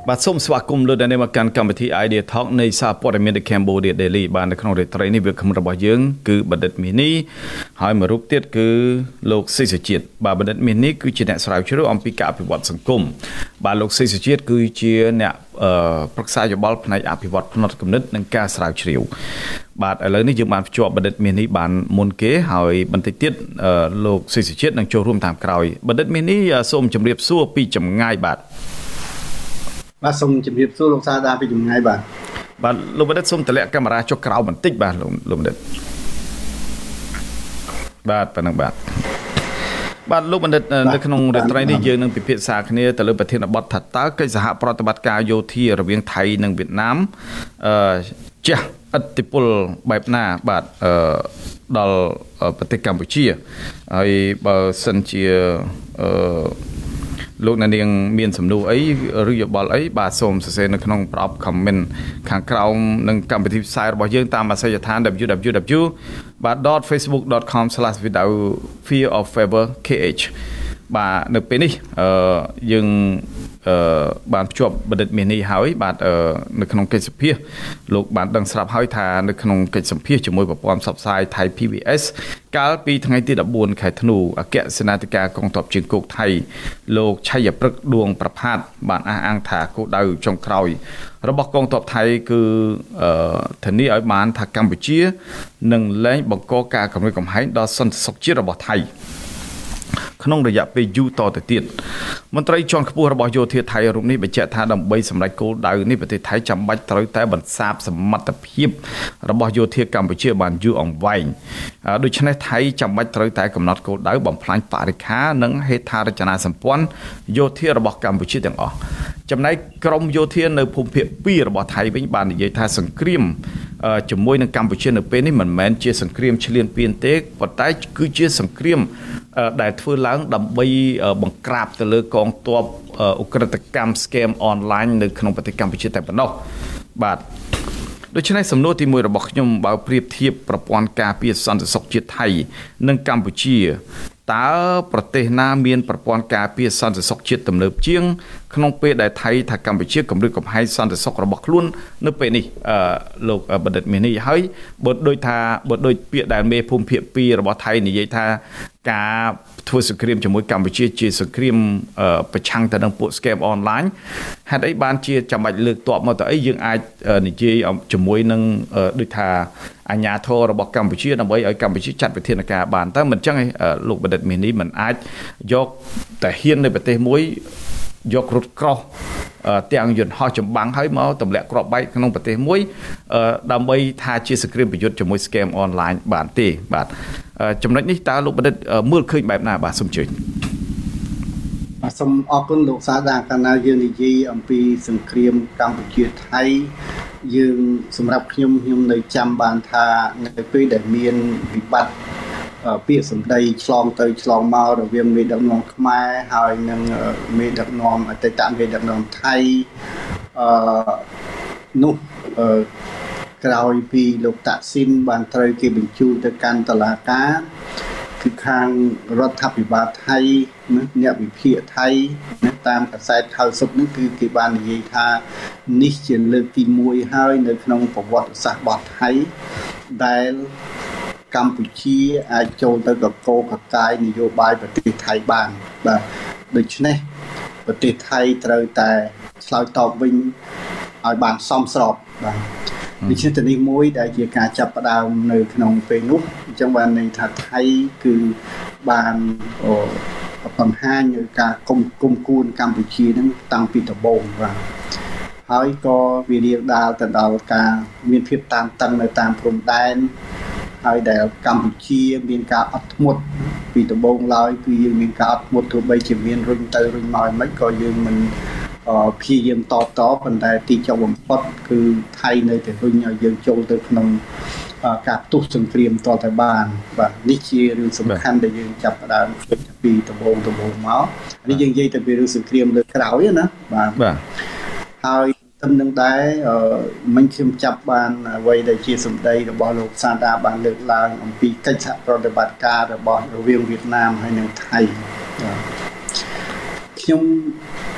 បាទសូមស្វាគមន៍លោកអ្នកនាងមកកាន់កម្មវិធី Idea Talk នៃសារព័ត៌មាន The Cambodia Daily បាទនៅក្នុងរាត្រីនេះវាគ្មិនរបស់យើងគឺបណ្ឌិតមាសនេះហើយមួយរូបទៀតគឺលោកស៊ីសុជាតិបាទបណ្ឌិតមាសនេះគឺជាអ្នកស្រាវជ្រាវអំពីការអភិវឌ្ឍសង្គមបាទលោកស៊ីសុជាតិគឺជាអ្នកប្រឹក្សាយោបល់ផ្នែកអភិវឌ្ឍផ្នត់គំនិតនិងការស្រាវជ្រាវបាទឥឡូវនេះយើងបានភ្ជាប់បណ្ឌិតមាសនេះបានមុនគេហើយបន្តិចទៀតលោកស៊ីសុជាតិនឹងចូលរួមតាមក្រោយបណ្ឌិតមាសនេះសូមជម្រាបសួរពីចម្ងាយបាទសូមជម្រាបសួរលោកសាដាពីចម្ងាយបាទលោកបណ្ឌិតសូមតម្លាក់កាមេរ៉ាចុះក្រោមបន្តិចបាទលោកបណ្ឌិតបាទប៉ុណ្ណឹងបាទលោកបណ្ឌិតនៅក្នុងរាត្រីនេះយើងនឹងពិភាក្សាគ្នាទៅលើប្រធានបទថាតើកិច្ចសហប្រតិបត្តិការយោធារវាងថៃនិងវៀតណាមជះឥទ្ធិពលបែបណាបាទដល់ប្រទេសកម្ពុជាហើយបើសិនជាលោកអ្នកនាងមានសំណួរអីឬយោបល់អីបាទសូមសរសេរនៅក្នុងប្រអប់ comment ខាងក្រោមនឹងកម្មវិធីផ្សាយរបស់យើងតាមអាសយដ្ឋាន www.facebook.com/withoutfearoffavorkh បាទនៅពេលនេះយើងបានភ្ជាប់បណ្ឌិតមាសនេះហើយបាទនៅក្នុងកិច្ចសម្ភាសលោកបានដឹងស្រាប់ហើយថានៅក្នុងកិច្ចសម្ភាសជាមួយប្រព័ន្ធផ្សព្វផ្សាយថៃ PBS កាលពីថ្ងៃទី14ខែធ្នូអគ្គសេនាធិការកងទ័ពជើងគោកថៃលោកឆៃព្រឹកដួងប្រផាតបានអះអាងថាគោលដៅចុងក្រោយរបស់កងទ័ពថៃគឺធានាឲ្យបានថាកម្ពុជានឹងលែងបង្កការគំរាមកំហែងដល់សន្តិសុខជាតិរបស់ថៃក្នុងរយៈពេលយូរតទៅទៀតមន្ត្រីជាន់ខ្ពស់របស់យោធាថៃរូបនេះបញ្ជាក់ថាដើម្បីសម្រេចគោលដៅនេះប្រទេសថៃចាំបាច់ត្រូវតែបន្សាបសមត្ថភាពរបស់យោធាកម្ពុជាបានយូរអង្វែងដូច្នេះថៃចាំបាច់ត្រូវតែកំណត់គោលដៅបំផ្លាញបរិក្ខារនិងហេដ្ឋារចនាសម្ព័ន្ធយោធារបស់កម្ពុជាទាំងអស់ចំណែកក្រមយោធានៅភូមិភាគ2របស់ថៃវិញបាននិយាយថាសង្គ្រាមជាមួយនឹងកម្ពុជានៅពេលនេះមិនមែនជាសង្គ្រាមឈ្លានពានទេប៉ុន្តែគឺជាសង្គ្រាមដែលធ្វើឡើងដើម្បីបង្ក្រាបទៅលើកងទ័ពឧក្រិដ្ឋកម្ម scam online នៅក្នុងប្រទេសកម្ពុជាតែប៉ុណ្ណោះបាទដូច្នេះសំណួរទី1របស់ខ្ញុំបើប្រៀបធៀបប្រព័ន្ធការពារសន្តិសុខជាតិថៃនិងកម្ពុជាតើប្រទេសណាមានប្រព័ន្ធការពារសន្តិសុខជាតិទំនើបជាងក្នុងពេលដែលថៃថាកម្ពុជាគម្រាមកំហែងសន្តិសុខរបស់ខ្លួននៅពេលនេះលោកបណ្ឌិតមាសនេះហើយបើដូចពាក្យដែលមេភូមិភាគ2របស់ថៃនិយាយថាការធ្វើសង្គ្រាមជាមួយកម្ពុជាជាសង្គ្រាមប្រឆាំងទៅនឹងពួក scam online ហេតុអីបានជាចាំបាច់លើកទ័ពមកទៅអីយើងអាចនិយាយជាមួយនឹងដូចថាអាជ្ញាធររបស់កម្ពុជាដើម្បីឲ្យកម្ពុជាចាត់វិធានការបានតើមិនអញ្ចឹងឯងលោកបណ្ឌិតមាសនេះមិនអាចយកតែហ៊ាននៅប្រទេសមួយយករថក្រោះទាំងយន្តហោះចម្បាំងឲ្យមកទម្លាក់គ្រាប់បែកក្នុងប្រទេសមួយដើម្បីថាជាសង្គ្រាមប្រយុទ្ធជាមួយ scam online បានទេបាទចំណុចនេះតើលោកបណ្ឌិតមើលឃើញបែបណាបាទសូមជឿសូមអរគុណលោកសាដាកាលណាយើងនិយាយអំពីសង្គ្រាមកម្ពុជាថៃយើងសម្រាប់ខ្ញុំនៅចាំបានថានៅពេលដែលមានវិបត្តិពាក្យសម្ដីឆ្លងទៅឆ្លងមករវាងមេដឹកនាំខ្មែរហើយនិងមេដឹកនាំអតីតមេដឹកនាំថៃនោះក្រោយពីលោកតាក់ស៊ីនបានត្រូវគេបញ្ជូនទៅកាន់តុលាការគឺខាងរដ្ឋាភិបាលថៃអ្នកវិភាគថៃតាមកាសែតខៅសុខនេះគឺគេបាននិយាយថានេះជាលើកទី1ហើយនៅក្នុងប្រវត្តិសាស្ត្ររបស់ថៃដែលកម្ពុជាអាចចូលទៅកកកកាយនយោបាយប្រទេសថៃបានបាទដូច្នេះប្រទេសថៃត្រូវតែឆ្លើយតបវិញឲ្យបានសមស្របបាទដូច្នេះទៅនេះមួយដែលជាការចាប់ផ្ដើមនៅក្នុងពេលនោះអញ្ចឹងបានន័យថាថៃគឺបានបង្ហាញនៅការគុំគួនកម្ពុជានឹងតាំងពីដំបូងបាទហើយក៏វារៀងដាលទៅដល់ការមានភាពតានតឹងនៅតាមព្រំដែនហើយដែលកម្ពុជាមានការអត់ធ្មត់ពីដំបូងឡើយគឺយើងមានការអត់ធ្មត់ទោះបីជាមានរុញទៅរុញមកមិនក៏យើងមិនព្យាយាមតប៉ុន្តែទីចុងបំផុតគឺថៃនៅតែរុញឲ្យយើងចូលទៅក្នុងការផ្ទុះសង្គ្រាមតទៅបានបាទនេះជារឿងសំខាន់ដែលយើងចាប់ផ្ដើមឃើញពីដំបូងមកនេះយើងនិយាយទៅពីរឿងសង្គ្រាមលើក្រោយណាបាទហើយទំនឹងដែរមិញខ្ញុំចាប់បានអ្វីដែលជាសម្ដីរបស់លោកសាដាបានលើកឡើងអំពីកិច្ចសហប្រតិបត្តិការរបស់រវាងវៀតណាមហើយនិងថៃខ្ញុំ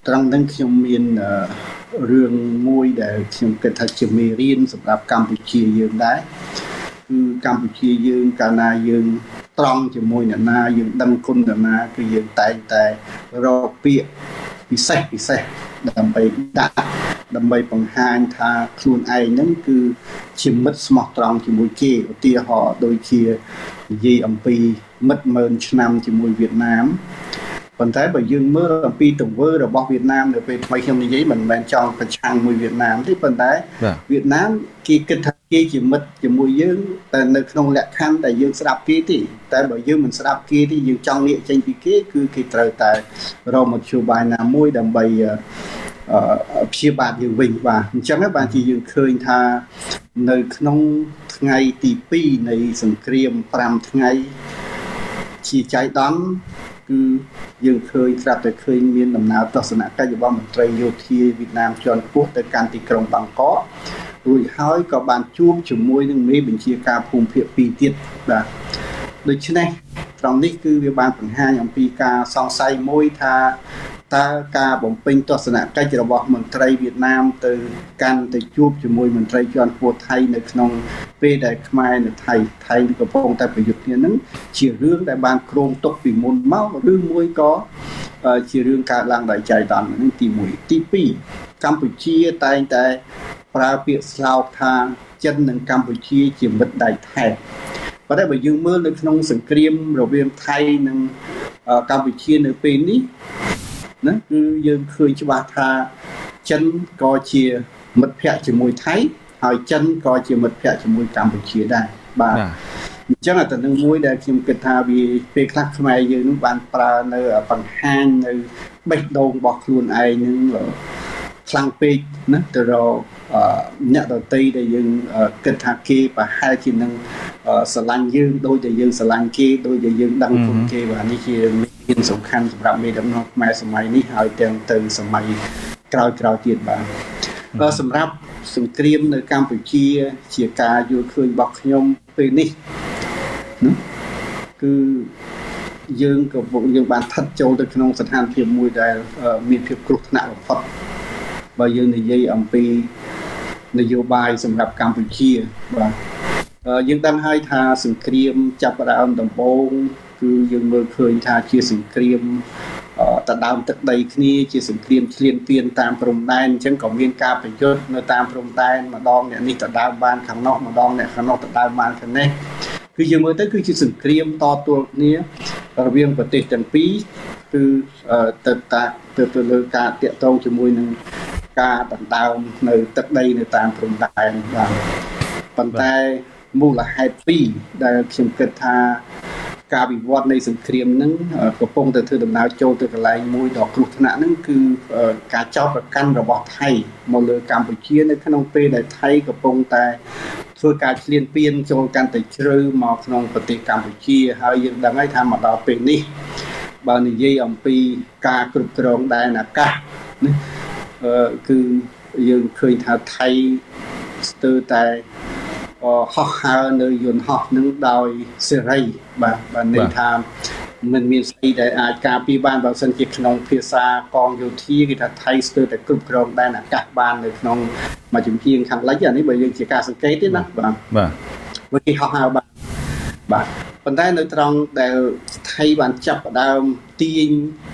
ត្រង់ហ្នឹងខ្ញុំមានរឿងមួយដែលខ្ញុំគិតថាជាមេរៀនសម្រាប់កម្ពុជាយើងដែរគឺកម្ពុជាយើងកាលណាយើងត្រង់ជាមួយអ្នកណាយើងដឹងគុណអ្នកណាគឺយើងតែងតែរកពាក្យពិសេសដើម្បីដាក់ដើម្បីបង្ហាញថាខ្លួនឯងហ្នឹងគឺជាមិត្តស្មោះត្រង់ជាមួយគេឧទាហរណ៍ដូចជានិយាយអំពីមិត្តម៉ឺនឆ្នាំជាមួយវៀតណាមប៉ុន្តែបើយើងមើលអំពីទង្វើរបស់វៀតណាមនៅពេលថ្មីខ្ញុំនិយាយមិនមែនចង់ប្រឆាំងមួយវៀតណាមទេប៉ុន្តែវៀតណាមគេគិតថាគេជាមិត្តជាមួយយើងតែនៅក្នុងលក្ខខណ្ឌដែលយើងស្ដាប់គេទេតែបើយើងមិនស្ដាប់គេទេយើងចង់ងាកចេញពីគេគឺគេត្រូវតែរកមធ្យោបាយណាមួយដើម្បីព្យាបាទយើងវិញបាទអញ្ចឹងបានជាយើងឃើញថានៅក្នុងថ្ងៃទី2នៃសង្គ្រាម5ថ្ងៃជាចៃដន្យគឺយើងឃើញស្រាប់តែឃើញមានដំណើរទស្សនកិច្ចរបស់មន្ត្រីយោធាវៀតណាមជាន់ខ្ពស់ទៅកាន់ទីក្រុងបាងកករួចហើយក៏បានជួបជាមួយនឹងមេបញ្ជាការភូមិភាគ2ទៀតបាទដូច្នេះត្រង់នេះគឺវាបានបង្ហាញអំពីការសង្ស័យមួយថាតើការបំពេញទស្សនកិច្ចរបស់មន្ត្រីវៀតណាមទៅកាន់ទៅជួបជាមួយមន្ត្រីជាន់ខ្ពស់ថៃនៅក្នុងពេលដែលខ្មែរនៅថៃកំពុងតែប្រយុទ្ធគ្នានឹងជារឿងដែលបានគ្រោងទុកពីមុនមកឬមួយក៏ជារឿងកើតឡើងដោយចៃដន្យនឹងទី1ទី2កម្ពុជាតែងតែប្រើពាក្យស្លោកថាចិននិងកម្ពុជាជាមិត្តដៃថែបប៉ុន្តែបើយើងមើលនៅក្នុងសង្គ្រាមរវាងថៃនិងកម្ពុជានៅពេលនេះណាគឺយើងឃើញច្បាស់ថាចិនក៏ជាមិត្តភក្តិជាមួយថៃហើយចិនក៏ជាមិត្តភក្តិជាមួយកម្ពុជាដែរបាទអញ្ចឹងតែនឹងមួយដែលខ្ញុំគិតថាវាពេលខ្លះខ្មែរយើងនឹងបានប្រើនៅបង្ហាញនៅបេះដូងរបស់ខ្លួនឯងនឹងខ្លាំងពេកណាទៅរកអ្នកដទៃដែលយើងគិតថាគេប្រហែលជានឹងស្រឡាញ់យើងដូចដែលយើងស្រឡាញ់គេដូចដែលយើងដឹងគុណគេបាទនេះជាមានសំខាន់សម្រាប់មេដឹកនាំខ្មែរសម័យនេះហើយទាំងទៅសម័យក្រោយទៀតបាទសម្រាប់សង្គ្រាមនៅកម្ពុជាជាការយល់ឃើញរបស់ខ្ញុំពេលនេះណាគឺយើងបានស្ថិតចូលទៅក្នុងស្ថានភាពមួយដែលមានភាពគ្រោះថ្នាក់បំផុតបើយើងនិយាយអំពីនយោបាយសម្រាប់កម្ពុជាបាទយើងដឹងហើយថាសង្គ្រាមចាប់ផ្ដើមដំបូងគឺយើងមើលឃើញថាជាសង្គ្រាមតដើមទឹកដីគ្នាជាសង្គ្រាមឈ្លានពានតាមព្រំដែនអញ្ចឹងក៏មានការប្រយុទ្ធនៅតាមព្រំដែនម្ដងអ្នកនេះតដើមបានខាងនោះម្ដងអ្នកខាងនោះតដើមបានខាងនេះគឺយើងមើលទៅគឺជាសង្គ្រាមតទល់គ្នារវាងប្រទេសទាំងពីរគឺទៅលើការតាក់ទងជាមួយនឹងការដណ្ដើមនៅទឹកដីនៅតាមព្រំដែនបាទប៉ុន្តែមូលហេតុ2ដែលខ្ញុំគិតថាការវិវត្តនៃសង្គ្រាមហ្នឹងកំពុងតែធ្វើដំណើរចូលទៅកន្លែងមួយដ៏គ្រោះថ្នាក់ហ្នឹងគឺការចោទប្រកាន់របស់ថៃមកលើកម្ពុជានៅក្នុងពេលដែលថៃកំពុងតែធ្វើការឈ្លានពានចូលកាន់តែជ្រៅមកក្នុងប្រទេសកម្ពុជាហើយយើងដឹងហើយថាមកដល់ពេលនេះបើនិយាយអំពីការគ្រប់គ្រងដែនអាកាសណាគឺយើងឃើញថាថៃស្ទើរតែហោះហើរនៅយន្តហោះនឹងដោយសេរីបាទន័យថាមិនមានស្អីដែលអាចការពារបានបើមិនជាក្នុងភាសាកងយោធាគេថាថៃស្ទើរតែគ្រប់គ្រងដែនអាកាសបាននៅក្នុងមួយជំហានខាងលិចអានេះបើយើងជាការសង្កេតទេណាបាទគេហោះហើរបាទប៉ុន្តែនៅត្រង់ដែលថៃបានចាប់ផ្ដើមទាញ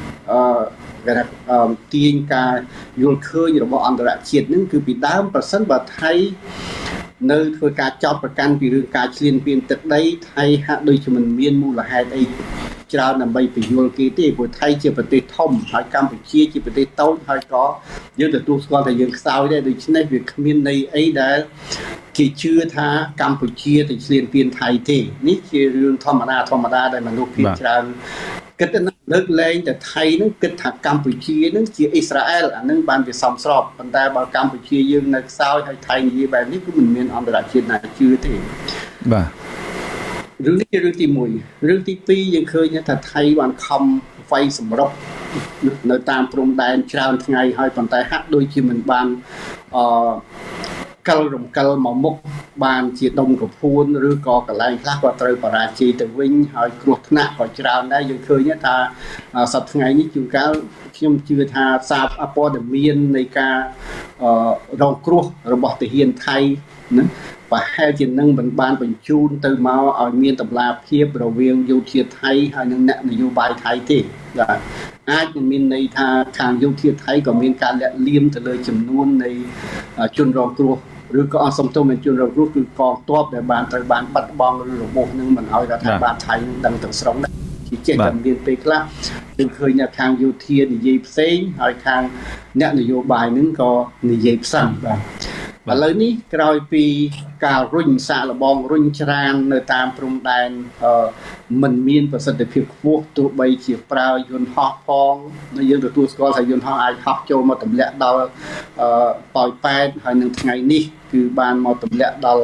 ទាញការយល់ឃើញរបស់អន្តរជាតិនឹងគឺពីដើមប្រសិនបើថៃនៅធ្វើការចោទប្រកាន់ពីរឿងការឈ្លានពានទឹកដីថៃហាក់ដូចជាមិនមានមូលហេតុអីច្រើនដើម្បីពន្យល់គេទេព្រោះថៃជាប្រទេសធំហើយកម្ពុជាជាប្រទេសតូចហើយក៏យើងទទួលស្គាល់ថាយើងខ្សោយដែរដូច្នេះវាគ្មានន័យអីដែលគេជឿថាកម្ពុជាទៅឈ្លានពានថៃទេនេះជារឿងធម្មតាដែលមនុស្សភាគច្រើនគិតថាលើកលែងតែថៃនឹងគិតថាកម្ពុជានឹងជាអ៊ីស្រាអែលអានឹងបានវាសមស្របប៉ុន្តែបើកម្ពុជាយើងនៅខ្សោយហើយថៃនិយាយបែបនេះគឺមិនមានអន្តរជាតិណាជឿទេបាទរឿងនេះជារឿងទី1រឿងទី2យើងឃើញថាថៃបានខំវាយសម្រុកនៅតាមព្រំដែនច្រើនថ្ងៃហើយប៉ុន្តែហាក់ដូចជាមិនបានកិលរំកិលមកមុខបានជាដុំកពួនឬក៏កន្លែងខ្លះក៏ត្រូវបរាជ័យទៅវិញហើយគ្រោះថ្នាក់ក៏ច្រើនដែរយើងឃើញថាសប្តាហ៍ថ្ងៃនេះជួនកាលខ្ញុំជឿថាសារព័ត៌មាននៃការរងគ្រោះរបស់ទាហានថៃណាប្រហែលជានឹងមិនបានបញ្ជូនទៅមកឲ្យមានតម្លាភាពរវាងយោធាថៃហើយនិងអ្នកនយោបាយថៃទេបាទអាចនឹងមានន័យថាខាងយោធាថៃក៏មានការលាក់លៀមទៅលើចំនួននៃជនរងគ្រោះឬក៏អសំទោសមានជនរងគ្រោះគឺកងទ័ពដែលបានត្រូវបានបាត់បង់ឬរបួសនឹងមិនឲ្យរដ្ឋាភិបាលថៃនឹងដឹងទាំងស្រុងដែរជាចេះតែមានពេលខ្លះយើងឃើញថាខាងយោធានិយាយផ្សេងហើយខាងអ្នកនយោបាយនឹងក៏និយាយផ្សេងបាទឥឡូវនេះក្រោយពីការរុញសាកល្បងរុញច្រាននៅតាមព្រំដែនមិនមានប្រសិទ្ធភាពខ្ពស់ទោះបីជាប្រើយន្តហោះផងយើងទទួលស្គាល់ថាយន្តហោះអាចហោះចូលមកទម្លាក់ដល់ប៉ោយប៉ែតហើយនឹងថ្ងៃនេះគឺបានមកទម្លាក់ដល់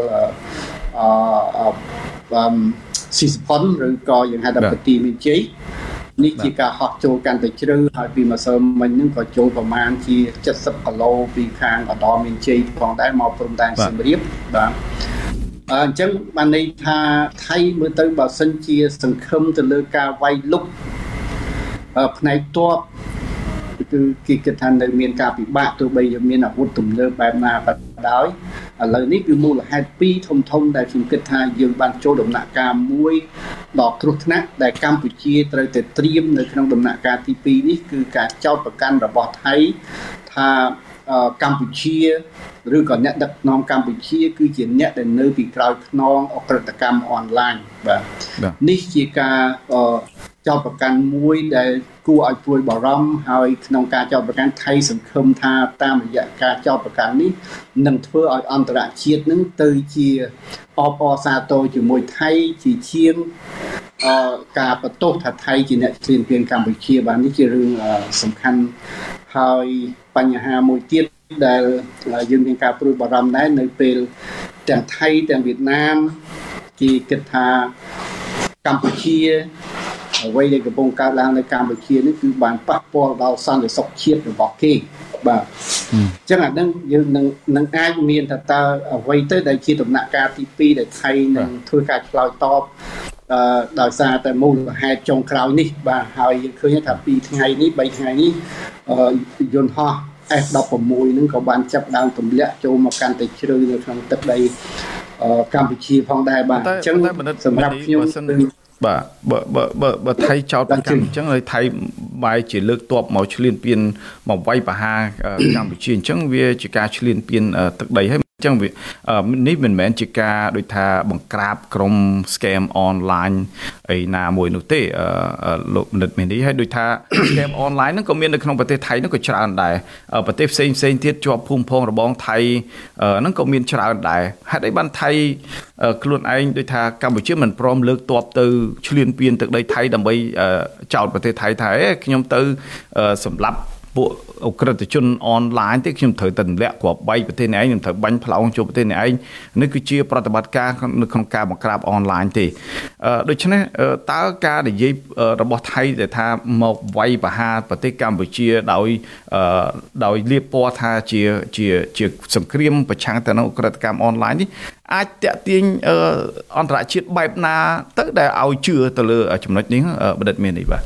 ស៊ីសផុនឬក៏យើងហៅថាប្រទីមានជ័យនេះជាការហោះចូលកាន់តែជ្រៅហើយពីម្សិលមិញហ្នឹងក៏ចូលប្រមាណជា70គីឡូពីខាងឧត្តរមានជ័យផងដែរមកព្រំដែនសៀមរាបបាទអញ្ចឹងបានន័យថាថៃមើលទៅបើសិនជាសង្ឃឹមទៅលើការវាយលុកផ្នែកទ័ពគឺគេគិតថានៅមានការពិបាកទោះបីជាមានអាវុធទំនើបបែបណាក៏ដោយឥឡូវនេះគឺមូលហេតុពីរធំដែលខ្ញុំគិតថាយើងបានចូលដំណាក់កាលមួយដ៏គ្រោះថ្នាក់ដែលកម្ពុជាត្រូវតែត្រៀមនៅក្នុងដំណាក់កាលទី2នេះគឺការចោទប្រកាន់របស់ថៃថាកម្ពុជាឬក៏អ្នកដឹកនាំកម្ពុជាគឺជាអ្នកដែលនៅពីក្រោយខ្នងអក្រិតកម្មអនឡាញបាទនេះជាការចោទប្រកាន់មួយដែលគួរឲ្យព្រួយបារម្ភហើយក្នុងការចោទប្រកាន់ថៃសង្ឃឹមថាតាមរយៈការចោទប្រកាន់នេះនឹងធ្វើឲ្យអន្តរជាតិនឹងទៅជាអបអរសាទរជាមួយថៃជាជាងការបន្ទោសថាថៃជាអ្នកឈ្លានពានកម្ពុជាបាទនេះជារឿងសំខាន់ហើយបញ្ហាមួយទៀតដែលយើងមានការព្រួយបារម្ភដែរនៅពេលទាំងថៃទាំងវៀតណាមគេគិតថាកម្ពុជាអ្វីដែលកំពុងកើតឡើងនៅកម្ពុជានេះគឺបានប៉ះពាល់ដល់សន្តិសុខជាតិរបស់គេបាទអញ្ចឹងអានឹងយើងនឹងអាចមានថាតើអ្វីទៅដែលជាដំណាក់កាលទី2ដែលថៃនឹងធ្វើការឆ្លើយតបដោយសារតែមូលហេតុចុងក្រោយនេះបាទហើយយើងឃើញថា2ថ្ងៃនេះ3ថ្ងៃនេះយន្តហោះ F16 នឹងក៏បានចាប់ដើមទម្លាក់ចូលមកកាន់តែជ្រៅនៅក្នុងទឹកដីកម្ពុជាផងដែរបាទអញ្ចឹងសម្រាប់ខ្ញុំបាទបើថៃចោតប្រកាន់អញ្ចឹងហើយថៃបែរជាលើកទ័ពមកឈ្លានពានមកវាយប្រហារកម្ពុជាអញ្ចឹងវាជាការឈ្លានពានទឹកដីហើយអញ្ចឹងនេះមិនមែនជាការដូចថាបង្ក្រាបក្រុម scam online អីណាមួយនោះទេលោកមនិតមាននេះហើយដូចថា scam online ហ្នឹងក៏មាននៅក្នុងប្រទេសថៃហ្នឹងក៏ច្រើនដែរប្រទេសផ្សេងទៀតជាប់ភូមិផងរបងថៃហ្នឹងក៏មានច្រើនដែរហេតុអីបានថៃខ្លួនឯងដូចថាកម្ពុជាមិនព្រមលើកទ័ពទៅឈ្លានពានទឹកដីថៃដើម្បីចោទប្រទេសថៃថាខ្ញុំទៅសម្លាប់ពួកអក្រិតជនអនឡាញទេខ្ញុំត្រូវតែទម្លាក់គ្រាប់បែកប្រទេសនេះឯងខ្ញុំត្រូវបាញ់ផ្លោងចូលប្រទេសនេះឯងនេះគឺជាប្រតិបត្តិការនៅក្នុងការបង្ក្រាបអនឡាញទេដូច្នេះតើការនិយាយរបស់ថៃដែលថាមកវាយប្រហារប្រទេសកម្ពុជាដោយលាបពណ៌ថាជាសង្គ្រាមប្រឆាំងទៅនឹងអក្រិតកម្មអនឡាញនេះអាចតាក់ទាញអន្តរជាតិបែបណាទៅដែលឲ្យជឿទៅលើចំណុចនេះបណ្ឌិតមាននេះបាទ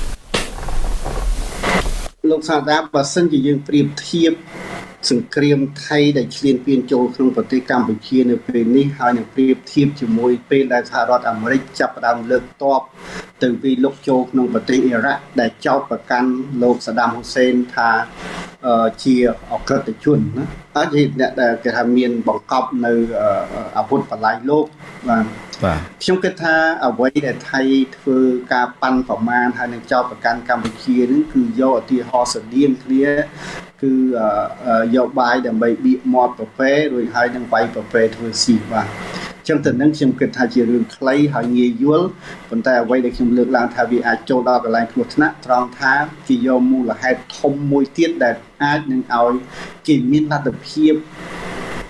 លោកសាស្ត្រាបើសិនជាយើងប្រៀបធៀបសង្គ្រាមថៃដែលឈ្លានពានចូលក្នុងប្រទេសកម្ពុជានៅពេលនេះហើយនឹងប្រៀបធៀបជាមួយពេលដែលសហរដ្ឋអាមេរិកចាប់ផ្ដើមលើកទ័ពទៅវាយលុកចូលក្នុងប្រទេសអ៊ីរ៉ាក់ដែលចោទប្រកាន់លោកសាដាមហ៊ូសេនថាជាអក្រិតជនណាអាចអ្នកដែលគេថាមានបង្កប់នៅអាវុធបលាយលោកបាទខ្ញុំគិតថាអ្វីដែលថៃធ្វើការប៉ាន់ប្រមាណហើយនឹងចោទប្រកាន់កម្ពុជានឹងគឺយកឧទាហរណ៍ស្តៀងគ្នាគឺយកបាយដើម្បីបៀកមាត់ប្រពែរួចហើយនឹងវាយប្រពែធ្វើស៊ីបាទចឹងទៅនឹងខ្ញុំគិតថាជារឿងខ្លីហើយងាយយល់ប៉ុន្តែអ្វីដែលខ្ញុំលើកឡើងថាវាអាចចូលដល់កន្លែងគ្រោះថ្នាក់ត្រង់ថាគេយកមូលហេតុធំមួយទៀតដែលអាចនឹងឲ្យគេមានលទ្ធភាព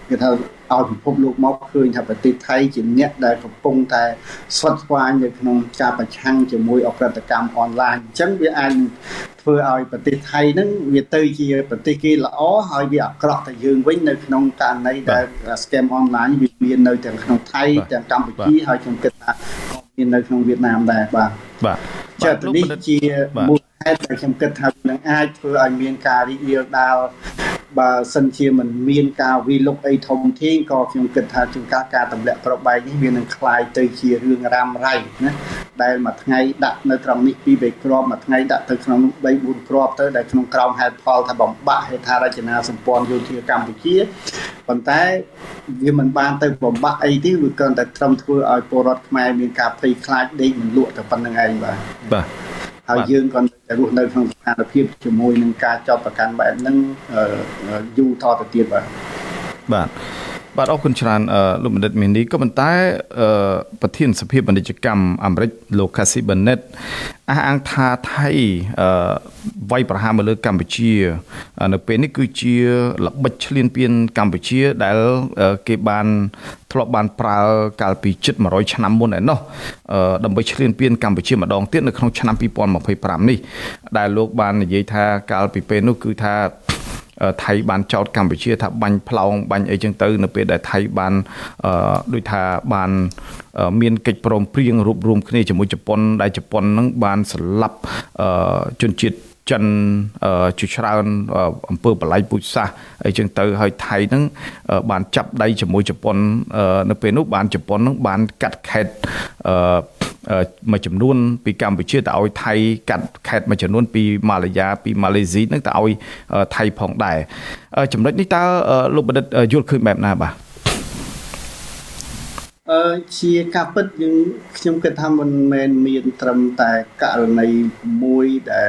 គេថាឲ្យពិភពលោកមកឃើញថាប្រទេសថៃជាអ្នកដែលកំពុងតែស្វិតស្វាញនៅក្នុងការប្រឆាំងជាមួយអក្រិតកម្មអនឡាញអញ្ចឹងវាអាចធ្វើឲ្យប្រទេសថៃហ្នឹងវាទៅជាប្រទេសគេល្អហើយវាអាក្រក់ទៅយើងវិញនៅក្នុងករណីដែល scam online វាមាននៅទាំងក្នុងថៃទាំងកម្ពុជាហើយខ្ញុំគិតថាក៏មាននៅក្នុងវៀតណាមដែរបាទចា៎នេះជាមូលហេតុដែលខ្ញុំគិតថានឹងអាចធ្វើឲ្យមានការរីករាលដាលបើសិនជាមិនមានការវិលុកអីធំធេងក៏ខ្ញុំគិតថាជាការទម្លាក់ប្របែកនេះវានឹងคล้ายទៅជារឿងរ៉ាំរ៉ៃណាដែលមួយថ្ងៃដាក់នៅត្រង់នេះ2 3គ្រាប់មួយថ្ងៃដាក់ទៅក្នុងនោះ3 4គ្រាប់ទៅដែលក្នុងក្រោមហេតុផលថាបំបាក់ហេដ្ឋារចនាសម្ព័ន្ធយោធាកម្ពុជាប៉ុន្តែវាមិនបានទៅបំបាក់អីទេវាគ្រាន់តែត្រឹមធ្វើឲ្យពលរដ្ឋខ្មែរមានការភ័យខ្លាចដេកមិនលក់តែប៉ុណ្្នឹងឯងបាទហើយយើងក៏តែរស់នៅក្នុងស្ថានភាពជាមួយនឹងការចោទប្រកាន់បែបហ្នឹងយូរតទៅទៀតបាទអរគុណច្រើនលោកបណ្ឌិតមេនីក៏ប៉ុន្តែប្រធានសភាពាណិជ្ជកម្មអាមេរិកលោក Casey Bennett អះអាងថាថៃវាយប្រហារមកលើកម្ពុជានៅពេលនេះគឺជាល្បិចឈ្លានពានកម្ពុជាដែលគេបានធ្លាប់បានប្រើកាលពីជិត100ឆ្នាំមុនឯណោះដើម្បីឈ្លានពានកម្ពុជាម្ដងទៀតនៅក្នុងឆ្នាំ2025នេះដែលលោកបាននិយាយថាកាលពីពេលនោះគឺថាថៃបានចោទកម្ពុជាថាបាញ់ផ្លោងបាញ់អីចឹងទៅនៅពេលដែលថៃបានដូចថាបានមានកិច្ចព្រមព្រៀងរួបរวมគ្នាជាមួយជប៉ុនដែលជប៉ុននឹងបានស្លាប់ជនជាតិចិនជាច្រើនអំពើបល្ល័យពូជសាសន៍អីចឹងទៅហើយថៃនឹងបានចាប់ដៃជាមួយជប៉ុននៅពេលនោះបានជប៉ុននឹងបានកាត់ខេត្តមួយចំនួនពីកម្ពុជាទៅឲ្យថៃកាត់ខេត្តមួយចំនួនពីម៉ាឡេយ៉ាពីម៉ាឡេស៊ីនឹងទៅឲ្យថៃផងដែរចំណុចនេះតើលោកបណ្ឌិតយល់ឃើញបែបណាបាទជាការពិតយើងខ្ញុំគិតថាមិនមែនមានត្រឹមតែករណីមួយដែល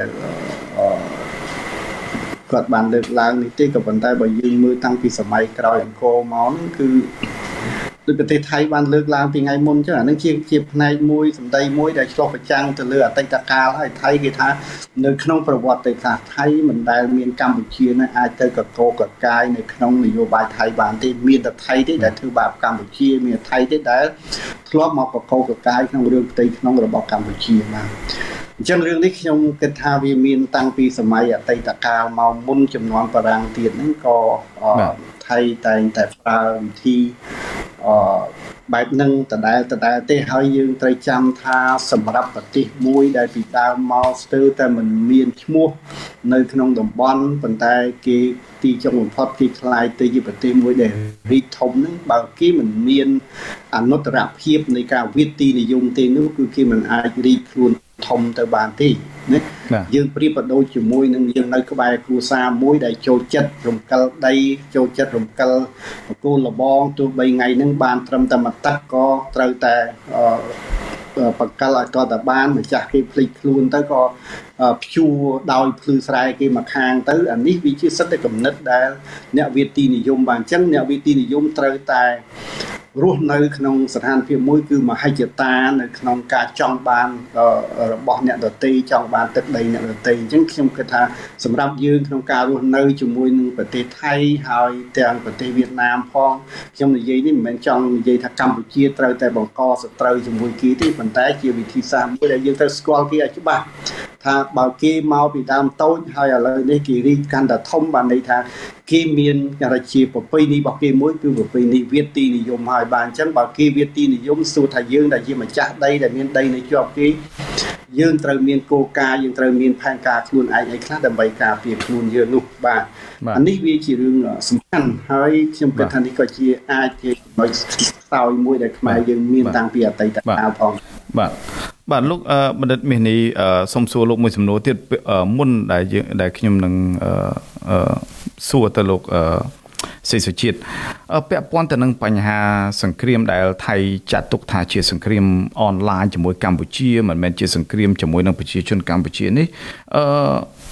គាត់បានលើកឡើងនេះទេក៏ប៉ុន្តែបើយើងមើលតាំងពីសម័យក្រោយអង្គរមកហ្នឹងគឺដោយប្រទេសថៃបានលើកឡើងពីថ្ងៃមុនចឹងអានឹងជាផ្នែកមួយសម្ដីមួយដែលឆ្លុះបញ្ចាំងទៅលើអតីតកាលហើយថៃគេថានៅក្នុងប្រវត្តិសាស្ត្រថៃមិនដែលមានកម្ពុជាណាអាចទៅកកកកាយនៅក្នុងនយោបាយថៃបានទេមានតែថៃទេដែលធ្វើបាបកម្ពុជាមានថៃទេដែលធ្លាប់មកកកកកាយក្នុងរឿងផ្ទៃក្នុងរបស់កម្ពុជាបាទអញ្ចឹងរឿងនេះខ្ញុំគិតថាវាមានតាំងពីសម័យអតីតកាលមកមុនចំនួនបារាំងទៀតហ្នឹងក៏ថៃតែងតែប្រើវិធីបែបហ្នឹងដដែលទេហើយយើងត្រូវចាំថាសម្រាប់ប្រទេសមួយដែលពីដើមមកស្ទើរតែមិនមានឈ្មោះនៅក្នុងតំបន់ប៉ុន្តែគេទីចុងបំផុតគេខ្លាយទៅជាប្រទេសមួយដែលរីកធំហ្នឹងបើគេមិនមានអនុត្តរភាពនៃការវិទីនិយមទេនោះគឺគេមិនអាចរីកខ្លួនធំទៅបានទេណាយើងប្រៀបបដូចជាមួយនឹងយើងនៅក្បែរគ្រួសារមួយដែលចូលចិត្តរំកិលដីចូលចិត្តរំកិលបកគោលលបងទោះបីថ្ងៃហ្នឹងបានត្រឹមតែមួយទឹកក៏ត្រូវតែបកកិលឲ្យតតែបានម្ចាស់គេភ្លេចខ្លួនទៅក៏ព្យួរដោយភ្លឺស្រែគេមកខាងទៅអានេះវាជាសិទ្ធិគំនិតដែលអ្នកវិទីនិយមបានអញ្ចឹងអ្នកវិទីនិយមត្រូវតែរស់នៅក្នុងស្ថានភាពមួយគឺមហិច្ឆតានៅក្នុងការចង់បានរបស់អ្នកដទៃចង់បានទឹកដីអ្នកដទៃអញ្ចឹងខ្ញុំគិតថាសម្រាប់យើងក្នុងការរស់នៅជាមួយនឹងប្រទេសថៃហើយទាំងប្រទេសវៀតណាមផងខ្ញុំនិយាយនេះមិនមែនចង់និយាយថាកម្ពុជាត្រូវតែបង្កសត្រូវជាមួយគេទេប៉ុន្តែជាវិធីសាស្ត្រមួយដែលយើងត្រូវស្គាល់គេឲ្យច្បាស់ថាបើគេមកពីដើមតូចហើយឥឡូវនេះគេរីកកាន់តែធំបានន័យថាគេមានជាប្រពៃណីរបស់គេមួយគឺប្រពៃណីវាទីនិយមហើយបានអញ្ចឹងបើគេវាទីនិយមសួរថាយើងដែលជាម្ចាស់ដីដែលមានដីនៅជាប់គេយើងត្រូវមានគោលការណ៍យើងត្រូវមានផែនការខ្លួនឯងអីខ្លះដើម្បីការពារខ្លួនយើងនោះបាទអានេះវាជារឿងសំខាន់ហើយខ្ញុំគិតថានេះក៏ជាអាចជាចំណុចខ្សោយមួយដែលខ្មែរយើងមានតាំងពីអតីតកាលផងបាទលោកបណ្ឌិតមាសនេះសូមសួរលោកមួយសំណួរទៀតមុនដែលខ្ញុំនឹងសួរទៅលោកសេសុជាតិពាក់ព័ន្ធទៅនឹងបញ្ហាសង្គ្រាមដែលថៃចាត់ទុកថាជាសង្គ្រាមអនឡាញជាមួយកម្ពុជាមិនមែនជាសង្គ្រាមជាមួយនឹងប្រជាជនកម្ពុជានេះ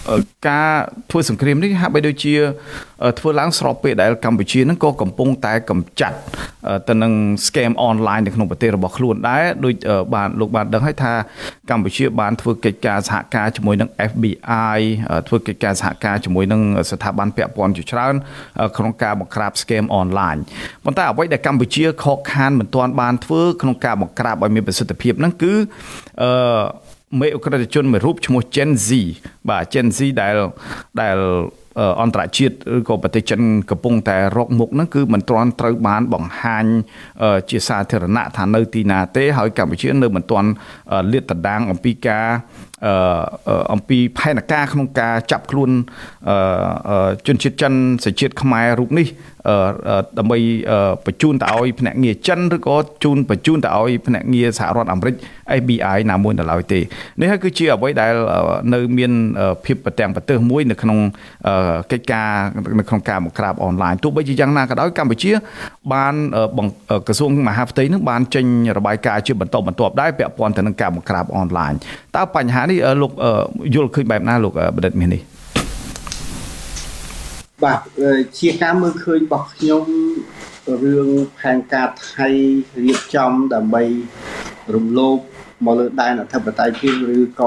ការធ្វើសង្គ្រាមនេះហាក់បីដូចជាធ្វើឡើងស្របពេលដែលកម្ពុជាហ្នឹងក៏កំពុងតែកម្ចាត់ទៅនឹង scam online នៅក្នុងប្រទេសរបស់ខ្លួនដែរដូចបានលោកបានដឹងហើយថាកម្ពុជាបានធ្វើកិច្ចការសហការជាមួយនឹង FBI ធ្វើកិច្ចការសហការជាមួយនឹងស្ថាប័នពាក់ព័ន្ធជាច្រើនក្នុងការបង្ក្រាប scam online ប៉ុន្តែអ្វីដែលកម្ពុជាខកខានមិនទាន់បានធ្វើក្នុងការបង្ក្រាបឲ្យមានប្រសិទ្ធភាពហ្នឹងគឺមេអក្រិតជនមួយរូបឈ្មោះ Gen Z បាទ Gen Z ដែលអន្តរជាតិឬក៏ប្រទេសចិនកំពុងតែរកមុខហ្នឹងគឺមិនទាន់ត្រូវបានបង្ហាញជាសាធារណៈថានៅទីណាទេហើយកម្ពុជានៅមិនទាន់លាតត្រដាងអំពីផែនការក្នុងការចាប់ខ្លួនជនជាតិចិនសញ្ជាតិខ្មែររូបនេះដើម្បីបញ្ជូនទៅឲ្យភ្នាក់ងារចិនឬក៏បញ្ជូនទៅឲ្យភ្នាក់ងារសហរដ្ឋអាមេរិក FBI ណាមួយនៅឡើយទេនេះហើយគឺជាអ្វីដែលនៅមានភាពប្រទាំងប្រទើសមួយនៅក្នុងកិច្ចការនៅក្នុងការបង្ក្រាបអនឡាញទោះបីជាយ៉ាងណាក៏ដោយកម្ពុជាបានក្រសួងមហាផ្ទៃនឹងបានចេញរបាយការណ៍ជាបន្តបន្ទាប់ដែរពាក់ព័ន្ធទៅនឹងការបង្ក្រាបអនឡាញតើបញ្ហានេះលោកយល់ឃើញបែបណាលោកបណ្ឌិតមាសនេះបាទជាការមើលឃើញរបស់ខ្ញុំរឿងផែនការថៃរៀបចំដើម្បីរំលោភមកលើដែនអធិបតេយ្យភាពឬក៏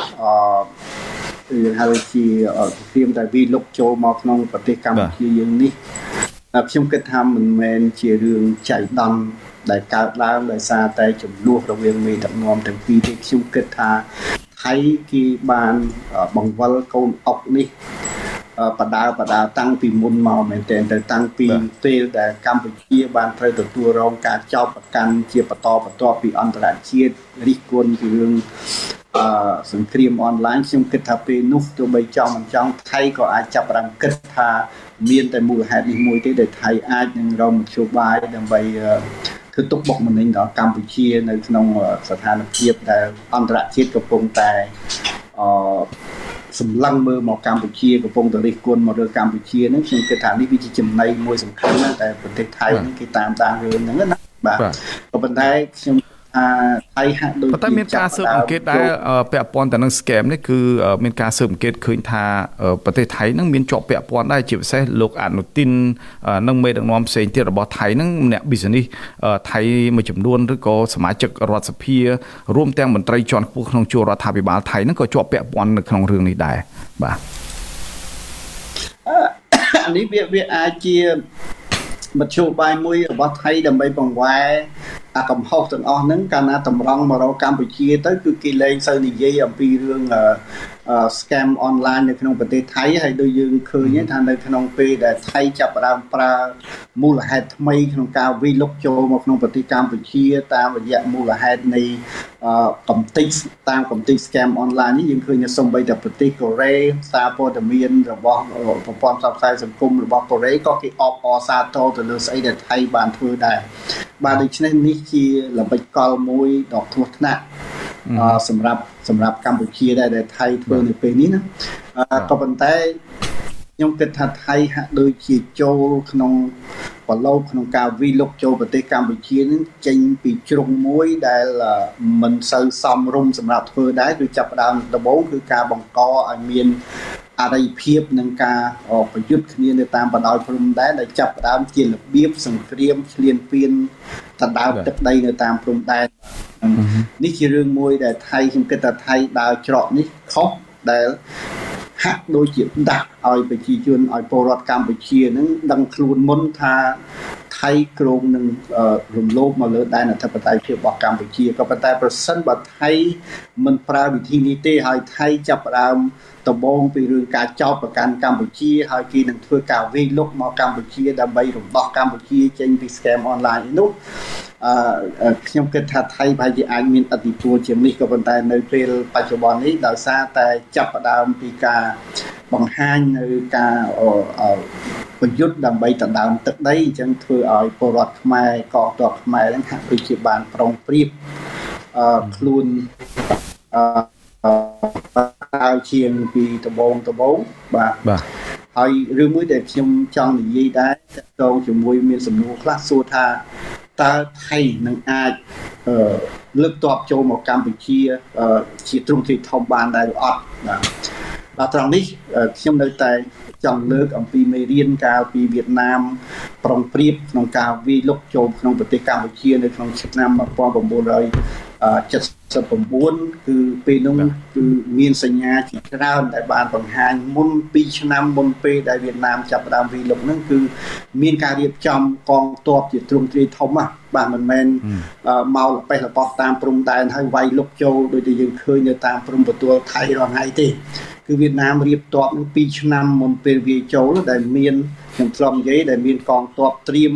យើងហៅជាព្រៀមតែវាលុកចូលមកក្នុងប្រទេសកម្ពុជាយើងនេះខ្ញុំគិតថាមិនមែនជារឿងចៃដន្យដែលកើតឡើងដោយសារតែចំនួនរវាងមេដឹកនាំទាំងពីរទេខ្ញុំគិតថាថៃគេបានបង្វិលកូនអុកនេះបដាតាំងពីមុនមកមែនទែនទៅតាំងពីពេលដែលកម្ពុជាបានត្រូវទទួលរងការចោទប្រកាន់ជាបន្តបន្ទាប់ពីអន្តរជាតិរិះគន់ពីរឿងសង្គ្រាមអនឡាញខ្ញុំគិតថាពេលនោះទោះបីចង់មិនចង់ថៃក៏អាចចាប់ផ្ដើមគិតថាមានតែមូលហេតុនេះមួយទេដែលថៃអាចនឹងរកមធ្យោបាយដើម្បីធ្វើទុកបុកម្នេញដល់កម្ពុជានៅក្នុងស្ថានភាពដែលអន្តរជាតិកំពុងតែសម្លឹងមើលមកកម្ពុជាកំពុងតែរិះគន់មកលើកម្ពុជាហ្នឹងខ្ញុំគិតថានេះវាជាចំណៃមួយសំខាន់ណាស់តែប្រទេសថៃហ្នឹងគេតាមដានរឿងហ្នឹងណាបាទក៏ប៉ុន្តែខ្ញុំថៃហាក់ដូចតែមានការស៊ើបអង្កេតដែរពាក់ព័ន្ធទៅនឹង scam នេះគឺមានការស៊ើបអង្កេតឃើញថាប្រទេសថៃនឹងមានជាប់ពាក់ព័ន្ធដែរជាពិសេសលោកអនុទីននិងមេដឹកនាំផ្សេងទៀតរបស់ថៃនឹងអ្នក business ថៃមួយចំនួនឬក៏សមាជិករដ្ឋសភារួមទាំងមន្ត្រីជាន់ខ្ពស់ក្នុងជួររដ្ឋាភិបាលថៃនឹងក៏ជាប់ពាក់ព័ន្ធនៅក្នុងរឿងនេះដែរបាទនេះវាអាចជាមធ្យោបាយមួយរបស់ថៃដើម្បីបង្វែរកំហុសទាំងអស់ហ្នឹងកាលណាតម្រង់មករកកម្ពុជាទៅគឺគេលែងសូវនិយាយអំពីរឿងscam online នៅក្នុងប្រទេសថៃហើយដូចយើងឃើញថានៅក្នុងពេលដែលថៃចាប់ផ្ដើមប្រើមូលហេតុថ្មីក្នុងការវិលុកចូលមកក្នុងប្រទេសកម្ពុជាតាមរយៈមូលហេតុនៃកំទេចតាមកំទេច scam online នេះយើងឃើញសូម្បីតែប្រទេសកូរ៉េសារព័ត៌មានរបស់ប្រព័ន្ធផ្សព្វផ្សាយសង្គមរបស់កូរ៉េក៏គេអបអរសាទរទៅលើស្អីដែលថៃបានធ្វើដែរបាទដូច្នេះនេះជាល្បិចកលមួយដ៏គ្រោះថ្នាក់សម្រាប់កម្ពុជាដែលថៃធ្វើនៅពេលនេះណាក៏ប៉ុន្តែខ្ញុំគិតថាថៃហាក់ដូចជាចូលក្នុងបឡូកក្នុងការវិលុកចូលប្រទេសកម្ពុជានឹងចេញពីជ្រុងមួយដែលមិនសូវសមរម្យសម្រាប់ធ្វើដែរគឺចាប់ផ្ដើមដំបូងគឺការបង្កឲ្យមានអរិយភាពនឹងការប្រយុទ្ធគ្នានៅតាមបណ្ដោយព្រំដែនដែលចាប់ផ្ដើមជារបៀបសង្គ្រាមឈ្លានពានដណ្ដើមទឹកដីនៅតាមព្រំដែននេះជារឿងមួយដែលថៃខ្ញុំគិតថាថៃដើរច្រកនេះខុសដែលហាក់ដូចជាដាក់ឲ្យប្រជាជនឲ្យពលរដ្ឋកម្ពុជានឹងដឹងខ្លួនមុនថាថៃគ្រោងនឹងរំលោភមកលើដែនអធិបតេយ្យភាពរបស់កម្ពុជាក៏ប៉ុន្តែប្រសិនបើថៃមិនប្រើវិធីនេះទេហើយថៃចាប់ផ្ដើមដំបូងពីរឿងការចោទប្រកាន់កម្ពុជាហើយគេនឹងធ្វើការវិលុកមកកម្ពុជាដើម្បីរំដោះកម្ពុជាចេញពី scam online នោះខ្ញុំគិតថាថៃប្រហែលជាអាចមានឥទ្ធិពលជាងនេះក៏ប៉ុន្តែនៅពេលបច្ចុប្បន្ននេះដោយសារតែចាប់ផ្ដើមពីការបង្ហាញនៅការប្រយុទ្ធដើម្បីដណ្ដើមទឹកដីអញ្ចឹងធ្វើឲ្យពលរដ្ឋខ្មែរកងទ័ពខ្មែរហ្នឹងហាក់ដូចជាបានប្រុងប្រៀបខ្លួនឲ្យជាងពីដំបូងបាទហើយរឿងមួយដែលខ្ញុំចង់និយាយដែរតកតងជាមួយមានសំណួរខ្លះសួរថាតើថៃនឹងអាចលើកទ័ពចូលមកកម្ពុជាជាទ្រង់ទ្រាយធំបានដែរឬអត់បាទដល់ត្រង់នេះខ្ញុំនៅតែចង់លើកអំពីមេរៀនកាលពីវៀតណាមប្រុងប្រៀបក្នុងការវាយលុកចូលក្នុងប្រទេសកម្ពុជានៅក្នុងឆ្នាំ1979គឺពេលនោះគឺមានសញ្ញាជាច្រើនដែលបានបង្ហាញមុន2ឆ្នាំមុនពេលដែលវៀតណាមចាប់ផ្ដើមវាយលុកហ្នឹងគឺមានការរៀបចំកងទ័ពជាទ្រង់ទ្រាយធំបាទមិនមែនមកលប៉េះលប៉ោះតាមព្រំដែនហើយវាយលុកចូលដូចដែលយើងឃើញនៅតាមព្រំប្រទល់ថៃរាល់ថ្ងៃទេគឺវៀតណាមរៀបទ័ពនឹង2ឆ្នាំមុនពេលវាយចូលដែលមានខ្ញុំធ្លាប់និយាយដែលមានកងទ័ពត្រៀម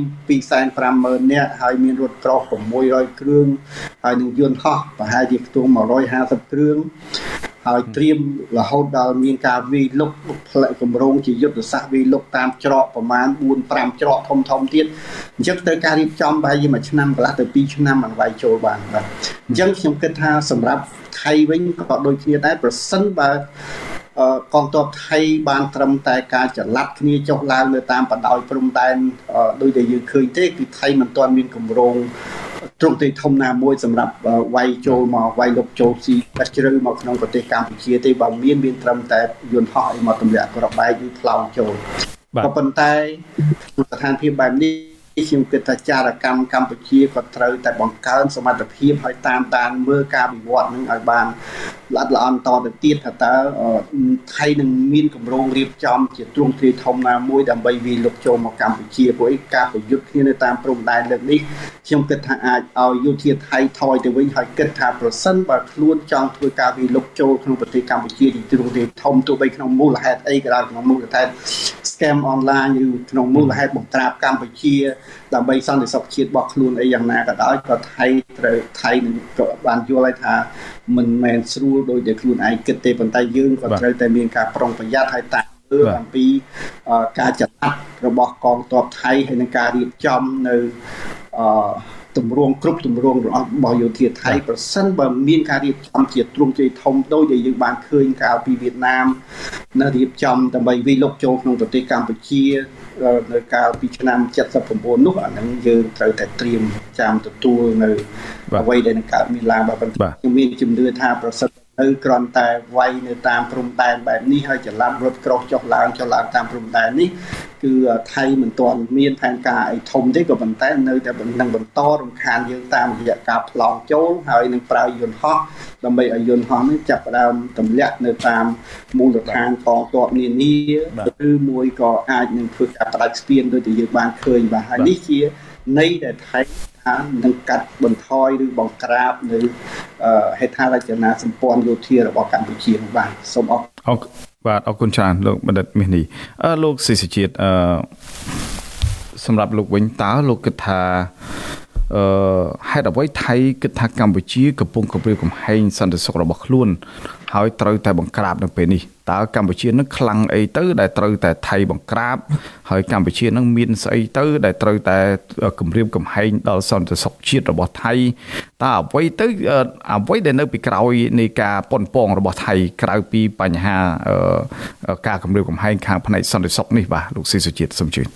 250,000 នាក់ហើយមានរថក្រោះ600គ្រឿងហើយនឹងយន្តហោះប្រហែលជាខ្ទង់150គ្រឿងហើយត្រៀមរហូតដល់មានការវាយលុកផ្លែគម្រោងជាយុទ្ធសាស្ត្រវាយលុកតាមច្រកប្រមាណ 4-5 ច្រកធំទៀតអញ្ចឹងត្រូវការរៀបចំបែរជាមួយឆ្នាំកន្លះទៅ2ឆ្នាំបានវាយចូលបានបាទអញ្ចឹងខ្ញុំគិតថាសម្រាប់ថៃវិញក៏ដូចគ្នាដែរប្រសិនបើកងទ័ពថៃបានត្រឹមតែការចល័តគ្នាចុះឡើងនៅតាមបណ្ដោយព្រំដែនដោយដែលយើងឃើញទេគឺថៃមិនទាន់មានគម្រោងទ្រង់ទ្រាយធំណាមួយសម្រាប់វាយចូលមកវាយលុកចូលស៊ីដាច់ជ្រៅមកក្នុងប្រទេសកម្ពុជាទេបើមានត្រឹមតែយន្តហោះឲ្យមកទម្លាក់ក្របបែកឬថ្លោមចូលក៏ប៉ុន្តែស្ថានភាពបែបនេះខ្ញុំគិតថាចារកម្មកម្ពុជាក៏ត្រូវតែបង្កើនសមត្ថភាពឲ្យតាមដានមើលការវិវត្តនឹងឲ្យបានល្អិតល្អន់តទៅទៀតថាតើថៃនឹងមានគម្រោងរៀបចំជាទ្រង់ទ្រាយធំណាមួយដើម្បីវាយលុកចូលមកកម្ពុជាព្រោះការប្រយុទ្ធគ្នានៅតាមព្រំដែនលើកនេះខ្ញុំគិតថាអាចឲ្យយោធាថៃថយទៅវិញហើយគិតថាប្រសិនបើខ្លួនចង់ធ្វើការវាយលុកចូលក្នុងប្រទេសកម្ពុជាទីទ្រង់ទ្រាយធំទោះបីក្នុងមូលហេតុអីក៏ដោយក្នុងមូលហេតុ scam online ឬក្នុងមូលហេតុបង្ក្រាបកម្ពុជាដើម្បីសន្តិសុខជាតិរបស់ខ្លួនអីយ៉ាងណាក៏ដោយក៏ថៃនឹងក៏បានយល់ឲ្យថាមិនមែនស្រួលដោយតែខ្លួនឯងគិតទេប៉ុន្តែយើងក៏ត្រូវតែមានការប្រុងប្រយ័ត្នហើយតាមមើលអំពីការចាត់របស់កងទ័ពថៃហើយនឹងការរៀបចំនៅទម្រង់គ្រប់ទម្រង់របស់យោធាថៃប្រសិនបើមានការរៀបចំជាទ្រង់ទ្រាយធំដូចដែលយើងបានឃើញកាលពីវៀតណាមនៅរៀបចំដើម្បីវាយលុកចូលក្នុងប្រទេសកម្ពុជានៅកាលពីឆ្នាំ79នោះអាហ្នឹងយើងត្រូវតែត្រៀមចាំទទួលនៅអ្វីដែលនឹងកើតមានឡើងបាទខ្ញុំមានជំនឿថាប្រសិននៅគ្រាន់តែវាយនៅតាមព្រំដែនបែបនេះហើយចល័តរថក្រោះចុះឡើងតាមព្រំដែននេះគឺថៃមិនទាន់មានផែនការអីធំទេក៏ប៉ុន្តែនៅតែនឹងបន្តរំខានយើងតាមរយៈការប្លង់ចូលហើយនឹងប្រើយន្តហោះដើម្បីឲ្យយន្តហោះនេះចាប់ផ្ដើមទម្លាក់នៅតាមមូលដ្ឋានកងទ័ពនានាឬមួយក៏អាចនឹងធ្វើការបដិស្ពានដូចដែលយើងបានឃើញបាទហើយនេះជានៃដែលថៃថានឹងកាត់បន្ថយឬបង្ក្រាបនៅហេដ្ឋារចនាសម្ព័ន្ធយោធារបស់កម្ពុជាបាទសូមអរបាទអរគុណច្រើនលោកបណ្ឌិតមាសនេះលោកសិស្សជាតិសម្រាប់លោកវិញតើលោកគិតថាហេតុអ្វីថៃគិតថាកម្ពុជាកំពុងគំរាមកំហែងសន្តិសុខរបស់ខ្លួនហើយត្រូវតែបង្ក្រាបនៅពេលនេះតើកម្ពុជានឹងខ្លាំងអីទៅដែលត្រូវតែថៃបង្ក្រាបហើយកម្ពុជានឹងមានស្អីទៅដែលត្រូវតែគំរាមកំហែងដល់សន្តិសុខជាតិរបស់ថៃតើអ្វីដែលនៅពីក្រោយនៃការប៉ុនប៉ងរបស់ថៃក្រៅពីបញ្ហាការគំរាមកំហែងខាងផ្នែកសន្តិសុខនេះបាទលោកស៊ីសុជាតិសូមជឿ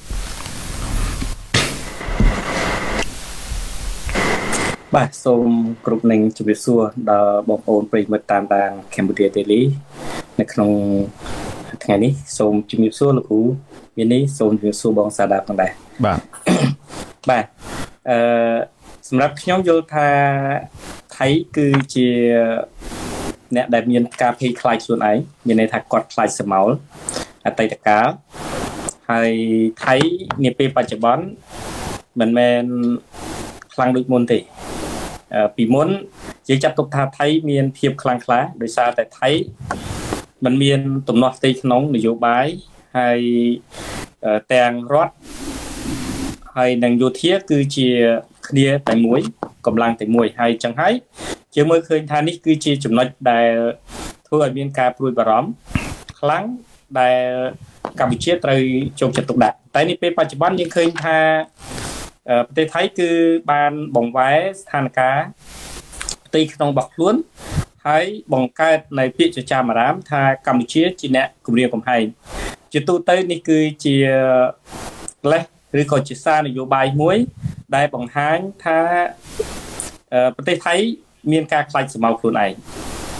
បាទសូមគ្រប់នឹងជម្រាបសួរដល់បងប្អូនប្រិយមិត្តតាមដាន Cambodia Daily នៅក្នុងថ្ងៃនេះសូមជម្រាបសួរលោកគ្រូមាននេះសូមជម្រាបសួរបងសាដាផងដែរបាទសម្រាប់ខ្ញុំយល់ថាថៃគឺជាអ្នកដែលមានការភ័យខ្លាចខ្លួនឯងមានន័យថាគាត់ខ្លាចសមោលអតីតកាលហើយថៃនាពេលបច្ចុប្បន្នមិនមែនខ្លាំងដូចមុនទេពីមុនយើងចាត់ទុកថាថៃមានភាពខ្លាំងក្លាដោយសារតែថៃมันមានទំនាស់ផ្ទៃក្នុងនយោបាយហើយទាំងរដ្ឋហើយនិងយោធាគឺជាគ្នាតែមួយកម្លាំងតែមួយហើយចឹងហើយជាមើលឃើញថានេះគឺជាចំណុចដែលធ្វើឲ្យមានការព្រួយបារម្ភខ្លាំងដែលកម្ពុជាត្រូវយកចិត្តទុកដាក់តែនេះពេលបច្ចុប្បន្នយើងឃើញថាប្រទេសថៃគឺបានបង្វែរស្ថានភាពផ្ទៃក្នុងរបស់ខ្លួនហើយបង្កើតនៅពាក្យចចាមអារាមថាកម្ពុជាជាអ្នកគម្រាមកំហែងជាទូទៅនេះគឺជាលេសឬក៏ជាសារនយោបាយមួយដែលបង្ហាញថាប្រទេសថៃមានការខ្លាចសមោលខ្លួនឯង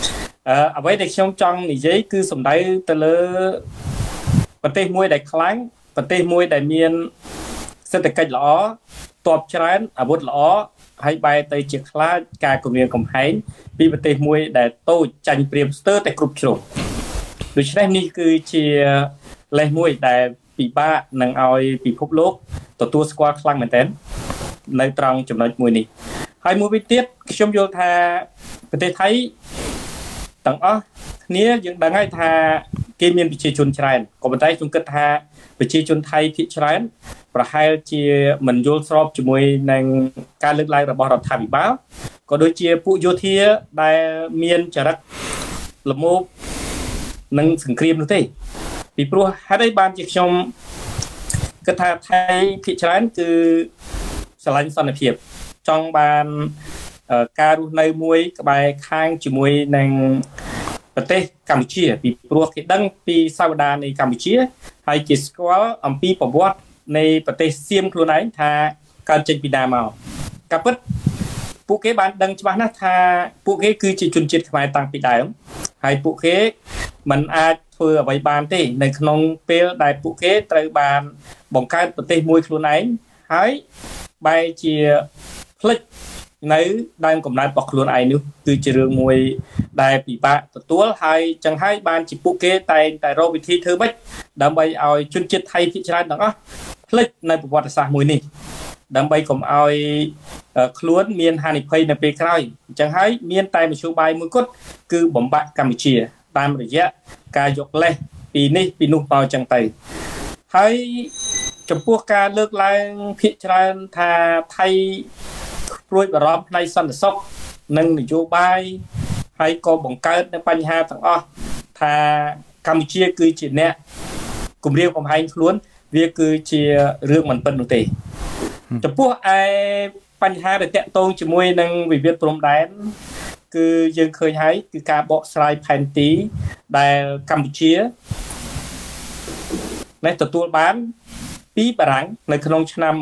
អ្វីដែលខ្ញុំចង់និយាយគឺសំដៅទៅលើប្រទេសមួយដែលខ្លាំងប្រទេសមួយដែលមានសេដ្ឋកិច្ចល្អទ័ពច្រើនអាវុធល្អហើយបែរទៅជាខ្លាចការគំរាមកំហែងពីប្រទេសមួយដែលតូចចាញ់ព្រាមស្ទើរតែគ្រប់ជ្រុងដូច្នេះនេះគឺជាលេសមួយដែលពិបាកនឹងឲ្យពិភពលោកទទួលស្គាល់ខ្លាំងមែនទែននៅត្រង់ចំណុចមួយនេះហើយមួយវិញទៀតខ្ញុំយល់ថាប្រទេសថៃទាំងអស់គ្នាយើងដឹងហើយថាគេមានប្រជាជនច្រើនក៏ប៉ុន្តែខ្ញុំគិតថាប្រជាជនថៃភាគច្រើនប្រហែលជាមិនយល់ស្របជាមួយនឹងការលើកឡើងរបស់រដ្ឋាភិបាលក៏ដូចជាពួកយោធាដែលមានចរិតល្មមនឹងសង្គ្រាមនោះទេពីព្រោះហេតុអីបានជាខ្ញុំគិតថាថៃភាគច្រើនគឺស្រឡាញ់សន្តិភាពចង់បានការរស់នៅមួយក្បែរខាងជាមួយនឹងប្រទេសកម្ពុជាពីព្រោះគេដឹងពីសាវតានៃកម្ពុជាហើយគេស្គាល់អំពីប្រវត្តិនៃប្រទេសសៀមខ្លួនឯងថាកើតចេញពីណាមកការពិតពួកគេបានដឹងច្បាស់ណាស់ថាពួកគេគឺជាជនជាតិខ្មែរតាំងពីដើមហើយពួកគេមិនអាចធ្វើអ្វីបានទេនៅក្នុងពេលដែលពួកគេត្រូវបានបង្កើតប្រទេសមួយខ្លួនឯងហើយបែរជាផ្លិចនៅដើមកំណើតរបស់ខ្លួនឯងនោះគឺជារឿងមួយដែលពិបាកទទួលហើយចឹងហើយបានជាពួកគេតែរកវិធីធ្វើម៉េចដើម្បីឲ្យជនជាតិថៃភាគច្រើនទាំងអស់ផ្លិចនៅប្រវត្តិសាស្ត្រមួយនេះដើម្បីកុំឲ្យខ្លួនមានហានិភ័យនៅពេលក្រោយអញ្ចឹងហើយមានតែមធ្យោបាយមួយគត់គឺបំបាក់កម្ពុជាតាមរយៈការយកលេសពីនេះពីនោះមកចឹងទៅហើយចំពោះការលើកឡើងភាគច្រើនថាថៃព្រួយបារម្ភផ្នែកសន្តិសុខនិងនយោបាយហើយក៏បង្កើតនៅបញ្ហាទាំងអស់ថាកម្ពុជាគឺជាអ្នកគម្រាមកំហែងខ្លួនវាគឺជារឿងមិនពិតនោះទេចំពោះឯបញ្ហាដែលតាក់ទងជាមួយនឹងវិវាទព្រំដែនគឺយើងឃើញហើយគឺការបកស្រាយផែនទីដែលកម្ពុជានេះទទួលបានពីបារាំងនៅក្នុងឆ្នាំ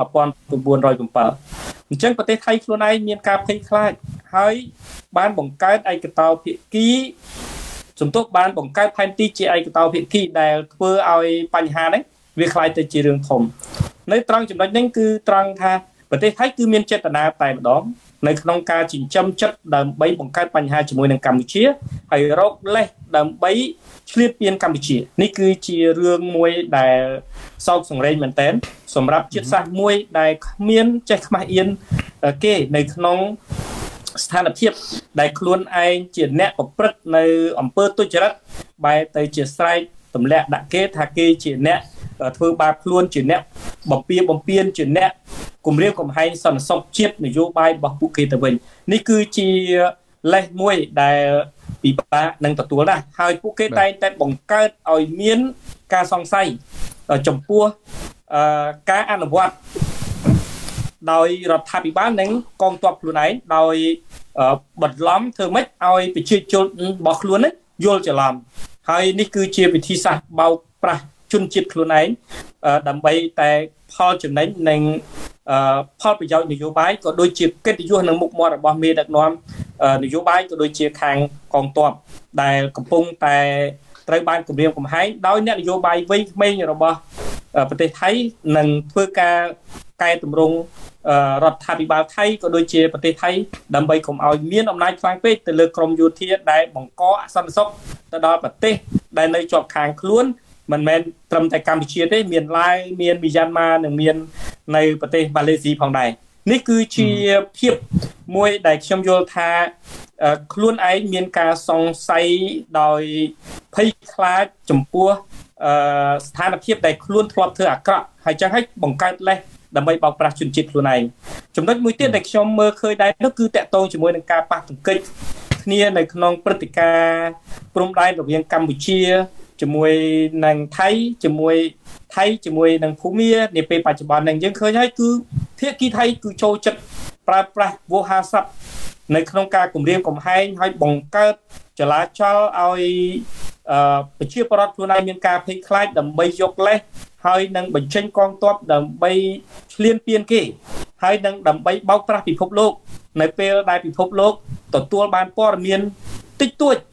1907អញ្ចឹងប្រទេសថៃខ្លួនឯងមានការភ័យខ្លាចហើយបានបង្កើតឯកតោភាគីសំទោសបានបង្កើតផែនទីជាឯកតោភាគីដែលធ្វើឲ្យបញ្ហានេះវាคล้ายទៅជារឿងធំនៅត្រង់ចំណុចនេះគឺត្រង់ថាប្រទេសថៃគឺមានចេតនាតែម្ដងនៅក្នុងការចិញ្ចឹមចិត្តដើម្បីបង្កើតបញ្ហាជាមួយនឹងកម្ពុជាហើយរកលេសដើម្បីឆ្លៀតពៀនកម្ពុជានេះគឺជារឿងមួយដែលសោកសង្រេងមែនទែនសម្រាប់ជាតិសាសន៍មួយដែលគ្មានចេះខ្មាស់អៀនគេនៅក្នុងស្ថានភាពដែលខ្លួនឯងជាអ្នកប្រព្រឹត្តនៅអំពើទុច្ចរិតបែរទៅជាស្រែកទម្លាក់ដាក់គេថាគេជាអ្នកធ្វើបាបខ្លួនជាអ្នកបំពានជាអ្នកគំរាមកំហែងសន្តិសុខជាតិនយោបាយរបស់ពួកគេទៅវិញនេះគឺជាលេសមួយដែលពិបាកនឹងទទួលដែរហើយពួកគេតែងតែបង្កើតឲ្យមានការសង្ស័យចំពោះការអនុវត្តដោយរដ្ឋាភិបាលនិងកងទ័ពខ្លួនឯងដោយបន្លំធ្វើម៉េចឲ្យប្រជាជនរបស់ខ្លួននេះយល់ច្រឡំហើយនេះគឺជាវិធីសាស្ត្របោកប្រាស់ជនជាតិខ្លួនឯងដើម្បីតែផលចំណេញនិងផលប្រយោជន៍នយោបាយក៏ដូចជាកិត្តិយសនិងមុខមាត់របស់មេដឹកនាំនយោបាយក៏ដូចជាខាងកងទ័ពដែលកំពុងតែត្រូវបានគម្រាមកំហែងដោយអ្នកនយោបាយវ័យក្មេងរបស់ប្រទេសថៃនឹងធ្វើការកែតម្រង់រដ្ឋាភិបាលថៃក៏ដូចជាប្រទេសថៃដើម្បីកុំឲ្យមានអំណាចខ្លាំងពេកទៅលើក្រមយោធាដែលបង្កអសន្តិសុខទៅដល់ប្រទេសដែលនៅជាប់ខាងខ្លួនមិនមែនត្រឹមតែកម្ពុជាទេមានឡាវមានមីយ៉ាន់ម៉ានិងមាននៅប្រទេសម៉ាឡេស៊ីផងដែរនេះគឺជាភាពមួយដែលខ្ញុំយល់ថាខ្លួនឯងមានការសង្ស័យដោយភ័យខ្លាចចំពោះស្ថានភាពដែលខ្លួនធ្លាប់ធ្វើអាក្រក់ហើយចឹងហើយបង្កើតលេសដើម្បីបោកប្រាស់ជនជាតិខ្លួនឯងចំណុចមួយទៀតដែលខ្ញុំមើលឃើញដែរនោះគឺតាក់ទងជាមួយនឹងការប៉ះទង្គិចគ្នានៅក្នុងព្រឹត្តិការណ៍ព្រំដែនរវាងកម្ពុជាជាមួយនឹងថៃជាមួយនឹងភូមានាពេលបច្ចុប្បន្ននេះយើងឃើញហើយគឺភាគីថៃគឺចូលចិត្តប្រើប្រាស់វោហារស័ព្ទនៅក្នុងការគម្រាមកំហែងហើយបង្កើតចលាចលឲ្យប្រជាពលរដ្ឋខ្លួនឯងមានការភ័យខ្លាចដើម្បីយកលេសហើយនឹងបញ្ចេញកងទ័ពដើម្បីឈ្លានពានគេហើយនឹងដើម្បីបោកប្រាស់ពិភពលោកនៅពេលដែលពិភពលោកទទួលបានព័ត៌មានតិចតួច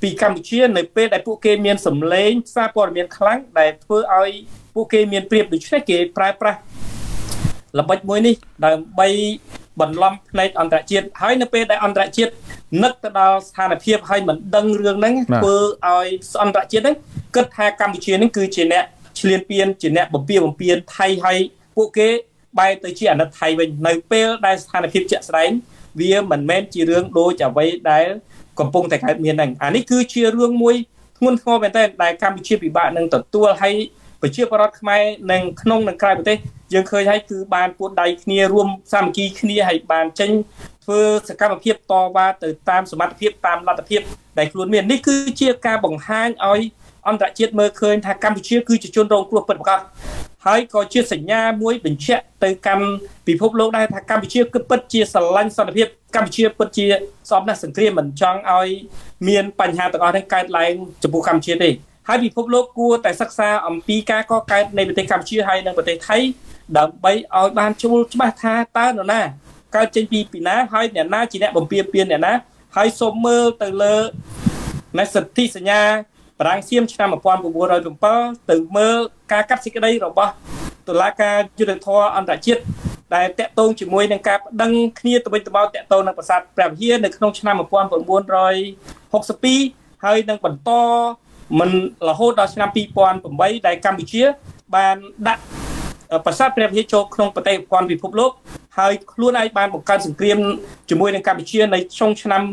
ពីកម្ពុជានៅពេលដែលពួកគេមានសម្លេងសារព័ត៌មានខ្លាំងដែលធ្វើឲ្យពួកគេមានប្រៀបដូច្នេះគេប្រើប្រាស់ល្បិចមួយនេះដើម្បីបន្លំផ្នែកអន្តរជាតិហើយនៅពេលដែលអន្តរជាតិនឹកទៅដល់ស្ថានភាពហើយមិនដឹងរឿងហ្នឹងធ្វើឲ្យអន្តរជាតិហ្នឹងគិតថាកម្ពុជាហ្នឹងគឺជាអ្នកឈ្លានពានជាអ្នកបំពានថៃហើយពួកគេបែរទៅជាអាណិតថៃវិញនៅពេលដែលស្ថានភាពជាក់ស្ដែងវាមិនមែនជារឿងដូចអ្វីដែលកំពុងតែកើតមានហ្នឹងអានេះគឺជារឿងមួយធ្ងន់ធ្ងរមែនទែនដែលកម្ពុជាពិបាកនឹងទទួលហើយប្រជាពលរដ្ឋខ្មែរនិងក្នុងនិងក្រៅប្រទេសយើងឃើញហើយគឺបានពួនដៃគ្នារួមសាមគ្គីគ្នាហើយបានចេញធ្វើសកម្មភាពតវ៉ាទៅតាមសមត្ថភាពតាមលទ្ធភាពដែលខ្លួនមាននេះគឺជាការបង្ហាញឲ្យអន្តរជាតិមើលឃើញថាកម្ពុជាគឺជាជនរងគ្រោះពិតប្រាកដហើយក៏ជាសញ្ញាមួយបញ្ជាក់ទៅកាន់ពិភពលោកដែរថាកម្ពុជាគឺពិតជាស្រឡាញ់សន្តិភាពកម្ពុជាពិតជាស្អប់ណាស់សង្គ្រាមមិនចង់ឲ្យមានបញ្ហាទាំងអស់នេះកើតឡើងចំពោះកម្ពុជាទេហើយពិភពលោកគួរតែសិក្សាអំពីការកកើតនៃប្រទេសកម្ពុជាហើយនិងប្រទេសថៃដើម្បីឲ្យបានជួលច្បាស់ថាតើនរណាកើតចេញពីណាហើយអ្នកណាជាអ្នកបំពានអ្នកណាហើយសូមមើលទៅលើនៃសន្ធិសញ្ញាបារាំងសៀមឆ្នាំ1907ទៅមើលការកាត់សេចក្តីរបស់តុលាការយុត្តិធម៌អន្តរជាតិដែលតាក់ទងជាមួយនឹងការប្តឹងគ្នាទៅវិញទៅមកតាក់ទងនឹងប្រាសាទព្រះវិហារនៅក្នុងឆ្នាំ1962ហើយនឹងបន្តមិនរហូតដល់ឆ្នាំ2008ដែលកម្ពុជាបានដាក់ប្រាសាទព្រះវិហារចូលក្នុងបេតិកភណ្ឌពិភពលោកហើយខ្លួនឯងបានបង្កើតសង្គ្រាមជាមួយនឹងកម្ពុជានៅចុងឆ្នាំ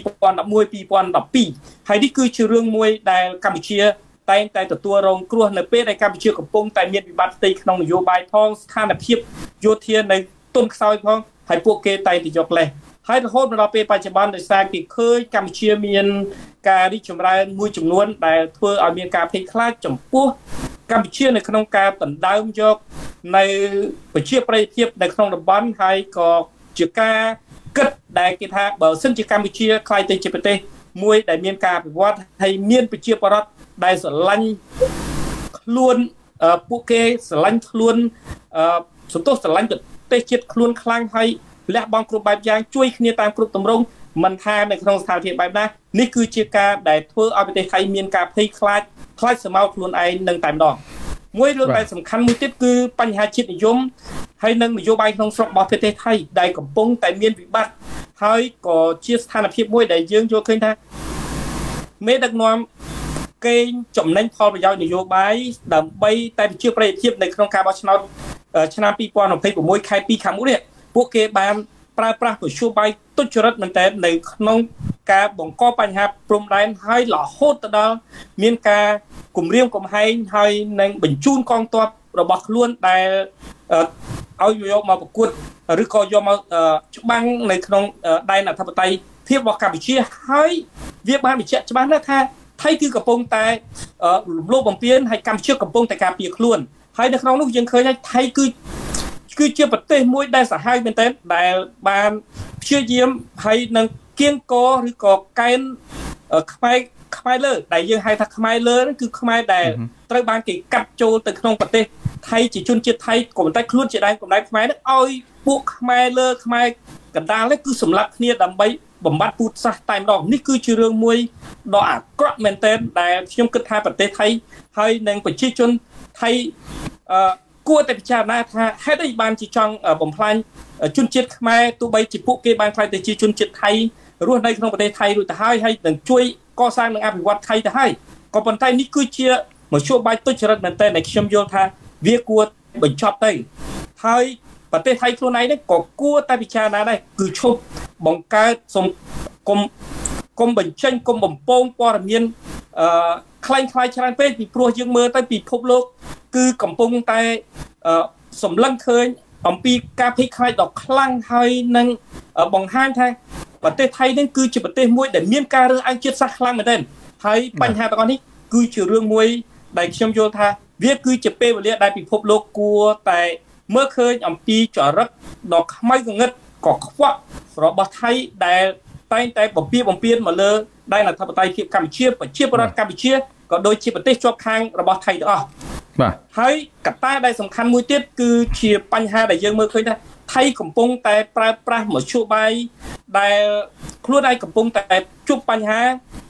2011-2012ហើយនេះគឺជារឿងមួយដែលកម្ពុជាតែងតែទទួលរងគ្រោះនៅពេលដែលកម្ពុជាកំពុងតែមានវិបត្តិផ្ទៃក្នុងនយោបាយផងស្ថានភាពយោធានៅទុនខ្សោយផងហើយពួកគេតែងតែយកលេសហើយរហូតមកដល់ពេលបច្ចុប្បន្នដោយសារគេឃើញកម្ពុជាមានការរីកចម្រើនមួយចំនួនដែលធ្វើឲ្យមានការភ័យខ្លាចចំពោះកម្ពុជានៅក្នុងការដណ្ដើមយកនៅប្រជាប្រិយភាពនៅក្នុងតំបន់ហើយក៏ជាការគិតដែលគេថាបើសិនជាកម្ពុជាខ្លាយទៅជាប្រទេសមួយដែលមានការអភិវឌ្ឍហើយមានប្រជាពលរដ្ឋដែលស្រឡាញ់ខ្លួនពួកគេស្រឡាញ់ខ្លួនសន្ទុះស្រឡាញ់ប្រទេសជាតិខ្លួនខ្លាំងហើយលះបង់គ្រប់បែបយ៉ាងជួយគ្នាតាមគ្រប់ទម្រង់មិនថានៅក្នុងស្ថានភាពបែបណានេះគឺជាការដែលធ្វើឲ្យប្រទេសថៃមានការភ័យខ្លាចសមោកខ្លួនឯងនឹងតែម្ដងមួយរឿងដែលសំខាន់មួយទៀតគឺបញ្ហាជាតិនិយមហើយនិងនយោបាយក្នុងស្រុករបស់ប្រទេសថៃដែលកំពុងតែមានវិបត្តិហើយក៏ជាស្ថានភាពមួយដែលយើងយល់ឃើញថាមេដឹកនាំកេងចំណេញផលប្រយោជន៍នយោបាយដើម្បីតែជាប្រតិភិបនៅក្នុងការបោះឆ្នោតឆ្នាំ2026ខែ2ខាងមុខនេះពួកគេបានប្រើប្រាស់មធ្យោបាយទុច្ចរិតមែនទែននៅក្នុងការបង្កបញ្ហាព្រំដែនហើយរហូតទៅដល់មានការគំរាមកំហែងហើយនឹងបញ្ជូនកងទ័ពរបស់ខ្លួនដែលឲ្យយកមកប្រកួតឬក៏យកមកច្បាំងនៅក្នុងដែនអធិបតេយ្យភាពរបស់កម្ពុជាហើយវាបានបញ្ជាក់ច្បាស់ណាស់ថាថៃគឺកំពុងតែរំលោភបំពានហើយកម្ពុជាកំពុងតែការពារខ្លួនហើយនៅក្នុងនោះយើងឃើញថាថៃគឺជាប្រទេសមួយដែលសាហាវមែនទែនដែលបានព្យាយាមហើយនឹងគៀងកឬក៏កែនខ្មែរលើដែលយើងហៅថាខ្មែរលើគឺខ្មែរដែលត្រូវបានគេកាត់ចូលទៅក្នុងប្រទេសថៃជាជនជាតិថៃក៏ប៉ុន្តែខ្លួនជាដែនកំណើតខ្មែរនឹងឲ្យពួកខ្មែរលើខ្មែរកណ្ដាលនេះគឺសម្លាប់គ្នាដើម្បីបំបត្តិពូជសាសន៍តែម្ដងនេះគឺជារឿងមួយដ៏អាក្រក់មែនទែនដែលខ្ញុំគិតថាប្រទេសថៃហើយនិងប្រជាជនថៃគួរតែពិចារណាថាហេតុអីបានជាចង់បំផ្លាញជនជាតិខ្មែរទោះបីជាពួកគេបានខ្លាយទៅជាជនជាតិថៃរស់នៅក្នុងប្រទេសថៃរួចទៅហើយនឹងជួយកសាងនិងអភិវឌ្ឍថៃទៅហើយក៏ប៉ុន្តែនេះគឺជាមធ្យោបាយទុច្ចរិតមែនទែនដែលខ្ញុំយល់ថាវាគួរបញ្ចប់ទៅហើយប្រទេសថៃខ្លួនឯងនេះក៏គួរតែពិចារណាដែរគឺឈប់បង្កើតគុំបញ្ចេញគុំបំពងព័ត៌មានคล้ายច្រើនពេកពីព្រោះយើងមើលទៅពិភពលោកគឺកំពុងតែសម្លឹងឃើញអំពីការភ័យខ្លាចដ៏ខ្លាំងហើយនឹងបង្ហាញថាប្រទេសថៃនេះគឺជាប្រទេសមួយដែលមានការរើសអើងជាតិសាសន៍ខ្លាំងមែនទែនហើយបញ្ហាទាំងអស់នេះគឺជារឿងមួយដែលខ្ញុំយល់ថាវាគឺជាពេលវេលាដែលពិភពលោកគួរតែមើលឃើញអំពីចរិតដ៏ខ្មៅងងឹតកខ្វក់របស់ថៃដែលតែងតែបំពានមកលើដែនអធិបតេយ្យភាពកម្ពុជាប្រជាពលរដ្ឋកម្ពុជាក៏ដូចជាប្រទេសជាប់ខាងរបស់ថៃទាំងអស់បាទហើយកត្តាដែលសំខាន់មួយទៀតគឺជាបញ្ហាដែលយើងមើលឃើញថាថៃកំពុងតែប្រើប្រាស់មធ្យោបាយដែលខ្លួនឯងកំពុងតែជួបបញ្ហា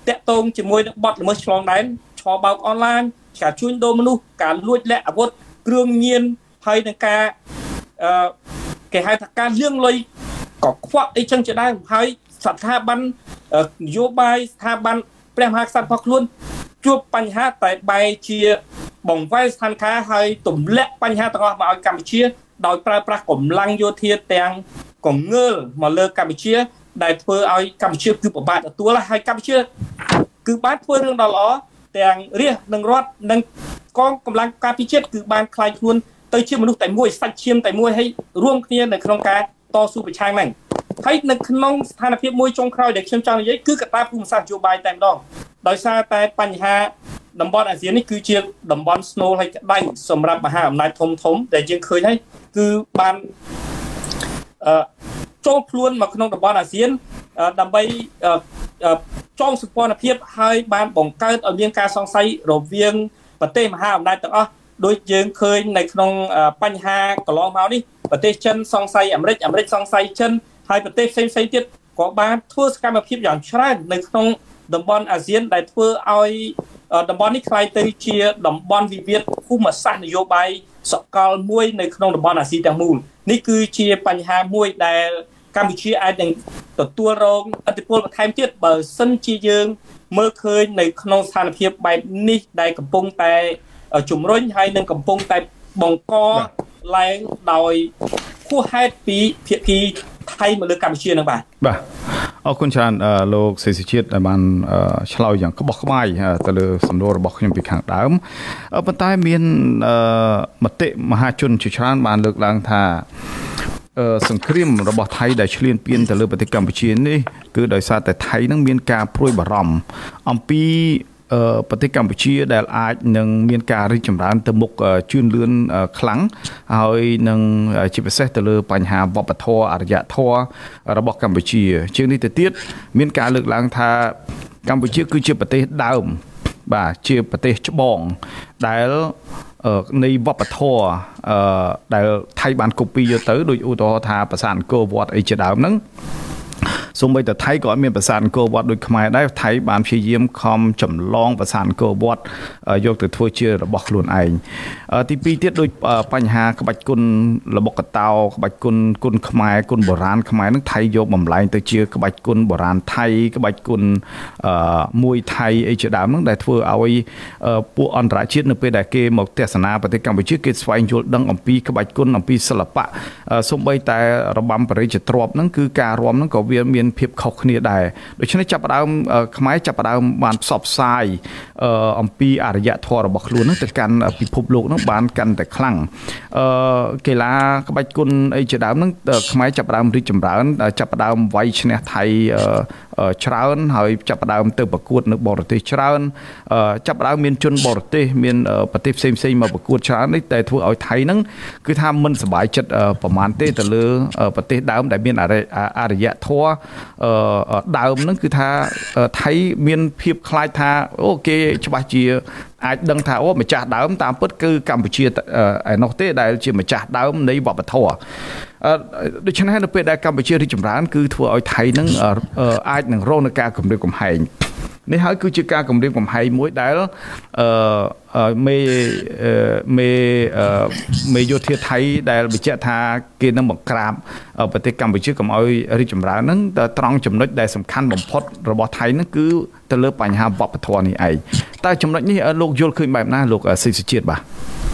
តាក់ទងជាមួយនឹងបទល្មើសឆ្លងដែនឆបោកអនឡាញការជួញដូរមនុស្សការលួចលាក់អាវុធគ្រឿងញៀនហើយនឹងការគេហៅថាការលាងលុយកខ្វក់អីចឹងជាដើមហើយស្ថាប័ននយោបាយស្ថាប័នព្រះមហាក្សត្ររបស់ខ្លួនជួបបញ្ហាតែបែរជាបង្វែរស្ថានភាពហើយទម្លាក់បញ្ហាទាំងអស់មកឲ្យកម្ពុជាដោយប្រើប្រាស់កម្លាំងយោធាទាំងកងើលមកលើកម្ពុជាដែលធ្វើឲ្យកម្ពុជាគឺពិបាកទទួលហើយកម្ពុជាគឺបានធ្វើរឿងដ៏ល្អទាំងរាជនិងរដ្ឋនិងកងកម្លាំងការពារជាតិគឺបានខ្លាយខ្លួនទៅជាមនុស្សតែមួយសាច់ឈាមតែមួយហើយរួមគ្នានៅក្នុងការតស៊ូប្រឆាំងហ្នឹងហើយនៅក្នុងស្ថានភាពមួយចុងក្រោយដែលខ្ញុំចង់និយាយគឺកត្តាភូមិសាស្ត្រនយោបាយតែម្ដងដោយសារតែបញ្ហាតំបន់អាស៊ាននេះគឺជាតំបន់ស្នូលហើយក្តៅសម្រាប់មហាអំណាចធំៗដែលយើងឃើញហើយគឺបានចូលខ្លួនមកក្នុងតំបន់អាស៊ានដើម្បីចងសម្ព័ន្ធភាពហើយបានបង្កើតឲ្យមានការសង្ស័យរវាងប្រទេសមហាអំណាចទាំងអស់ដូចយើងឃើញនៅក្នុងបញ្ហាកន្លងមកនេះប្រទេសចិនសង្ស័យអាមេរិកសង្ស័យចិនហើយប្រទេសផ្សេងៗទៀតក៏បានធ្វើសកម្មភាពយ៉ាងច្រើននៅក្នុងតំបន់អាស៊ានដែលធ្វើឲ្យតំបន់នេះក្លាយទៅជាតំបន់វិវាទភូមិសាស្ត្រនយោបាយសកលមួយនៅក្នុងតំបន់អាស៊ីទាំងមូលនេះគឺជាបញ្ហាមួយដែលកម្ពុជាអាចនឹងទទួលរងឥទ្ធិពលបន្ថែមទៀតបើសិនជាយើងមើលឃើញនៅក្នុងស្ថានភាពបែបនេះដែលកំពុងតែជំរុញហើយនឹងកំពុងតែបង្កឡើងដោយខុសហេតុពីភាគីថៃមកលើកម្ពុជានឹងបាទអរគុណច្រើនលោកសេស៊ីជាតិដែលបានឆ្លើយយ៉ាងក្បោះក្បាយទៅលើសំណួររបស់ខ្ញុំពីខាងដើមប៉ុន្តែមានមតិមហាជនជាច្រើនបានលើកឡើងថាសង្គ្រាមរបស់ថៃដែលឈ្លានពានទៅលើប្រទេសកម្ពុជានេះគឺដោយសារតែថៃនឹងមានការព្រួយបារម្ភអំពីប្រទេសកម្ពុជាដែលអាចនឹងមានការរីកចម្រើនទៅមុខជឿនលឿនខ្លាំងហើយនឹងជាពិសេសទៅលើបញ្ហាវប្បធម៌អរិយធម៌របស់កម្ពុជាជាងនេះទៅទៀតមានការលើកឡើងថាកម្ពុជាគឺជាប្រទេសដើមបាទជាប្រទេសច្បងដែលនៃវប្បធម៌ដែលថៃបានកូពីយកទៅដូចឧទាហរណ៍ថាប្រាសាទអង្គរវត្តអីជាដើមហ្នឹងសូម្បីតែថៃក៏អត់មានប្រាសាទអង្គរវត្តដូចខ្មែរដែរថៃបានព្យាយាមខំចម្លងប្រាសាទអង្គរវត្តយកទៅធ្វើជារបស់ខ្លួនឯងទី2ទៀតដូចបញ្ហាក្បាច់គុណល្បុក្កតោក្បាច់គុណខ្មែរគុណបុរាណខ្មែរនឹងថៃយកបំលែងទៅជាក្បាច់គុណបុរាណថៃក្បាច់គុណមួយថៃអីជាដើមហ្នឹងដែលធ្វើឲ្យពួកអន្តរជាតិនៅពេលដែលគេមកទស្សនាប្រទេសកម្ពុជាគេស្វែងយល់ដឹងអំពីក្បាច់គុណអំពីសិល្បៈសូម្បីតែរបាំបរិយាទ្របហ្នឹងគឺការរាំហ្នឹងក៏វាមានភាពខុសគ្នាដែរដូច្នេះចាប់ផ្ដើមខ្មែរចាប់ផ្ដើមបានផ្សព្វផ្សាយអំពីអរិយធម៌របស់ខ្លួនហ្នឹងទៅកាន់ពិភពលោកហ្នឹងបានកាន់តែខ្លាំងកីឡាក្បាច់គុណអីជាដើមហ្នឹងខ្មែរចាប់ផ្ដើមរីកចម្រើនចាប់ផ្ដើមវាយឈ្នះថៃច្រើនហើយចាប់ផ្ដើមទៅប្រកួតនៅបរទេសច្រើនចាប់ផ្ដើមមានជនបរទេសមានប្រទេសផ្សេងៗមកប្រកួតច្រើននេះតែធ្វើឲ្យថៃហ្នឹងគឺថាមិនសប្បាយចិត្តប្រហែលទេទៅលើប្រទេសដើមដែលមានអរិយធម៌ដើមហ្នឹងគឺថាថៃមានភាពខ្លាចថាអូគេច្បាស់ជាអាចដឹងថាអូម្ចាស់ដើមតាមពិតគឺកម្ពុជាឯនោះទេដែលជាម្ចាស់ដើមនៃវប្បធម៌ដូច្នេះនៅពេលដែលកម្ពុជារីកចម្រើនគឺធ្វើឲ្យថៃនឹងអាចនឹងរងនឹងការគំរាមកំហែងនេះហើយគឺជាការគំរាមកំហែងមួយដែលមេយោធាថៃដែលបញ្ជាក់ថាគេនឹងបង្ក្រាបប្រទេសកម្ពុជាកុំឲ្យរីកចម្រើនហ្នឹងត្រង់ចំណុចដែលសំខាន់បំផុតរបស់ថៃហ្នឹងគឺទៅលើបញ្ហាវប្បធម៌នេះឯងតែចំណុចនេះលោកយល់ឃើញបែបណាលោកសេស៊ីជាតិបាទ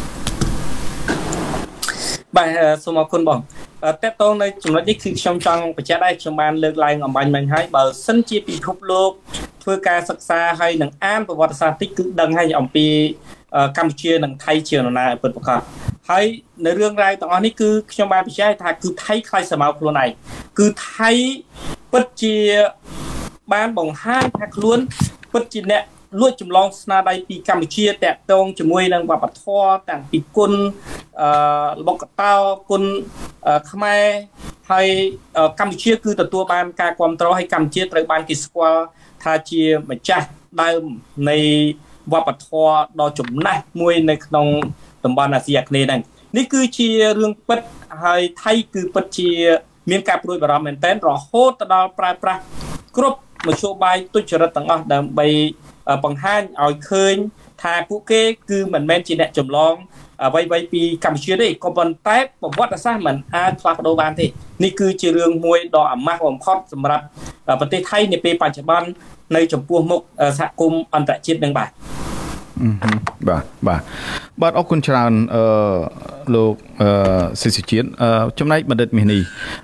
សូមអរគុណបងតើតើនៅចំណុចនេះគឺខ្ញុំចង់បញ្ជាក់ដែរខ្ញុំបានលើកឡើងអំបញ្ញមិញហើយបើសិនជាពិភពលោកធ្វើការសិក្សាហើយនឹងអានប្រវត្តិសាស្ត្រតិចគឺដឹងហើយអំពីកម្ពុជានិងថៃជានរណាពិតប្រាកដហើយនៅរឿងរ៉ាវទាំងអស់នេះគឺខ្ញុំបានបញ្ជាក់ថាគឺថៃខ្លាចសមោខ្លួនឯងគឺថៃពិតជាបានបង្ហាញថាខ្លួនពិតជាអ្នកលួចចម្លងស្នាដៃពីកម្ពុជាតាក់ទងជាមួយនឹងវប្បធម៌ទាំងពីគុណល្បុក្កតោគុណខ្មែរហើយកម្ពុជាគឺទទួលបានការគ្រប់គ្រងហើយកម្ពុជាត្រូវបានគេស្គាល់ថាជាម្ចាស់ដើមនៃវប្បធម៌ដ៏ចំណាស់មួយនៅក្នុងតំបន់អាស៊ីអាគ្នេយ៍ហ្នឹងនេះគឺជារឿងពិតហើយថៃគឺពិតជាមានការព្រួយបារម្ភមែនទែនរហូតទៅដល់ប្រើប្រាស់គ្រប់មធ្យោបាយទុច្ចរិតទាំងអស់ដើម្បីបង្ហាញឲ្យឃើញថាពួកគេគឺមិនមែនជាអ្នកចម្លងអ្វីៗពីកម្ពុជាទេក៏ប៉ុន្តែប្រវត្តិសាស្ត្រមិនអាចផ្លាស់ប្ដូរបានទេនេះគឺជារឿងមួយដ៏អាម៉ាស់បំផុតសម្រាប់ប្រទេសថៃនាពេលបច្ចុប្បន្ននៅចំពោះមុខសហគមន៍អន្តរជាតិនឹងបាទបាទអរគុណច្រើនលោកសិស្សជាតិចំណែកបណ្ឌិតមាសនេះ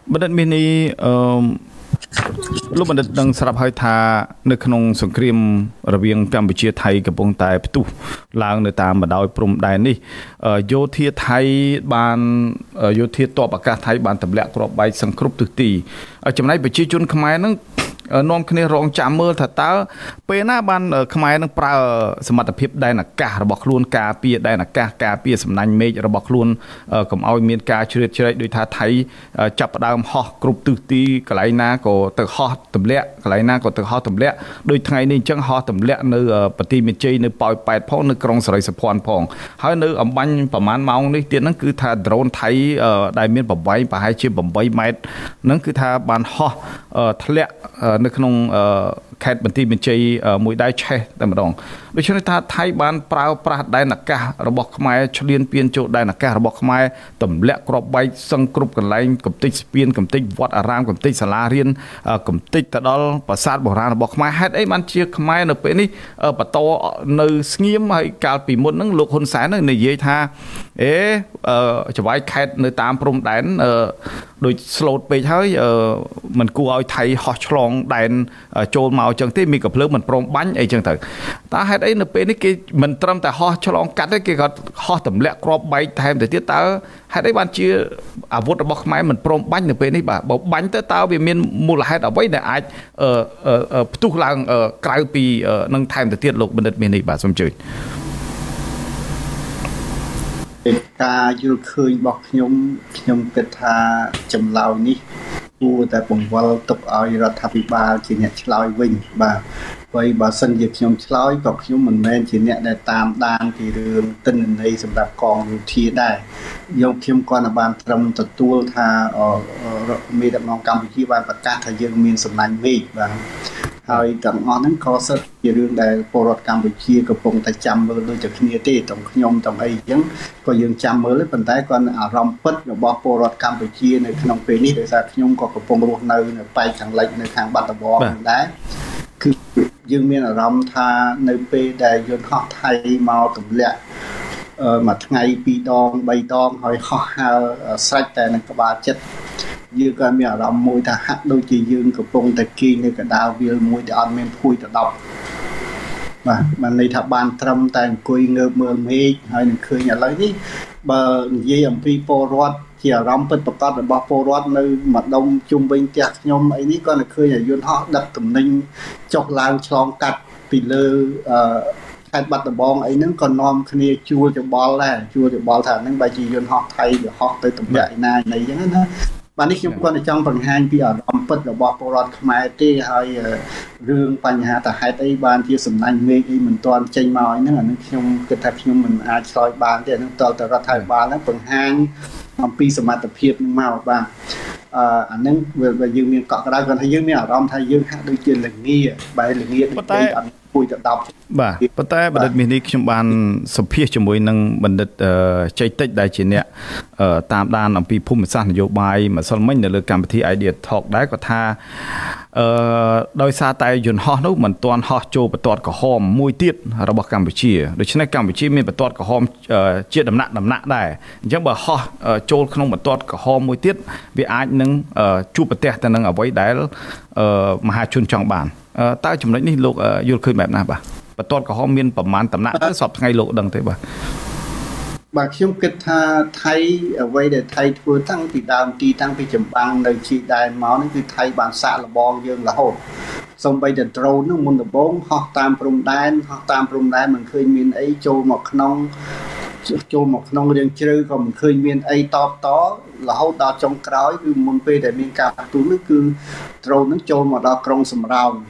លោកបណ្ឌិតដឹងស្រាប់ហើយថានៅក្នុងសង្គ្រាមរវាងកម្ពុជាថៃកំពុងតែផ្ទុះឡើងនៅតាមបណ្ដោយព្រំដែននេះយោធាថៃបានយោធាទ័ពអាកាសថៃបានទម្លាក់គ្រាប់បែកសង្គ្រប់ទិសទីចំណែកប្រជាជនខ្មែរនឹងនាំគ្នារងចាំមើលថាតើពេលណាបានខ្មែរនឹងប្រើសមត្ថភាពដែនអាកាសរបស់ខ្លួនការពារដែនអាកាសការពារសំណាញ់មេឃរបស់ខ្លួនកុំឲ្យមានការជ្រៀតជ្រែកដោយថាថៃចាប់ផ្ដើមហោះគ្រប់ទិសទីកន្លែងណាក៏ទៅហោះទម្លាក់កន្លែងណាក៏ទៅហោះទម្លាក់ដោយថ្ងៃនេះអញ្ចឹងហោះទម្លាក់នៅប្រទីមានជ័យនៅប៉ោយប៉ែតផងនៅក្រុងសេរីសុភ័ណ្ឌផងហើយនៅអំបញ្ញប្រហែលម៉ោងនេះទៀតហ្នឹងគឺថា drone ថៃដែលមានប្រវែងប្រហែលជា8ម៉ែត្រហ្នឹងគឺថាបានហោះធ្លាក់នៅក្នុងខេត្តបន្ទាយមានជ័យមួយដៃឆេះតែម្ដងដូច្នេះថាថៃបានប្រើប្រាស់ដែនអាកាសរបស់ខ្មែរឈ្លានពានចូលដែនអាកាសរបស់ខ្មែរទម្លាក់គ្រាប់បែកសឹងគ្រប់កន្លែងកំទេចស្ពានកំទេចវត្តអារាមកំទេចសាលារៀនកំទេចទៅដល់ប្រាសាទបុរាណរបស់ខ្មែរហេតុអីបានជាខ្មែរនៅពេលនេះបន្តនៅស្ងៀមហើយកាលពីមុនហ្នឹងលោកហ៊ុនសែននិយាយថាចវាយខេត្តនៅតាមព្រំដែនដូចស្លូតពេកហើយមិនគួរឲ្យថៃហោះឆ្លងដែនចូលមកអញ្ចឹងទេមានកំភ្លើងមិនព្រមបាញ់អីចឹងទៅតើហេតុអីនៅពេលនេះគេមិនត្រឹមតែហោះឆ្លងកាត់ទេគេក៏ហោះទម្លាក់គ្រាប់បែកថែមទៅទៀតតើហេតុអីបានជាអាវុធរបស់ខ្មែរមិនព្រមបាញ់នៅពេលនេះបាទបើបាញ់ទៅតើវាមានមូលហេតុអ្វីដែលអាចផ្ទុះឡើងក្រៅពីនឹងថែមទៅទៀតលោកបណ្ឌិតមាសនេះបាទសូមជួយការយល់ឃើញរបស់ខ្ញុំគិតថាចម្លើយនេះគួរតែបង្វិលទុកឲ្យរដ្ឋាភិបាលជាអ្នកឆ្លើយវិញបាទហើយបើសិនជាខ្ញុំឆ្លើយក៏ខ្ញុំមិនមែនជាអ្នកដែលតាមដានពីរឿងទិន្នន័យសម្រាប់កងយោធាដែរខ្ញុំគាត់បានត្រឹមទទួលថាមេដឹកនាំកម្ពុជាបានប្រកាសថាយើងមានសំណាញ់មេឃបាទហើយទាំងអស់ហ្នឹងក៏សិតជារឿងដែលពលរដ្ឋកម្ពុជាកំពុងតែចាំមើលដូចតែគ្នាទេទាំងខ្ញុំទាំងអីអញ្ចឹងក៏យើងចាំមើលទេប៉ុន្តែគាត់អារម្មណ៍ពិតរបស់ពលរដ្ឋកម្ពុជានៅក្នុងពេលនេះដោយសារខ្ញុំក៏កំពុងរស់នៅប៉ែកខាងលិចនៅខាងបាត់ដំបងដែរគឺយើងមានអារម្មណ៍ថានៅពេលដែលយន្តហោះថៃមកទម្លាក់មួយថ្ងៃ2ដង3ដងហើយហោះហើរស្រេចតែនឹងក្បាលចិត្តយើងក៏មានអារម្មណ៍មួយថាហាក់ដូចជាយើងកំពុងតែគេងនៅកណ្ដាលវាលមួយដែលអត់មានភួយទៅ10បាទបានន័យថាបានត្រឹមតែអង្គុយងើបមើលមេឃហើយនឹងឃើញឥឡូវនេះបើនិយាយអំពីពលរដ្ឋជាអារម្មណ៍ពិតប្រាកដរបស់ពលរដ្ឋនៅម្ដុំជុំវិញផ្ទះខ្ញុំអីនេះក៏ឃើញយន្តហោះដឹកទំនិញចុះឡើងឆ្លងកាត់ពីលើខេត្តបាត់ដំបងអីហ្នឹងក៏នាំគ្នាជួលច្បល់ដែរជួលច្បល់ថាហ្នឹងបើជាយន្តហោះថៃវាហោះទៅទម្លាក់ឯណាអីចឹងណាបាទនេះខ្ញុំគាត់ចង់បង្ហាញពីអារម្មណ៍ពិតរបស់ពលរដ្ឋខ្មែរទេហើយរឿងបញ្ហាតាហេតុអីបានជាសំណាញ់មេឃអីមិនទាន់ចេញមកហ្នឹងអានេះខ្ញុំគិតថាខ្ញុំមិនអាចឆ្លើយបានទេអានឹងតើរដ្ឋាភិបាលហ្នឹងបង្ហាញអំពីសមត្ថភាពនឹងមកបាទអានឹងវាយើងមានកក់ក្ដៅគាត់ថាយើងមានអារម្មណ៍ថាយើងហាក់ដូចជាល្ងាបែរល្ងាដូចតែអត់គួយទៅ10 បាទប៉ុន្តែបណ្ឌិតមាសនេះខ្ញុំបានសម្ភាសជាមួយនឹងបណ្ឌិតជ័យតិចដែលជាអ្នកតាមដានអំពីភូមិសាស្ត្រនយោបាយម្សិលមិញនៅលើកម្មវិធី Idea Talk ដែរគាត់ថាដោយសារតែយន្តហោះនោះមិនទាន់ហោះចូលបន្ទាត់ក្រហមមួយទៀតរបស់កម្ពុជាដូច្នេះកម្ពុជាមានបន្ទាត់ក្រហមជាដំណាក់ដែរអញ្ចឹងបើហោះចូលក្នុងបន្ទាត់ក្រហមមួយទៀតវាអាចនឹងជួបប្រទះទៅនឹងអ្វីដែលមហាជនចង់បានតើចំណុចនេះលោកយល់ឃើញបែបណាបាទបន្ទាត់ក្រហមមានប្រមាណដំណាក់ទៅសពថ្ងៃលោកដឹងទេបាទខ្ញុំគិតថាថៃអ្វីដែលថៃធ្វើតាំងពីដើមទីតាំងពីចម្បាំងនៅជីដែនមកនេះគឺថៃបានសាកល្បងយើងរហូតសូម្បីតែ drone នោះមុនដំបូងហោះតាមព្រំដែនមិនឃើញមានអីចូលមកក្នុងរៀងជ្រៅក៏មិនឃើញមានអីតបតរហូតដល់ចុងក្រោយគឺមុនពេលដែលមានការផ្ទុះនោះគឺ drone នឹងចូលមកដល់ក្រុងសំរោង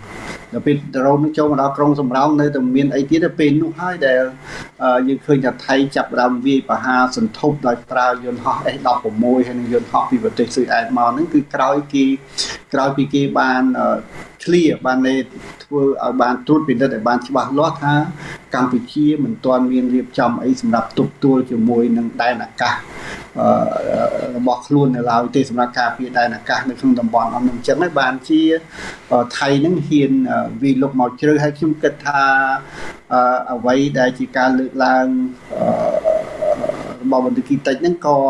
ដល់ពេលដ្រូននឹងចូលមកដល់ក្រុងសំរោងនៅតែមានអីទៀតទៅពេលនោះហើយដែលយើងឃើញថាថៃចាប់ផ្ដើមវាយប្រហារសន្ធប់ដោយប្រើយន្តហោះ F16 ហើយនឹងយន្តហោះពីប្រទេសស៊ុយអែតមកហ្នឹងគឺក្រោយពីគេបានclear បានធ្វើឲ្យបានត្រួតពិនិត្យឲ្យបានច្បាស់លាស់ថាកម្ពុជាមិនទាន់មានរៀបចំអីសម្រាប់ទប់ទល់ជាមួយនឹងដែនអាកាសរបស់ខ្លួននៅឡើយទេសម្រាប់ការពារដែនអាកាសនៅក្នុងតំបន់អញ្ចឹងហើយបានជាថៃនឹងហ៊ានវាលុកមកជ្រៅហើយខ្ញុំគិតថាអ្វីដែលជាការលើកឡើងរបស់មន្ត្រីតិចហ្នឹងក៏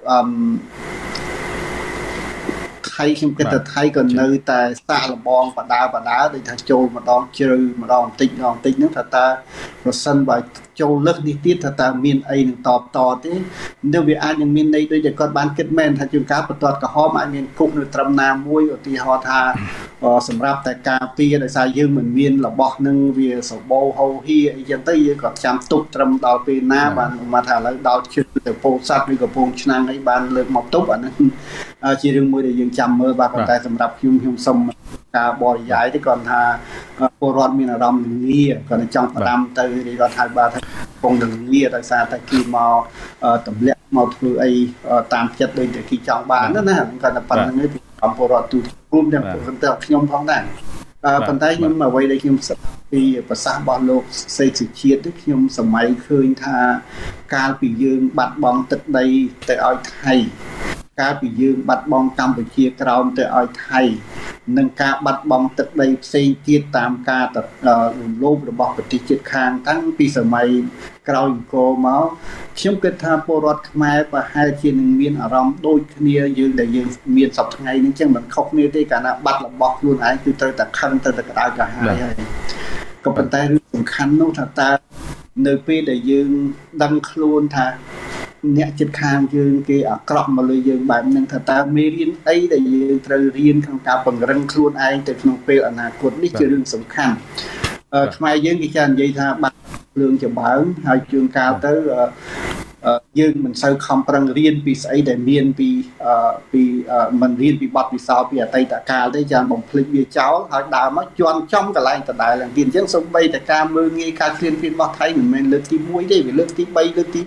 ថៃខ្ញុំគិតថាថៃក៏នៅតែសាកល្បងបដាដូចថាចូលម្ដងជ្រៅម្ដងបន្តិចហ្នឹងថាតើប្រសិនបើចូលលើកនេះទៀតថាតើមានអីនឹងតបតទេនៅវាអាចនឹងមានន័យដូចតែគាត់បានគិតមែនថាជួនកាលបន្ទាត់ក្រហមអាចមានគុកនៅត្រឹមណាមួយឧទាហរណ៍ថាសម្រាប់តែការពារដោយសារយើងមិនមានរបស់នឹងវាសបោហោហៀអីចឹងទៅយើងក៏ចាំទុកត្រឹមដល់ពេលណាបានមកថាឥឡូវដល់ជឿទៅពោធិ៍សាត់ឬក៏ពងឆ្នាំងអីបានលើកមកទុកអានេះជារឿងមួយដែលយើងចាំមើលបាទប៉ុន្តែសម្រាប់ខ្ញុំសុំការបរិយាយទេគាត់ថាពលរដ្ឋមានអារម្មណ៍ងាគាត់ចង់ផ្ដាំទៅឬក៏ថាបាទគង់នឹងងាដោយសារតែគេមកទម្លាក់មកធ្វើអីតាមចិត្តដូចតែគេចង់បានណាគាត់តែប៉ុណ្្នឹងទេអង្គពលរដ្ឋទូរួមទាំងខ្ញុំផងដែរប៉ុន្តែខ្ញុំអ្វីដែលខ្ញុំសិក្សាពីប្រសាសន៍របស់លោកសេដ្ឋជាតិខ្ញុំសម័យឃើញថាកាលពីយើងបាត់បង់ទឹកដីទៅឲ្យថៃកាលពីយើងបាត់បង់កម្ពុជាក្រោមទៅឲ្យថៃនិងការបាត់បង់ទឹកដីផ្សេងទៀតតាមការរំលោភរបស់ប្រទេសជិតខាងតាំងពីសម័យក្រោយអង្គរមកខ្ញុំគិតថាពលរដ្ឋខ្មែរប្រហែលជានឹងមានអារម្មណ៍ដូចគ្នាយើងដែលយើងមានសពថ្ងៃនេះចឹងមិនខុសគ្នាទេកាលណាបាត់របស់ខ្លួនឯងគឺត្រូវតែខឹងត្រូវតែក្តៅក្រហាយហើយក៏ប៉ុន្តែរឿងសំខាន់នោះថាតើនៅពេលដែលយើងដឹងខ្លួនថាអ្នកចិត្តខាងយើងគេអាក្រក់មកលើយើងបែបហ្នឹងថាតើមេរៀនអីដែលយើងត្រូវរៀនក្នុងការពង្រឹងខ្លួនឯងទៅក្នុងពេលអនាគតនេះជារឿងសំខាន់ខ្មែរយើងគេចានិយាយថាបាត់ភ្លើងចំបើងហើយជួនកាលទៅយើងមិនសូវខំប្រឹងរៀនពីស្អីដែលមានពីមិនរៀនពីបទពិសោធន៍ពីអតីតកាលទេចាំបំភ្លេចវាចោលហើយដើរមកជន់ចំកន្លែងដដែលឡើងទៀតអញ្ចឹងសូម្បីតែការមើលងាយការឃ្លានរបស់ថៃមិនមែនលើកទី1ទេវាលើកទី3លើកទី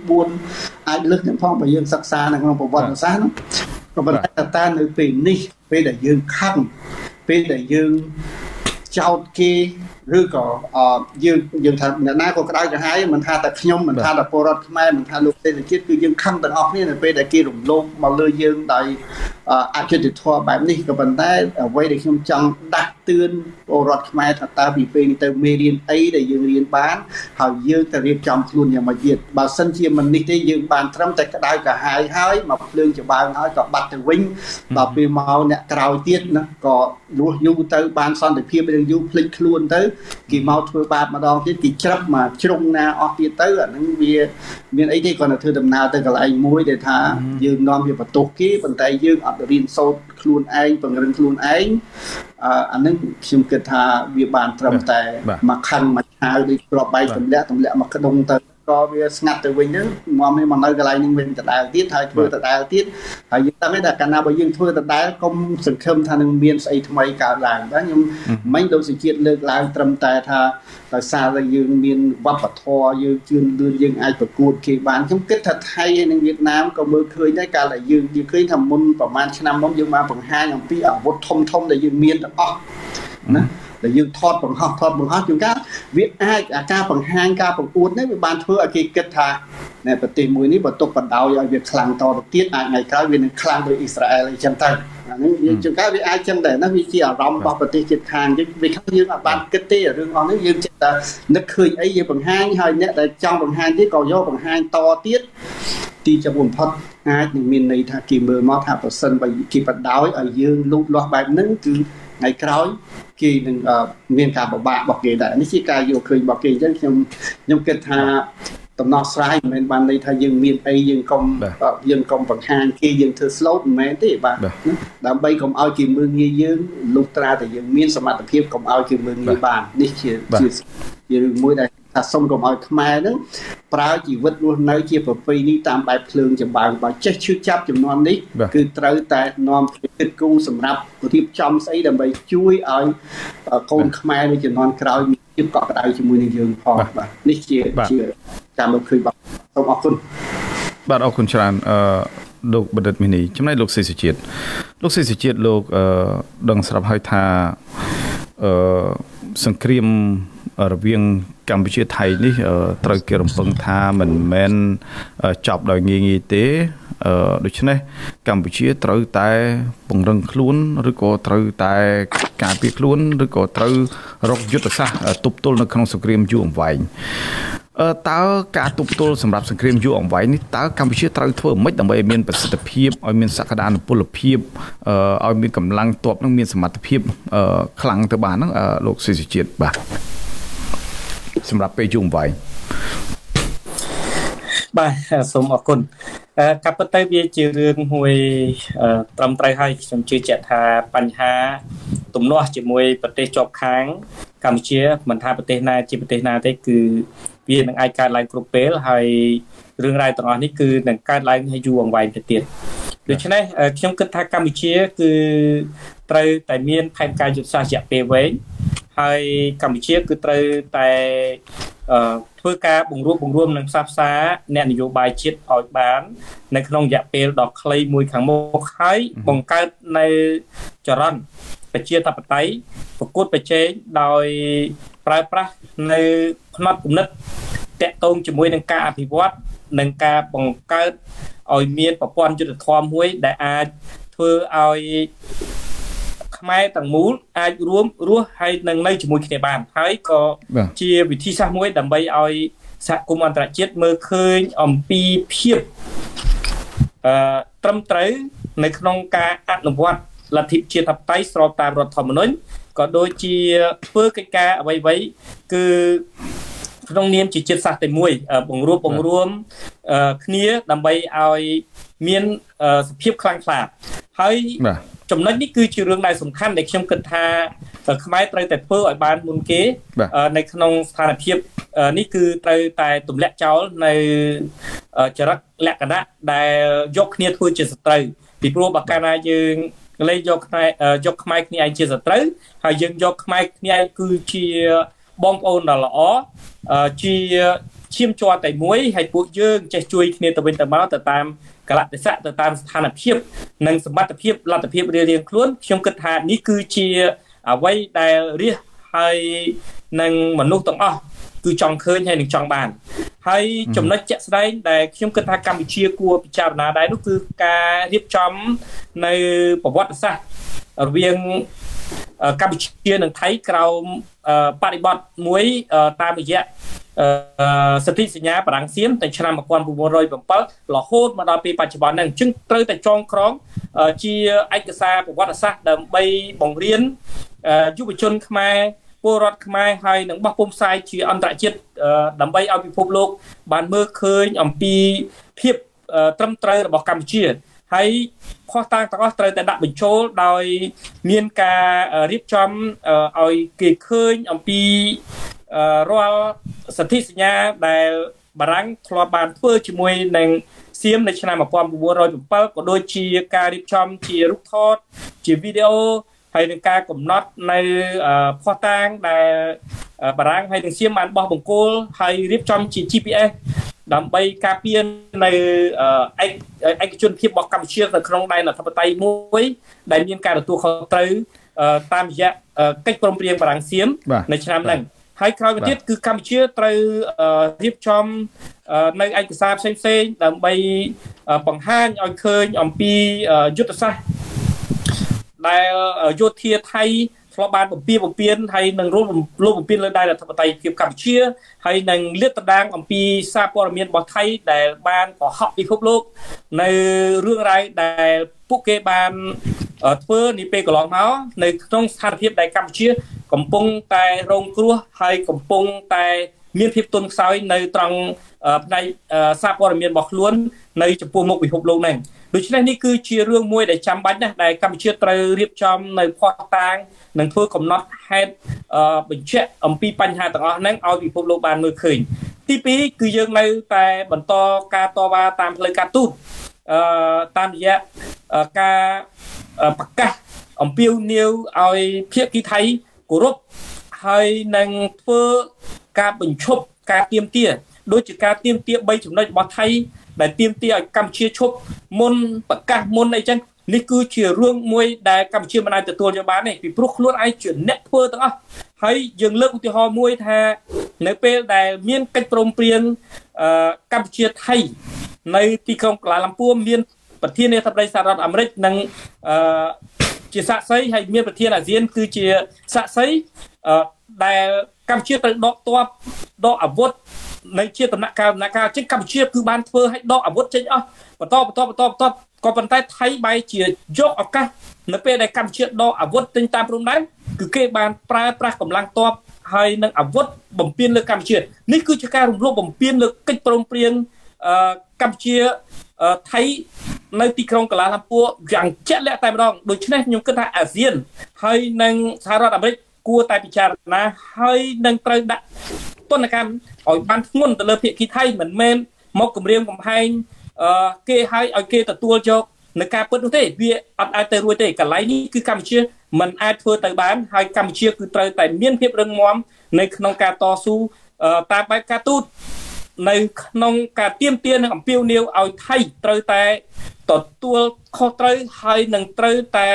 4អាចលើកទាំងផងបើយើងសិក្សានៅក្នុងប្រវត្តិសាស្ត្រនោះក៏ប៉ុន្តែតើនៅពេលនេះពេលដែលយើងខឹងពេលដែលយើងចោទគេឬក៏យើងថាអ្នកណាក៏ក្តៅក្រហាយមិនថាតែខ្ញុំមិនថាតែពលរដ្ឋខ្មែរមិនថាលោកទេជាតិគឺយើងខំទាំងអស់គ្នានៅពេលដែលគេរំលោភមកលើយើងដោយអយុត្តិធម៌បែបនេះក៏ប៉ុន្តែអ្វីដែលខ្ញុំចង់ដាស់តឿនពលរដ្ឋខ្មែរថាតើពីពេលនេះទៅមេរៀនអីដែលយើងរៀនបានហើយយើងទៅរៀបចំខ្លួនយ៉ាងម៉េចទៀតបើសិនជាមិននេះទេយើងបានត្រឹមតែក្តៅក្រហាយហើយមកភ្លើងច្បើងហើយក៏បាត់ទៅវិញដល់ពេលមកអ្នកក្រោយទៀតណាក៏រស់យូរទៅបានសន្តិភាពរឿងយូរភ្លេចខ្លួនទៅគេមកធ្វើបាបម្ដងទៀតគេច្រឹបមកជ្រុងណាអស់ទៀតទៅអានឹងវាមានអីទេគាត់ទៅធ្វើដំណើរទៅកន្លែងមួយដែលថាយើងនាំវាបន្ទោសគេប៉ុន្តែយើងអត់រៀនសូត្រខ្លួនឯងពង្រឹងខ្លួនឯងអានឹងខ្ញុំគិតថាវាបានត្រឹមតែមកខឹងមកឆាវដូចគ្រាប់បែកទម្លាក់មកក្ដុងទៅក៏វាស្ងាត់ទៅវិញទៅមកនេះមកនៅកន្លែងនេះវិញដដែលទៀតហើយធ្វើដដែលទៀតហើយយើងដឹងថាកាលណាបើយើងធ្វើដដែលកុំសង្ឃឹមថានឹងមានស្អីថ្មីកើតឡើងបាទខ្ញុំមិញដូចសេចក្ដីលើកឡើងត្រឹមតែថាដោយសារតែយើងមានវប្បធម៌យើងជឿនលឿនយើងអាចប្រកួតគេបានខ្ញុំគិតថាថៃនិងវៀតណាមក៏មើលឃើញដែរកាលដែលយើងឃើញថាមុនប្រហែលឆ្នាំមុនយើងបានបង្ហាញអំពីអាវុធធំដែលយើងមានទាំងអស់ណាដែលយើងថតបង្ហោះជួនកាលវាអាចអាការបង្ហាញការប្រកួតនេះវាបានធ្វើឲ្យគេគិតថានៅប្រទេសមួយនេះបើទុកបណ្ដោយឲ្យវាខ្លាំងតទៅទៀតអាចថ្ងៃក្រោយវានឹងខ្លាំងដូចអ៊ីស្រាអែលអីចឹងទៅអានេះយើងជួនកាលវាអាចចឹងដែរណាវាជាអារម្មណ៍របស់ប្រទេសជិតខាងយើងវាខាងយើងអាចបានគិតទេរឿងអស់នេះយើងចិត្តតែនឹកឃើញអីយើងបង្ហាញហើយអ្នកដែលចង់បង្ហាញទៀតក៏យកបង្ហាញតទៀតទីចំបំផុតអាចនឹងមានន័យថាគេមើលមកថាប្រសិនបើគេបណ្ដោយឲ្យយើងលូតលាស់បែបហ្នឹងគឺថ្ងៃក្រោយគេនឹងមានការពិបាករបស់គេដែរនេះជាការយកឃើញរបស់គេអញ្ចឹងខ្ញុំគិតថាដំណោះស្រាយមិនមែនបានន័យថាយើងមានអីយើងកុំបង្ហាញគេយើងធ្វើ slow មិនមែនទេបាទដើម្បីកុំឲ្យគេមើលងាយយើងលុះត្រាតែយើងមានសមត្ថភាពកុំឲ្យគេមើលងាយបាននេះជារឿងមួយដែលថាសុំកុំឲ្យខ្មែរហ្នឹងប្រើជីវិតរស់នៅជាប្រពៃណីតាមបែបភ្លើងចម្បើងបើចេះឈឺចាប់ចំនួននេះគឺត្រូវតែនាំគិតគូរសម្រាប់រៀបចំស្អីដើម្បីជួយឲ្យកូនខ្មែរនៃជំនាន់ក្រោយមានភាពកក់ក្ដៅជាមួយនឹងយើងផងបាទនេះជាតាមលោកឃើញបាទសូមអរគុណបាទអរគុណច្រើនលោកបណ្ឌិតមីនីចំណែកលោកសេសុជាតិលោកដឹងស្រាប់ហើយថាសង្គ្រាមរវាងកម្ពុជាថៃនេះត្រូវគេរំពឹងថាមិនមែនចប់ដោយងាយៗទេដូច្នេះកម្ពុជាត្រូវតែពង្រឹងខ្លួនឬក៏ត្រូវតែការពារខ្លួនឬក៏ត្រូវរកយុទ្ធសាស្ត្រទប់ទល់នៅក្នុងសង្គ្រាមយូរអង្វែងតើការទប់ទល់សម្រាប់សង្គ្រាមយូរអង្វែងនេះតើកម្ពុជាត្រូវធ្វើម៉េចដើម្បីឲ្យមានប្រសិទ្ធភាពឲ្យមានសក្តានុពលភាពឲ្យមានកម្លាំងទ័ពនឹងមានសមត្ថភាពខ្លាំងទៅបានហ្នឹងលោកសេសុជាតិបាទសម្រាប់ពេលយូរអង្វែងបាទសូមអរគុណកាពិតទៅវាជារឿងមួយត្រឹមត្រូវហើយខ្ញុំជឿជាក់ថាបញ្ហាទំនាស់ជាមួយប្រទេសជាប់ខាងកម្ពុជាមិនថាប្រទេសណាជាប្រទេសណាទេគឺវានឹងអាចកើតឡើងគ្រប់ពេលហើយរឿងរ៉ាវទាំងអស់នេះគឺនឹងកើតឡើងឲ្យយូរអង្វែងទៅទៀតដូច្នេះខ្ញុំគិតថាកម្ពុជាគឺត្រូវតែមានផែនការយុទ្ធសាស្ត្ររយៈពេលវែងហើយកម្ពុជាគឺត្រូវតែធ្វើការបង្រួបនិងផ្សះផ្សាអ្នកនយោបាយជាតិឲ្យបាននៅក្នុងរយៈពេលដ៏ខ្លីមួយខាងមុខហើយបង្កើតនៅចរន្តប្រជាធិបតេយ្យប្រកួតប្រជែងដោយប្រើប្រាស់នៅផ្នត់គំនិតតាក់ទងជាមួយនឹងការអភិវឌ្ឍនិងការបង្កើតឲ្យមានប្រព័ន្ធយុត្តិធម៌មួយដែលអាចធ្វើឲ្យខ្មែរទាំងមូលអាចរួមរស់ហើយនឹងនៅជាមួយគ្នាបានហើយក៏ជាវិធីសាស្ត្រមួយដើម្បីឲ្យសហគមន៍អន្តរជាតិមើលឃើញអំពីភាពត្រឹមត្រូវនៅក្នុងការអនុវត្តលទ្ធិប្រជាធិបតេយ្យស្របតាមរដ្ឋធម្មនុញ្ញក៏ដូចជាធ្វើកិច្ចការអ្វីៗគឺក្នុងនាមជាជាតិសាសន៍តែមួយបង្រួបបង្រួមគ្នាដើម្បីឲ្យមានសភាពខ្លាំងក្លាហើយចំណុចនេះគឺជារឿងដែលសំខាន់ដែលខ្ញុំគិតថាខ្មែរត្រូវតែធ្វើឲ្យបានមុនគេនៅក្នុងស្ថានភាពនេះគឺត្រូវតែទម្លាក់ចោលនៅចរិតលក្ខណៈដែលយកគ្នាធ្វើជាសត្រូវពីព្រោះបើកាលណាយើងលេងយកខ្មែរគ្នាឯងជាសត្រូវហើយយើងយកខ្មែរគ្នាឯងគឺជាបងប្អូនដ៏ល្អជាឈាមជ័រតែមួយហើយពួកយើងចេះជួយគ្នាទៅវិញទៅមកទៅតាមកលៈទេសៈទៅតាមស្ថានភាពនិងសមត្ថភាពលទ្ធភាពរៀងៗខ្លួនខ្ញុំគិតថានេះគឺជាអ្វីដែលរាជហើយនឹងមនុស្សទាំងអស់គឺចង់ឃើញហើយនឹងចង់បានហើយចំណុចជាក់ស្ដែងដែលខ្ញុំគិតថាកម្ពុជាគួរពិចារណាដែរនោះគឺការរៀបចំនៅប្រវត្តិសាស្ត្ររវាងកម្ពុជានិងថៃក្រោមបរិបទមួយតាមរយៈសន្ធិសញ្ញាបារាំងសៀមតែឆ្នាំ1907រហូតមកដល់ពេលបច្ចុប្បន្នហ្នឹងអញ្ចឹងត្រូវតែចងក្រងជាឯកសារប្រវត្តិសាស្ត្រដើម្បីបង្រៀនយុវជនខ្មែរពលរដ្ឋខ្មែរហើយនឹងបោះពុម្ពផ្សាយជាអន្តរជាតិដើម្បីឲ្យពិភពលោកបានមើលឃើញអំពីភាពត្រឹមត្រូវរបស់កម្ពុជាហើយខុសតាំងទាំងអស់ត្រូវតែដាក់បញ្ចូលដោយមានការរៀបចំឲ្យគេឃើញអំពីរាល់សន្ធិសញ្ញាដែលបារាំងធ្លាប់បានធ្វើជាមួយនឹងសៀមនៅឆ្នាំ1907ក៏ដូចជាការរៀបចំជារូបថតជាវីដេអូហើយនឹងការកំណត់នៅភស្តុតាងដែលបារាំងហើយនឹងសៀមបានបោះបង្គោលហើយរៀបចំជា GPS ដើម្បីការពារនៅឯកជនភាពរបស់កម្ពុជានៅក្នុងដែនអធិបតេយ្យមួយដែលមានការទទួលខុសត្រូវតាមរយៈកិច្ចព្រមព្រៀងបារាំងសៀមនៅឆ្នាំហ្នឹងហើយក្រោយមកទៀតគឺកម្ពុជាត្រូវរៀបចំនៅឯកសារផ្សេងៗដើម្បីបង្ហាញឲ្យឃើញអំពីយុទ្ធសាស្ត្រដែលយោធាថៃធ្លាប់បានបំពេញហើយនឹងរួមបំពេញលើដែនអធិបតេយ្យភាពកម្ពុជាហើយនឹងលាតត្រដាងអំពីសារព័ត៌មានរបស់ថៃដែលបានកុហកពិភពលោកនៅរឿងរ៉ាវដែលពួកគេបានធ្វើនាពេលកន្លងមកនៅក្នុងស្ថានភាពដែលកម្ពុជាកំពុងតែរងគ្រោះហើយកំពុងតែមានភាពទន់ខ្សោយនៅត្រង់ផ្នែកសារព័ត៌មានរបស់ខ្លួននៅចំពោះមុខពិភពលោកហ្នឹងដូច្នេះនេះគឺជារឿងមួយដែលចាំបាច់ណាស់ដែលកម្ពុជាត្រូវរៀបចំនៅភស្តុតាងនិងធ្វើកំណត់ហេតុបញ្ជាក់អំពីបញ្ហាទាំងអស់ហ្នឹងឲ្យពិភពលោកបានមើលឃើញទី2គឺយើងនៅតែបន្តការតវ៉ាតាមផ្លូវការទូតតាមរយៈការប្រកាសអំពាវនាវឲ្យភាគីថៃគោរពហើយនឹងធ្វើការបញ្ឈប់ការទាមទារដូចជាការទាមទារ3ចំណុចរបស់ថៃដែលទាមទារឲ្យកម្ពុជាឈប់មុនប្រកាសមុនអីចឹងនេះគឺជារឿងមួយដែលកម្ពុជាមិនអាចទទួលយកបានទេពីព្រោះខ្លួនឯងជាអ្នកធ្វើទាំងអស់ហើយយើងលើកឧទាហរណ៍មួយថានៅពេលដែលមានកិច្ចព្រមព្រៀងកម្ពុជាថៃនៅទីក្រុងកូឡាឡាំពួរមានប្រធានាធិបតីសហរដ្ឋអាមេរិកនិងជាសាក្សីហើយមានប្រធានអាស៊ានគឺជាសាក្សីដែលកម្ពុជាត្រូវដកទ័ពដកអាវុធនៅជាដំណាក់កាលចេញកម្ពុជាគឺបានធ្វើឲ្យដកអាវុធចេញអស់បន្តក៏ប៉ុន្តែថៃបែរជាយកឱកាសនៅពេលដែលកម្ពុជាដកអាវុធចេញតាមព្រំដែនគឺគេបានប្រើប្រាស់កម្លាំងទ័ពហើយនឹងអាវុធបំពេញលើកម្ពុជានេះគឺជាការរំលោភបំពានលើកិច្ចព្រមព្រៀងកម្ពុជាថៃនៅទីក្រុងកូឡាឡាំពួរយ៉ាងជាក់លាក់តែម្ដងដូច្នេះខ្ញុំគិតថាអាស៊ានហើយនិងសហរដ្ឋអាមេរិកគួរតែពិចារណាហើយនឹងត្រូវដាក់ទណ្ឌកម្មឲ្យបានធ្ងន់ទៅលើភាគីថៃមិនមែនមកគម្រាមកំហែងគេឲ្យគេទទួលយកនៅការពិតនោះទេវាអត់អាចទៅរួចទេកន្លែងនេះគឺកម្ពុជាមិនអាចធ្វើទៅបានហើយកម្ពុជាគឺត្រូវតែមានភាពរឹងមាំនៅក្នុងការតស៊ូតាមបែបការទូតនៅក្នុងការទាមទារនិងអំពាវនាវឲ្យថៃត្រូវតែទទួលខុសត្រូវហើយនឹងត្រូវតែ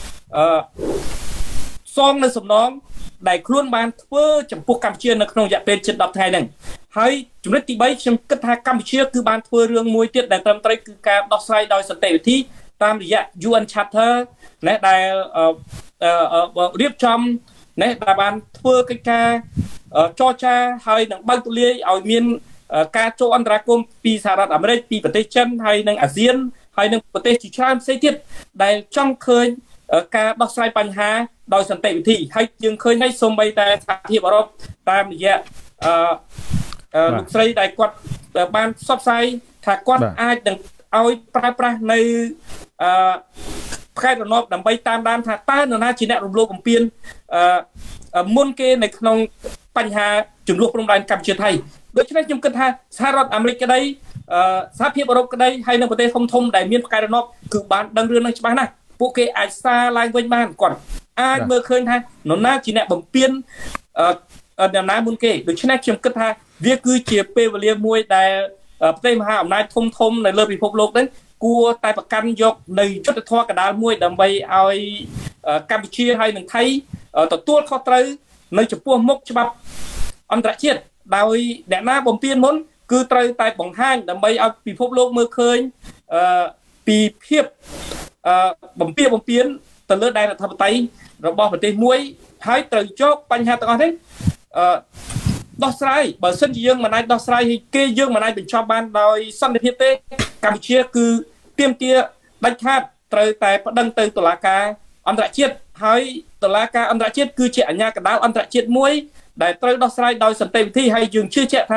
សងនៅសំណងដែលខ្លួនបានធ្វើចំពោះកម្ពុជានៅក្នុងរយៈពេលជិត10ថ្ងៃហ្នឹងហើយចំណុចទី3ខ្ញុំគិតថាកម្ពុជាគឺបានធ្វើរឿងមួយទៀតដែលត្រឹមត្រូវគឺការដោះស្រាយដោយសន្តិវិធីតាមរយៈ UN Charter ណាដែលរៀបចំណាដែលបានធ្វើកិច្ចការចរចាហើយនឹងបើកទូលាយឲ្យមានការចូលអន្តរាគមន៍ពីសហរដ្ឋអាមេរិកពីប្រទេសចិនហើយនិងអាស៊ានហើយនិងប្រទេសជាច្រើនផ្សេងទៀតដែលចង់ឃើញការដោះស្រាយបញ្ហាដោយសន្តិវិធីហើយយើងឃើញហើយសូម្បីតែសហភាពអឺរ៉ុបតាមរយៈលោកស្រីដែលគាត់បានផ្សព្វផ្សាយថាគាត់អាចនឹងឲ្យប្រើប្រាស់នៅខេត្តរណបដើម្បីតាមដានថាតើនរណាជាអ្នករំលោភបំពានមុនគេនៅក្នុងបញ្ហាចំនួនព្រំដែនកម្ពុជាថៃដូច្នេះខ្ញុំគិតថាសហរដ្ឋអាមេរិកក្តីសហភាពអឺរ៉ុបក្តីហើយនៅប្រទេសធំៗដែលមានផ្កាយរណបគឺបានដឹងរឿងនេះច្បាស់ណាស់ពួកគេអាចសារឡើងវិញបានគាត់អាចមើលឃើញថានរណាជាអ្នកបំពាននរណាមុនគេដូច្នេះខ្ញុំគិតថាវាគឺជាពេលវេលាមួយដែលប្រទេសមហាអំណាចធំនៅលើពិភពលោកនេះគួរតែប្រកាន់យកនៅយុទ្ធធម៌កណ្ដាលមួយដើម្បីឲ្យកម្ពុជាហើយនិងថៃទទួលខុសត្រូវនៅចំពោះមុខច្បាប់អន្តរជាតិដោយអ្នកណាបំពានមុនគឺត្រូវតែបង្ហាញដើម្បីឲ្យពិភពលោកមើលឃើញពីភាពបំពានទៅលើដែនអធិបតេយ្យរបស់ប្រទេសមួយហើយត្រូវយកបញ្ហាទាំងអស់នេះដោះស្រាយបើសិនជាយើងមិនអាចដោះស្រាយគេយើងមិនអាចបញ្ចប់បានដោយសន្តិភាពទេកម្ពុជាគឺទាមទារដាច់ខាតត្រូវតែប្តឹងទៅតុលាការអន្តរជាតិហើយតុលាការអន្តរជាតិគឺជាអាជ្ញាកណ្ដាលអន្តរជាតិមួយដែលត្រូវដោះស្រាយដោយសន្តិវិធីហើយយើងជឿជាក់ថា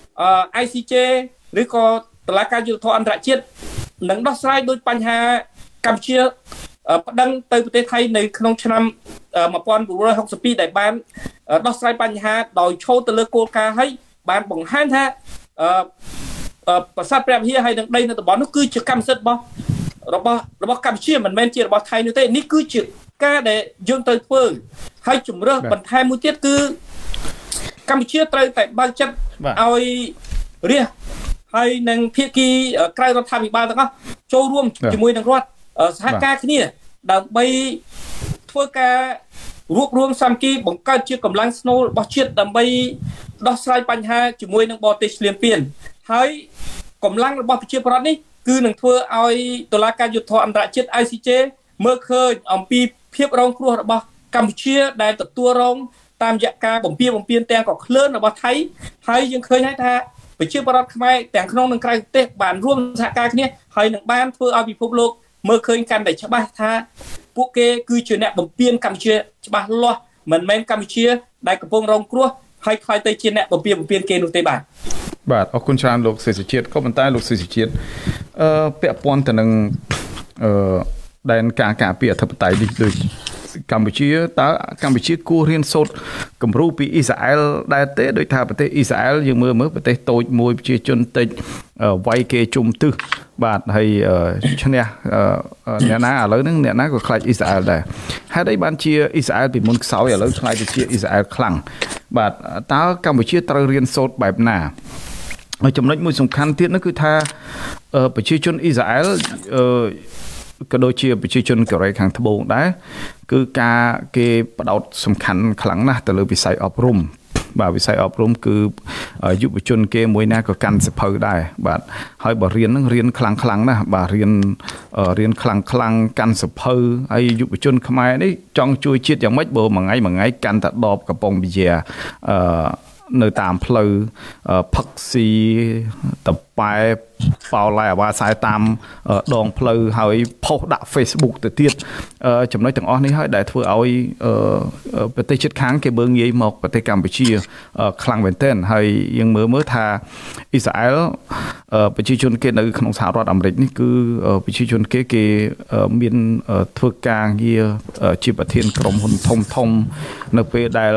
ICJ ឬក៏តុលាការយុត្តិធម៌អន្តរជាតិនឹងដោះស្រាយដោយបញ្ហាកម្ពុជាប្តឹងទៅប្រទេសថៃនៅក្នុងឆ្នាំ1962ដែលបានដោះស្រាយបញ្ហាដោយឈរទៅលើគោលការណ៍ហើយបានបង្ហាញថាប្រាសាទព្រះវិហារហើយនឹងដីនៅតំបន់នោះគឺជាកម្មសិទ្ធិរបស់កម្ពុជាមិនមែនជារបស់ថៃនោះទេនេះគឺជាការដែលយើងត្រូវធ្វើហើយជំរឿសបន្ថែមមួយទៀតគឺកម្ពុជាត្រូវតែបើកចិត្តឲ្យរាជហើយនឹងភាគីក្រៅរដ្ឋាភិបាលទាំងអស់ចូលរួមជាមួយនឹងរដ្ឋសហការគ្នាដើម្បីធ្វើការរួបរวมសាមគ្គីបង្កើតជាកម្លាំងស្នូលរបស់ជាតិដើម្បីដោះស្រាយបញ្ហាជាមួយនឹងបរទេសឈ្លានពានហើយកម្លាំងរបស់ប្រជាប្រដ្ឋនេះគឺនឹងធ្វើឲ្យតុលាការយុត្តិធម៌អន្តរជាតិ ICJ មើលឃើញអំពីភាពរងគ្រោះរបស់កម្ពុជាដែលទទួលរងតាមរយៈការបំពានទាំងក៏ក្លឿនរបស់ថៃហើយយើងឃើញហើយថាប្រជាប្រដ្ឋខ្មែរទាំងក្នុងនិងក្រៅប្រទេសបានរួមសហការគ្នាហើយនឹងបានធ្វើឲ្យពិភពលោកមើលឃើញកាន់តែច្បាស់ថាពួកគេគឺជាអ្នកបំពានកម្ពុជាច្បាស់លាស់មិនមែនកម្ពុជាដែលកំពុងរងគ្រោះហើយខ្លាយទៅជាអ្នកបំពានគេនោះទេបាទអរគុណច្រើនលោកសេចជាតិក៏ប៉ុន្តែលោកសេចជាតិពាក់ព័ន្ធទៅនឹងដែនការពារអធិបតេយ្យនេះដូចកម្ពុជាតើកម្ពុជាគួររៀនសូត្រគំរូពីអ៊ីស្រាអែលដែរទេដោយថាប្រទេសអ៊ីស្រាអែលយើងមើលប្រទេសតូចមួយប្រជាជនតិចវាយគេជុំទិសបាទហើយឈ្នះអ្នកណាឥឡូវហ្នឹងអ្នកណាក៏ខ្លាចអ៊ីស្រាអែលដែរហេតុអីបានជាអ៊ីស្រាអែលពីមុនខ្សោយឥឡូវខ្លាចទៅជាអ៊ីស្រាអែលខ្លាំងបាទតើកម្ពុជាត្រូវរៀនសូត្របែបណាហើយចំណុចមួយសំខាន់ទៀតនោះគឺថាប្រជាជនអ៊ីស្រាអែលក៏ដូចជាប្រជាជនកូរ៉េខាងត្បូងដែរគឺការគេផ្ដោតសំខាន់ខ្លាំងណាស់ទៅលើវិស័យអប់រំបាទវិស័យអប់រំគឺយុវជនគេមួយណាក៏កាន់សភៅដែរបាទហើយបើរៀនហ្នឹងរៀនខ្លាំងណាស់បាទរៀនខ្លាំងកាន់សភៅហើយយុវជនខ្មែរនេះចង់ជួយជាតិយ៉ាងម៉េចបើមួយថ្ងៃកាន់តែដបកំប៉ុងប៊ីយ៉ានៅតាមផ្លូវផឹកស៊ីតប៉ែប៉ោឡៃអាវ៉ាសាយតាមដងផ្លូវហើយផុសដាក់ Facebook ទៅទៀតចំណុចទាំងអស់នេះហើយដែលធ្វើឲ្យប្រទេសជិតខាងគេមើលងាយមកប្រទេសកម្ពុជាខ្លាំងមែនទែនហើយយើងមើលថាអ៊ីស្រាអែលប្រជាជនគេនៅក្នុងសហរដ្ឋអាមេរិកនេះគឺប្រជាជនគេមានធ្វើការងារជាប្រធានក្រុមហ៊ុនធំនៅពេលដែល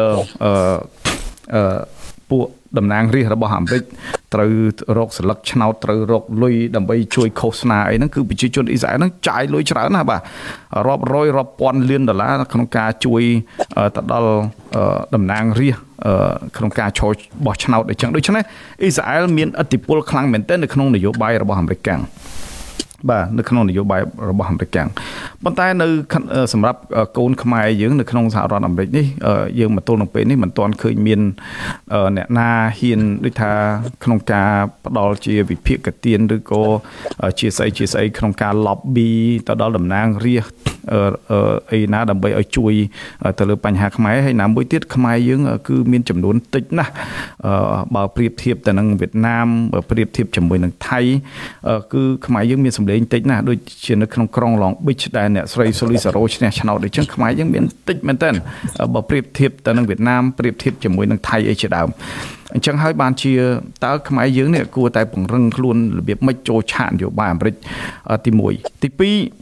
ពួកតំណាងរាស្ត្ររបស់អាមេរិកត្រូវរកស្លឹកឆ្នោតត្រូវរកលុយដើម្បីជួយឃោសនាអីហ្នឹងគឺប្រជាជនអ៊ីស្រាអែលហ្នឹងចាយលុយច្រើនណាស់បាទរាប់រយរាប់ពាន់លានដុល្លារក្នុងការជួយទៅដល់តំណាងរាស្ត្រក្នុងការចូលបោះឆ្នោតអីចឹងដូច្នេះអ៊ីស្រាអែលមានឥទ្ធិពលខ្លាំងមែនទែននៅក្នុងនយោបាយរបស់អាមេរិកបាទនៅក្នុងនយោបាយរបស់អាមេរិកប៉ុន្តែនៅសម្រាប់កូនខ្មែរយើងនៅក្នុងសហរដ្ឋអាមេរិកនេះយើងមកទល់នឹងពេលនេះមិនទាន់ឃើញមានអ្នកណាហ៊ានដូចថាក្នុងការផ្ដាល់ជាវិភាគទានឬក៏ជាស្អីក្នុងការ lobby ទៅដល់តំណាងរាស្ត្រអីណាដើម្បីឲ្យជួយទៅលើបញ្ហាខ្មែរហើយណាមួយទៀតខ្មែរយើងគឺមានចំនួនតិចណាស់បើប្រៀបធៀបទៅនឹងវៀតណាមបើប្រៀបធៀបជាមួយនឹងថៃគឺខ្មែរយើងមានសម្លេងតិចណាស់ដូចជានៅក្នុងក្រុង Long Beach ដែលអ្នកស្រី Solisaro ឈ្នះឆ្នោតដូចចឹងខ្មែរយើងមានតិចមែនតើបើប្រៀបធៀបទៅនឹងវៀតណាមប្រៀបធៀបជាមួយនឹងថៃអីជាដើមអញ្ចឹងហើយបានជាតើខ្មែរយើងនេះគួរតែពង្រឹងខ្លួនរបៀបម៉េចចូលឆាកនយោបាយអាមេរិកទី1ទី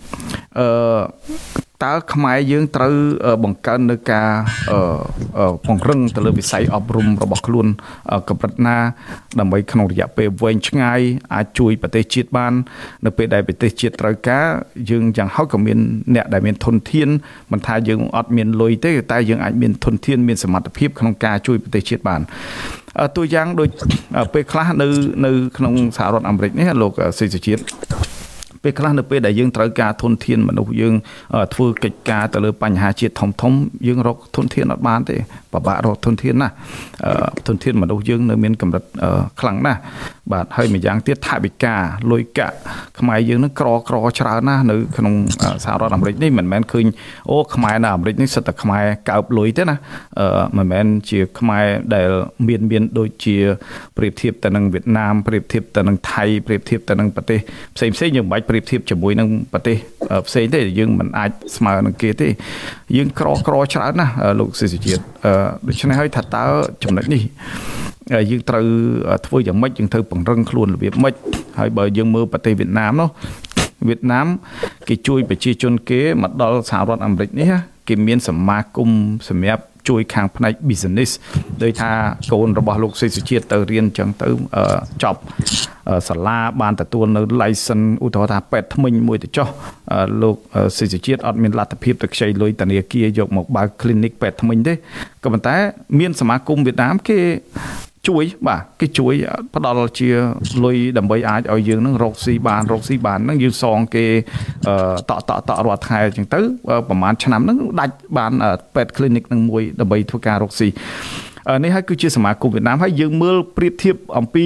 2តើខ្មែរយើងត្រូវបង្កើននៅការពង្រឹងទៅលើវិស័យអប់រំរបស់ខ្លួនកម្រិតណាដើម្បីក្នុងរយៈពេលវែងឆ្ងាយអាចជួយប្រទេសជាតិបាននៅពេលដែលប្រទេសជាតិត្រូវការយើងយ៉ាងហោចក៏មានអ្នកដែលមានធនធានមិនថាយើងអត់មានលុយទេតែយើងអាចមានធនធានមានសមត្ថភាពក្នុងការជួយប្រទេសជាតិបានតួយ៉ាងដូចពេលខ្លះនៅក្នុងសហរដ្ឋអាមេរិកនេះលោកសេចជាតិពេលខ្លះនៅពេលដែលយើងត្រូវការធនធានមនុស្សយើងធ្វើកិច្ចការទៅលើបញ្ហាជាតិធំយើងរកធនធានអត់បានទេពិបាករកធនធានណាធនធានមនុស្សយើងនៅមានកម្រិតខ្លាំងណាស់បាទហើយម្យ៉ាងទៀតថវិកាលុយកាក់ខ្មែរយើងនឹងក្រច្រើនណាស់នៅក្នុងសហរដ្ឋអាមេរិកនេះមិនមែនឃើញអូខ្មែរនៅអាមេរិកនេះសិតតែខ្មែរកើបលុយទេណាមិនមែនជាខ្មែរដែលមានដូចជាប្រៀបធៀបទៅនឹងវៀតណាមប្រៀបធៀបទៅនឹងថៃប្រៀបធៀបទៅនឹងប្រទេសផ្សេងយើងមិនបាច់ប្រៀបធៀបជាមួយនឹងប្រទេសផ្សេងទេយើងមិនអាចស្មើនឹងគេទេយើងក្រច្រើនណាស់លោកសេចជាតិដូច្នេះហើយថាតើចំណុចនេះយើងត្រូវធ្វើយ៉ាងម៉េចយើងត្រូវពង្រឹងខ្លួនរបៀបម៉េចហើយបើយើងមើលប្រទេសវៀតណាមនោះវៀតណាមគេជួយប្រជាជនគេមកដល់សហរដ្ឋអាមេរិកនេះគេមានសមាគមសម្រាប់ជួយខាងផ្នែក business ដោយថាកូនរបស់លោកសេចជាតិទៅរៀនចឹងទៅចប់សាលាបានទទួលនៅ license ឧទាហរណ៍ថាពេទ្យថ្មិញមួយទៅចុះលោកសេចជាតិអត់មានលទ្ធភាពទៅខ្ចីលុយធនាគារយកមកបើក clinic ពេទ្យថ្មិញទេក៏ប៉ុន្តែមានសមាគមវៀតណាមគេជួយបាទគេជួយផ្ដល់ជាលុយដើម្បីអាចឲ្យយើងនឹងរកស៊ីបានហ្នឹងយើងសងគេតក់រាល់ថ្ងៃអញ្ចឹងទៅប្រហែលឆ្នាំហ្នឹងដាច់បានពេទ្យ clinic នឹងមួយដើម្បីធ្វើការរកស៊ីនេះហើយគឺជាសមាគមវៀតណាមហើយយើងមើលប្រៀបធៀបអំពី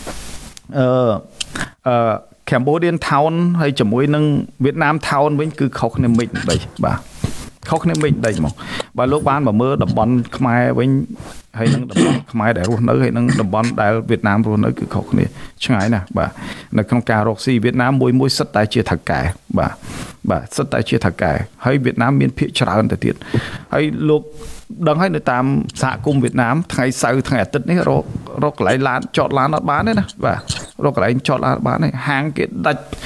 Cambodian Town ហើយជាមួយនឹង Vietnam Town វិញគឺខុសគ្នាមិនដីបាទខុសគ្នាមិនដីហ្មងបើលោកបានមកមើលតំបន់ខ្មែរវិញហើយនឹងតំបន់ខ្មែរដែលរស់នៅហើយនឹងតំបន់ដែលវៀតណាមរស់នៅគឺខុសគ្នាឆ្ងាយណាស់បាទនៅក្នុងការរកស៊ីវៀតណាមមួយសិតតែជាថៅកែបាទសិតតែជាថៅកែហើយវៀតណាមមានភាគច្រើនទៅទៀតហើយលោកដឹងហើយនៅតាមសហគមន៍វៀតណាមថ្ងៃសៅរ៍ថ្ងៃអាទិត្យនេះរកកន្លែងឡានចតឡានអត់បានទេណាបាទរកកន្លែងចតឡានបានទេហាងគេដាច់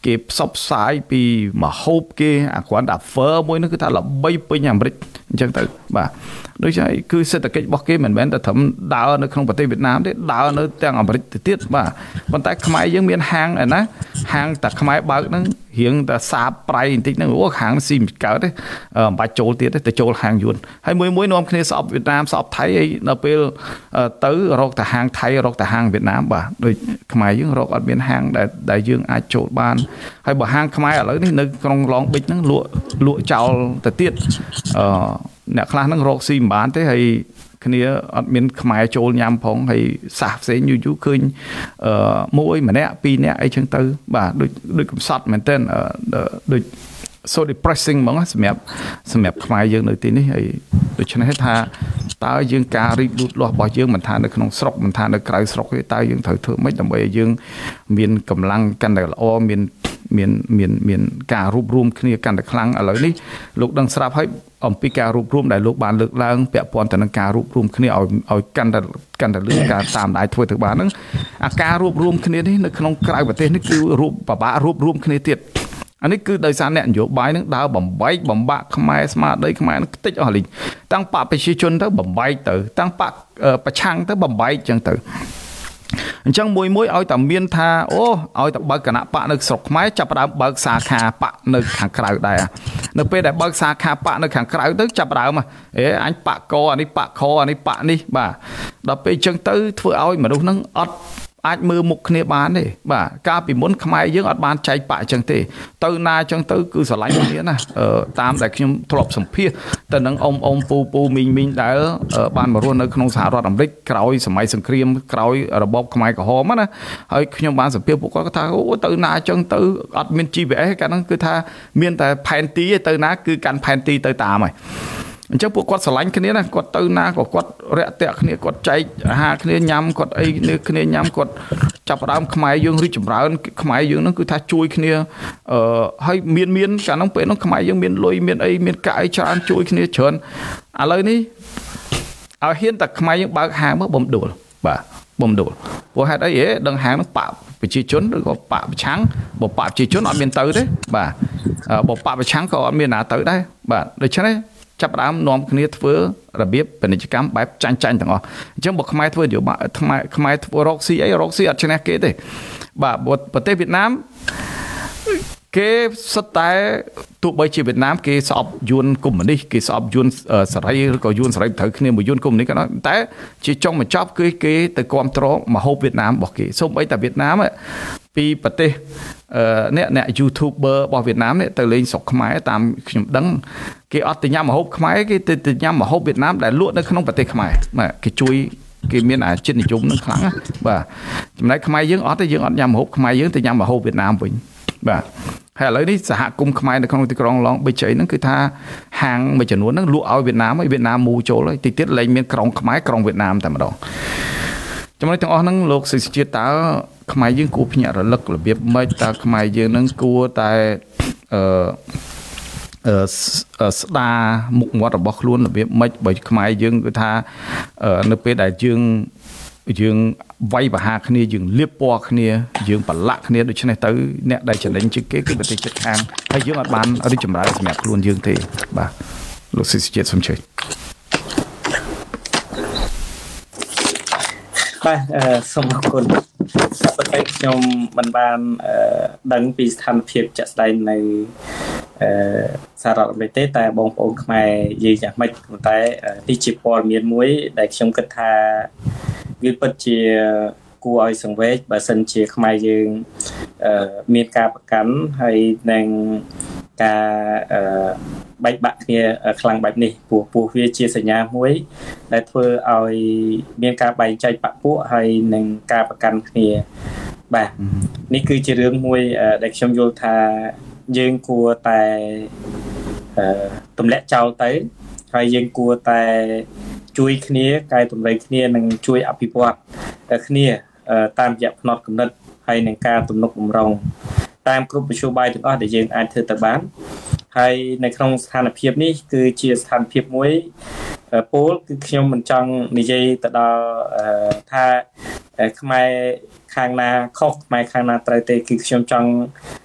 គេផ្សព្វផ្សាយពីមហូបគេអាគ្រាន់តែ fur មួយនោះគឺថាល្បីពេញអាមេរិកអញ្ចឹងទៅបាទដូចហើយគឺសេដ្ឋកិច្ចរបស់គេមិនមែនតែត្រឹមដើរនៅក្នុងប្រទេសវៀតណាមទេដើរនៅទាំងអាមេរិកទៅទៀតបាទប៉ុន្តែខ្មែរយើងមានហាងឯណាហាងតែខ្មែរបើកហ្នឹងរៀងតែសាបប្រៃបន្តិចហ្នឹងអូហាងស៊ីមិនកើតទេមិនបាច់ចូលទៀតទេទៅចូលហាងយួនហើយមួយនាំគ្នាស្អប់វៀតណាមស្អប់ថៃអីដល់ពេលទៅរកតែហាងថៃរកតែហាងវៀតណាមបាទដូចខ្មែរយើងរកអត់មានហាងដែលយើងអាចចូលបានហើយបើហាងខ្មែរឥឡូវនេះនៅក្នុងឡងប៊ិចហ្នឹងលក់ចោលទៅទៀតអ្នកខ្លះហ្នឹងរកស៊ីមិនបានទេហើយគ្នាអត់មានខ្មែរចូលញ៉ាំផងហើយសាសផ្សេងយូរឃើញមួយម្នាក់ពីរនាក់អីចឹងទៅបាទដូចកំសត់មែនទែនដូច so depressing ហ្មងសម្រាប់ខ្មែរយើងនៅទីនេះហើយដូច្នេះថាតើយើងការរីកលូតលាស់របស់យើងមិនថានៅក្នុងស្រុកមិនថានៅក្រៅស្រុកទេតើយើងត្រូវធ្វើម៉េចដើម្បីឲ្យយើងមានកម្លាំងកាន់តែល្អមានការរួបរวมគ្នាកាន់តែខ្លាំងឥឡូវនេះលោកដឹងស្រាប់ហើយអំពីការរួបរวมដែលលោកបានលើកឡើងពាក់ព័ន្ធទៅនឹងការរួបរวมគ្នាឲ្យកាន់តែលឿនការតាមដៃធ្វើទៅបានហ្នឹងអាការរួបរวมគ្នានេះនៅក្នុងក្រៅប្រទេសនេះគឺពិបាករួបរวมគ្នាទៀតអានេះគឺដោយសារអ្នកនយោបាយនឹងដើរបំបែកបំបាក់ខ្មែរស្មារតីខ្មែរនឹងខ្ទេចអស់លីងតាំងបកប្រជាជនទៅបំបែកទៅតាំងបកប្រឆាំងទៅបំបែកចឹងទៅអញ្ចឹងមួយឲ្យតែមានថាអូឲ្យតែបើកគណៈបកនៅស្រុកខ្មែរចាប់ផ្ដើមបើកសាខាបកនៅខាងក្រៅដែរនៅពេលដែលបើកសាខាបកនៅខាងក្រៅទៅចាប់ផ្ដើមអញបកកអានេះបកខអានេះបកនេះបាទដល់ពេលអញ្ចឹងទៅធ្វើឲ្យមនុស្សហ្នឹងអត់អាចមើលមុខគ្នាបានទេបាទកាលពីមុនខ្មែរយើងអត់បានចែកបាក់អញ្ចឹងទេទៅណាអញ្ចឹងទៅគឺស្រឡាញ់គ្នាណាតាមដែលខ្ញុំធ្លាប់សម្ភាសទៅនឹងអ៊ំពូមីងដែលបានមករស់នៅក្នុងសហរដ្ឋអាមេរិកក្រោយសម័យសង្គ្រាមក្រោយរបបខ្មែរក្រហមណាហើយខ្ញុំបានសម្ភាសពួកគាត់ថាអូទៅណាអញ្ចឹងទៅអត់មាន GPS កាលហ្នឹងគឺថាមានតែផែនទីទៅណាគឺកាន់ផែនទីទៅតាមហើយអញ្ចឹងពួកគាត់ស្រឡាញ់គ្នាណាគាត់ទៅណាក៏គាត់រាក់ទាក់គ្នាគាត់ចែកអាហារគ្នាញ៉ាំគាត់អីគ្នាញ៉ាំគាត់ចាប់ផ្ដើមខ្មែរយើងរីកចម្រើនខ្មែរយើងហ្នឹងគឺថាជួយគ្នាហើយមានកាលហ្នឹងពេលហ្នឹងខ្មែរយើងមានលុយមានអីមានកាយច្រើនជួយគ្នាច្រើនឥឡូវនេះឲ្យហ៊ានតែខ្មែរយើងបើកហាងមកបំដួលបាទបំដួលព្រោះហេតុអីដឹងហាងហ្នឹងបាក់ប្រជាជនឬក៏បាក់ប្រឆាំងបើបាក់ប្រជាជនអត់មានទៅទេបាទបើបាក់ប្រឆាំងក៏អត់មានណាទៅដែរបាទដូច្នេះចាប់ដើមនាំគ្នាធ្វើរបៀបពាណិជ្ជកម្មបែបចាញ់ទាំងអស់អញ្ចឹងបើខ្មែរធ្វើនយោបាយខ្មែរធ្វើរកស៊ីអីរកស៊ីអត់ឈ្នះគេទេបាទប្រទេសវៀតណាមគេសុទ្ធតែទោះបីជាវៀតណាមគេស្អប់យួនកុម្មុយនីសគេស្អប់យួនសេរីឬក៏យួនសេរីត្រូវគ្នាមួយយួនកុម្មុយនីសក៏ដោយតែជាចុងបញ្ចប់គឺគេទៅគ្រប់គ្រងមហូបវៀតណាមរបស់គេសូម្បីតែវៀតណាមពីប្រទេសអ្នក YouTuber របស់វៀតណាមនេះទៅលេងស្រុកខ្មែរតាមខ្ញុំដឹងគេអត់ទៅញ៉ាំម្ហូបខ្មែរគេទៅញ៉ាំម្ហូបវៀតណាមដែលលក់នៅក្នុងប្រទេសខ្មែរបាទគេជួយគេមានអាចិត្តនិយមនឹងខ្លាំងណាបាទចំណែកខ្មែរយើងអត់ទេយើងអត់ញ៉ាំម្ហូបខ្មែរយើងទៅញ៉ាំម្ហូបវៀតណាមវិញបាទហើយឥឡូវនេះសហគមន៍ខ្មែរនៅក្នុងទីក្រុងឡងប៊ិចហ្នឹងគឺថាហាងមួយចំនួនហ្នឹងលក់ឲ្យវៀតណាមហើយវៀតណាមមូចូលហើយតិចទៀតលែងមានក្រុងខ្មែរក្រុងវៀតណាមតែម្ដងចំណុចទាំងអស់ហ្នឹងលោកសិស្សជាតិតើខ្មែរយើងគួរភ្ញាក់រលឹករបៀបម៉េចតើខ្មែរយើងហ្នឹងគួរតែស្ដារមុខមាត់របស់ខ្លួនរបៀបម៉េចបើខ្មែរយើងគឺថានៅពេលដែលយើងវាយប្រហារគ្នាយើងលាបពណ៌គ្នាយើងប្រឡាក់គ្នាដូច្នេះទៅអ្នកដែលចំណេញជាងគេគឺប្រទេសជិតខាងហើយយើងអត់បានរីកចម្រើនសម្រាប់ខ្លួនយើងទេបាទលោកសិស្សជាតិសូមជឿបាទសូមអរគុណតែតែខ្ញុំមិនបានដឹងពីស្ថានភាពជាក់ស្ដែងនៅសាររដ្ឋអាមេរិកទេតែបងប្អូនខ្មែរយើងយ៉ាងម៉េចប៉ុន្តែនេះជាព័ត៌មានមួយដែលខ្ញុំគិតថាវាពិតជាគួរឲ្យសង្វេគបើសិនជាខ្មែរយើងមានការប្រកាន់ហើយនឹងការបែកបាក់គ្នាខ្លាំងបែបនេះពោះវាជាសញ្ញាមួយដែលធ្វើឲ្យមានការបែងចែកបកពួកហើយនឹងការប្រកាន់គ្នាបាទនេះគឺជារឿងមួយដែលខ្ញុំយល់ថាយើងគួរតែទម្លាក់ចោលទៅហើយយើងគួរតែជួយគ្នាកែតម្រូវគ្នានិងជួយអភិវឌ្ឍគ្នាតាមរយៈផ្នត់គំនិតហើយនឹងការទំនុកបំរុងតាមគ្រប់វិទ្យាបាយទាំងអស់ដែលយើងអាចធ្វើទៅបានហើយនៅក្នុងស្ថានភាពនេះគឺជាស្ថានភាពមួយពលគឺខ្ញុំមិនចង់និយាយទៅដល់ថាខ្មែរខាងណាខុសខ្មែរខាងណាត្រូវទេគឺខ្ញុំចង់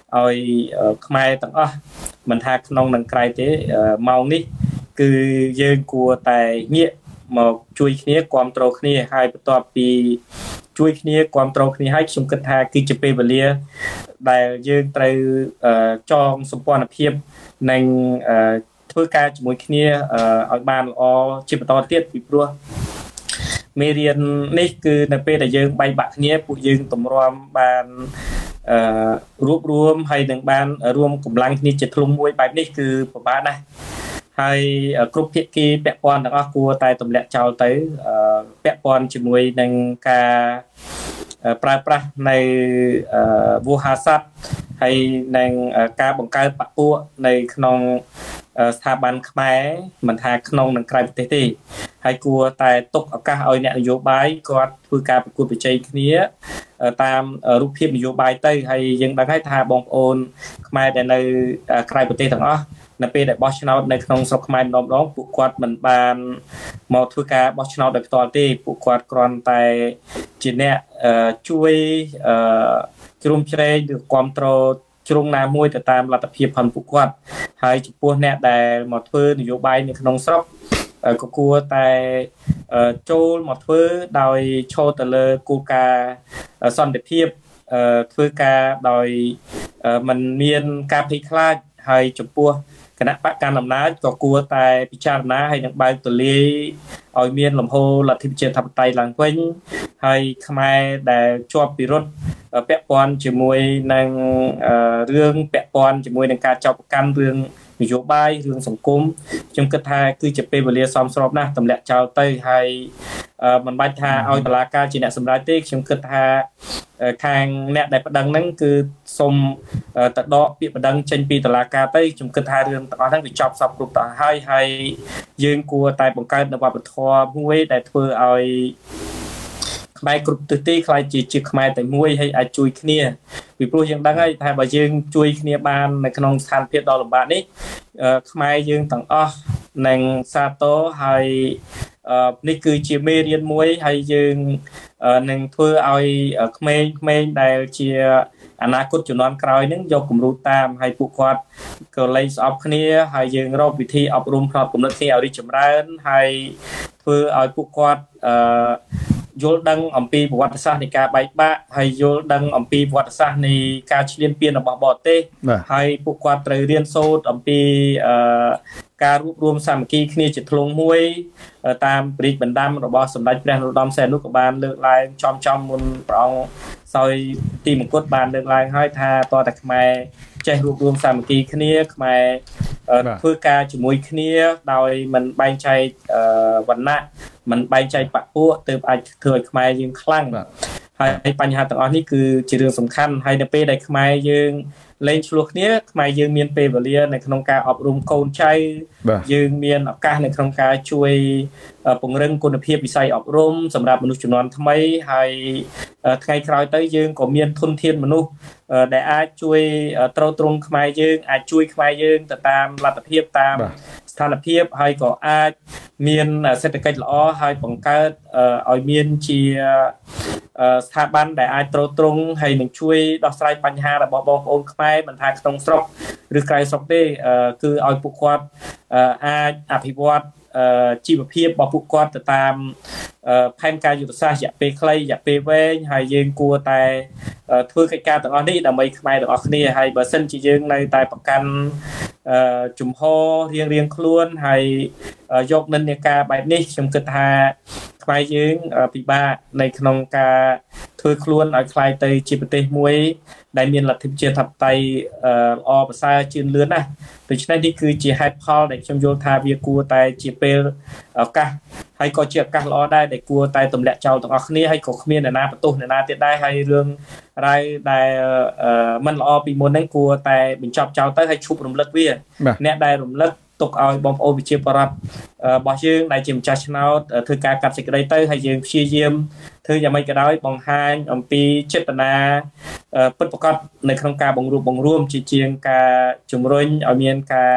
ឲ្យខ្មែរទាំងអស់មិនថាក្នុងនិងក្រៅទេម៉ោងនេះគឺយើងគួរតែងាកមកជួយគ្នាគ្រប់គ្រងគ្នាហើយបន្ទាប់ពីជួយគ្នាគ្រប់គ្រងគ្នាហើយខ្ញុំគិតថាគឺជាពេលវេលាដែលយើងត្រូវចងសម្ព័ន្ធភាពនិងធ្វើការជាមួយគ្នាឲ្យបានល្អជាបន្តទៀតពីព្រោះមេរៀននេះគឺនៅពេលដែលយើងបែកបាក់គ្នាពួកយើងទម្រាំបានរួបរวมហើយនឹងបានរួមកម្លាំងគ្នាជាធ្លុងមួយបែបនេះគឺពិបាកណាស់ហើយគ្រប់ភាគីពាក់ព័ន្ធទាំងអស់គួរតែទម្លាក់ចោលទៅពាក់ព័ន្ធជាមួយនឹងការប្រើប្រាស់នៅវោហារស័ព្ទហើយនឹងការបង្កើតបពុះនៅក្នុងស្ថាប័នខ្មែរមិនថាក្នុងនិងក្រៅប្រទេសទេហើយគួរតែទុកឱកាសឲ្យអ្នកនយោបាយគាត់ធ្វើការប្រកួតប្រជែងគ្នាតាមរូបភាពនយោបាយទៅហើយយើងដឹងហើយថាបងប្អូនខ្មែរដែលនៅក្រៅប្រទេសទាំងអស់នៅពេលដែលបោះឆ្នោតនៅក្នុងស្រុកខ្មែរម្ដងពួកគាត់មិនបានមកធ្វើការបោះឆ្នោតដោយផ្ទាល់ទេពួកគាត់គ្រាន់តែជាអ្នកជួយជ្រោមជ្រែងឬគ្រប់គ្រងជ្រុងណាមួយទៅតាមលទ្ធភាពផងពួកគាត់ហើយចំពោះអ្នកដែលមកធ្វើនយោបាយនៅក្នុងស្រុកក៏គួរតែចូលមកធ្វើដោយឈរទៅលើគោលការណ៍សន្តិភាពធ្វើការដោយមិនមានការភ័យខ្លាចហើយចំពោះគណៈបកកណ្ដាលអំណាចក៏គួរតែពិចារណាហើយនឹងបើកទូលាយឲ្យមានលំហូរលទ្ធិប្រជាធិបតេយ្យឡើងវិញហើយខ្មែរដែលជាប់ពិរុទ្ធពាក់ព័ន្ធជាមួយនឹងរឿងពាក់ព័ន្ធជាមួយនឹងការចាប់ប្រកាន់រឿងនយោបាយរឿងសង្គមខ្ញុំគិតថាគឺជាពេលវេលាសមស្របណាស់ទម្លាក់ចោលទៅហើយមិនបាច់ថាឲ្យតុលាការជាអ្នកសម្រេចទេខ្ញុំគិតថាខាងអ្នកដែលប្តឹងហ្នឹងគឺសូមទៅដកពាក្យប្តឹងចេញពីតុលាការទៅខ្ញុំគិតថារឿងទាំងអស់ហ្នឹងវាចប់សពគ្រប់ទៅហើយយើងគួរតែបង្កើតនូវវប្បធម៌មួយដែលធ្វើឲ្យខ្មែរគ្រប់ទិសទីខ្លាយជាខ្មែរតែមួយហើយអាចជួយគ្នាពីព្រោះយើងដឹងហើយថាបើយើងជួយគ្នាបាននៅក្នុងស្ថានភាពដ៏លំបាកនេះខ្មែរយើងទាំងអស់នឹងសាទរហើយនេះគឺជាមេរៀនមួយហើយយើងនឹងធ្វើឲ្យក្មេងៗដែលជាអនាគតជំនាន់ក្រោយនឹងយកគំរូតាមហើយពួកគាត់ក៏លែងស្អប់គ្នាហើយយើងរកវិធីអប់រំផ្នត់គំនិតគ្នាឲ្យរីកចម្រើនហើយធ្វើឲ្យពួកគាត់យល់ដឹងអំពីប្រវត្តិសាស្ត្រនៃការបែកបាក់ហើយយល់ដឹងអំពីប្រវត្តិសាស្ត្រនៃការឈ្លានពានរបស់បរទេសហើយពួកគាត់ត្រូវរៀនសូត្រអំពីការរួបរวมសាមគ្គីគ្នាជាធ្លុងមួយតាមព្រះរាជបណ្ដាំរបស់សម្ដេចព្រះនរោត្តមសីហនុក៏បានលើកឡើងចំមុនព្រះអង្គសោយទីមង្គតបានលើកឡើងហើយថាតើតែខ្មែរចេះរួបរวมសាមគ្គីគ្នាខ្មែរធ្វើការជាមួយគ្នាដោយមិនបែងចែកវណ្ណៈមិនបែងចែកបពុះទើបអាចធ្វើឲ្យខ្មែរយើងខ្លាំងហើយបញ្ហាទាំងអស់នេះគឺជារឿងសំខាន់ហើយនៅពេលដែលខ្មែរយើងលែងឆ្លោះគ្នាខ្មែរយើងមានពេលវេលានៅក្នុងការអប់រំកូនចៅយើងមានឱកាសនៅក្នុងការជួយពង្រឹងគុណភាពវិស័យអប់រំសម្រាប់មនុស្សជំនាន់ថ្មីហើយថ្ងៃក្រោយទៅយើងក៏មានធនធានមនុស្សដែលអាចជួយទ្រទ្រង់ខ្មែរយើងអាចជួយខ្មែរយើងទៅតាមលទ្ធភាពតាមស្ថានភាពហើយក៏អាចមានសេដ្ឋកិច្ចល្អហើយបង្កើតឲ្យមានជាស្ថាប័នដែលអាចទ្រទ្រង់ហើយនឹងជួយដោះស្រាយបញ្ហារបស់បងប្អូនខ្មែរមិនថាក្នុងស្រុកឬក្រៅស្រុកទេគឺឲ្យពួកគាត់អាចអភិវឌ្ឍជីវភាពរបស់ពួកគាត់ទៅតាមផែនការយុទ្ធសាស្ត្ររយៈពេលខ្លីរយៈពេលវែងហើយយើងគួរតែធ្វើកិច្ចការទាំងអស់នេះដើម្បីខ្មែរទាំងអស់គ្នាហើយបើសិនជាយើងនៅតែប្រកាន់ជំហររៀងខ្លួនហើយយកនិន្នាការបែបនេះខ្ញុំគិតថាខ្មែរយើងពិបាកនៅក្នុងការធ្វើខ្លួនឲ្យคล้ายទៅជាប្រទេសមួយដែលមានលទ្ធិប្រជាធិបតេយ្យល្អប្រសើរជឿនលឿនណាស់ដូច្នេះនេះគឺជាហេតុផលដែលខ្ញុំយល់ថាវាគួរតែជាពេលឱកាសហើយក៏ជាឱកាសល្អដែរដែលគួរតែទម្លាក់ចោលទាំងអស់គ្នាហើយក៏គ្មានអ្នកណាបន្ទោសអ្នកណាទៀតដែរហើយរឿងរ៉ាវដែលមិនល្អពីមុនហ្នឹងគួរតែបញ្ចប់ចោលទៅហើយឈប់រំលឹកវាអ្នកដែលរំលឹកទុកឲ្យបងប្អូនប្រជាពលរដ្ឋរបស់យើងដែលជាម្ចាស់ឆ្នោតធ្វើការកាត់សេចក្តីទៅហើយយើងព្យាយាមធ្វើយ៉ាងម៉េចក៏ដោយបង្ហាញអំពីចេតនាពិតប្រាកដនៅក្នុងការបង្រួបបង្រួមជាជាងការជំរុញឲ្យមានការ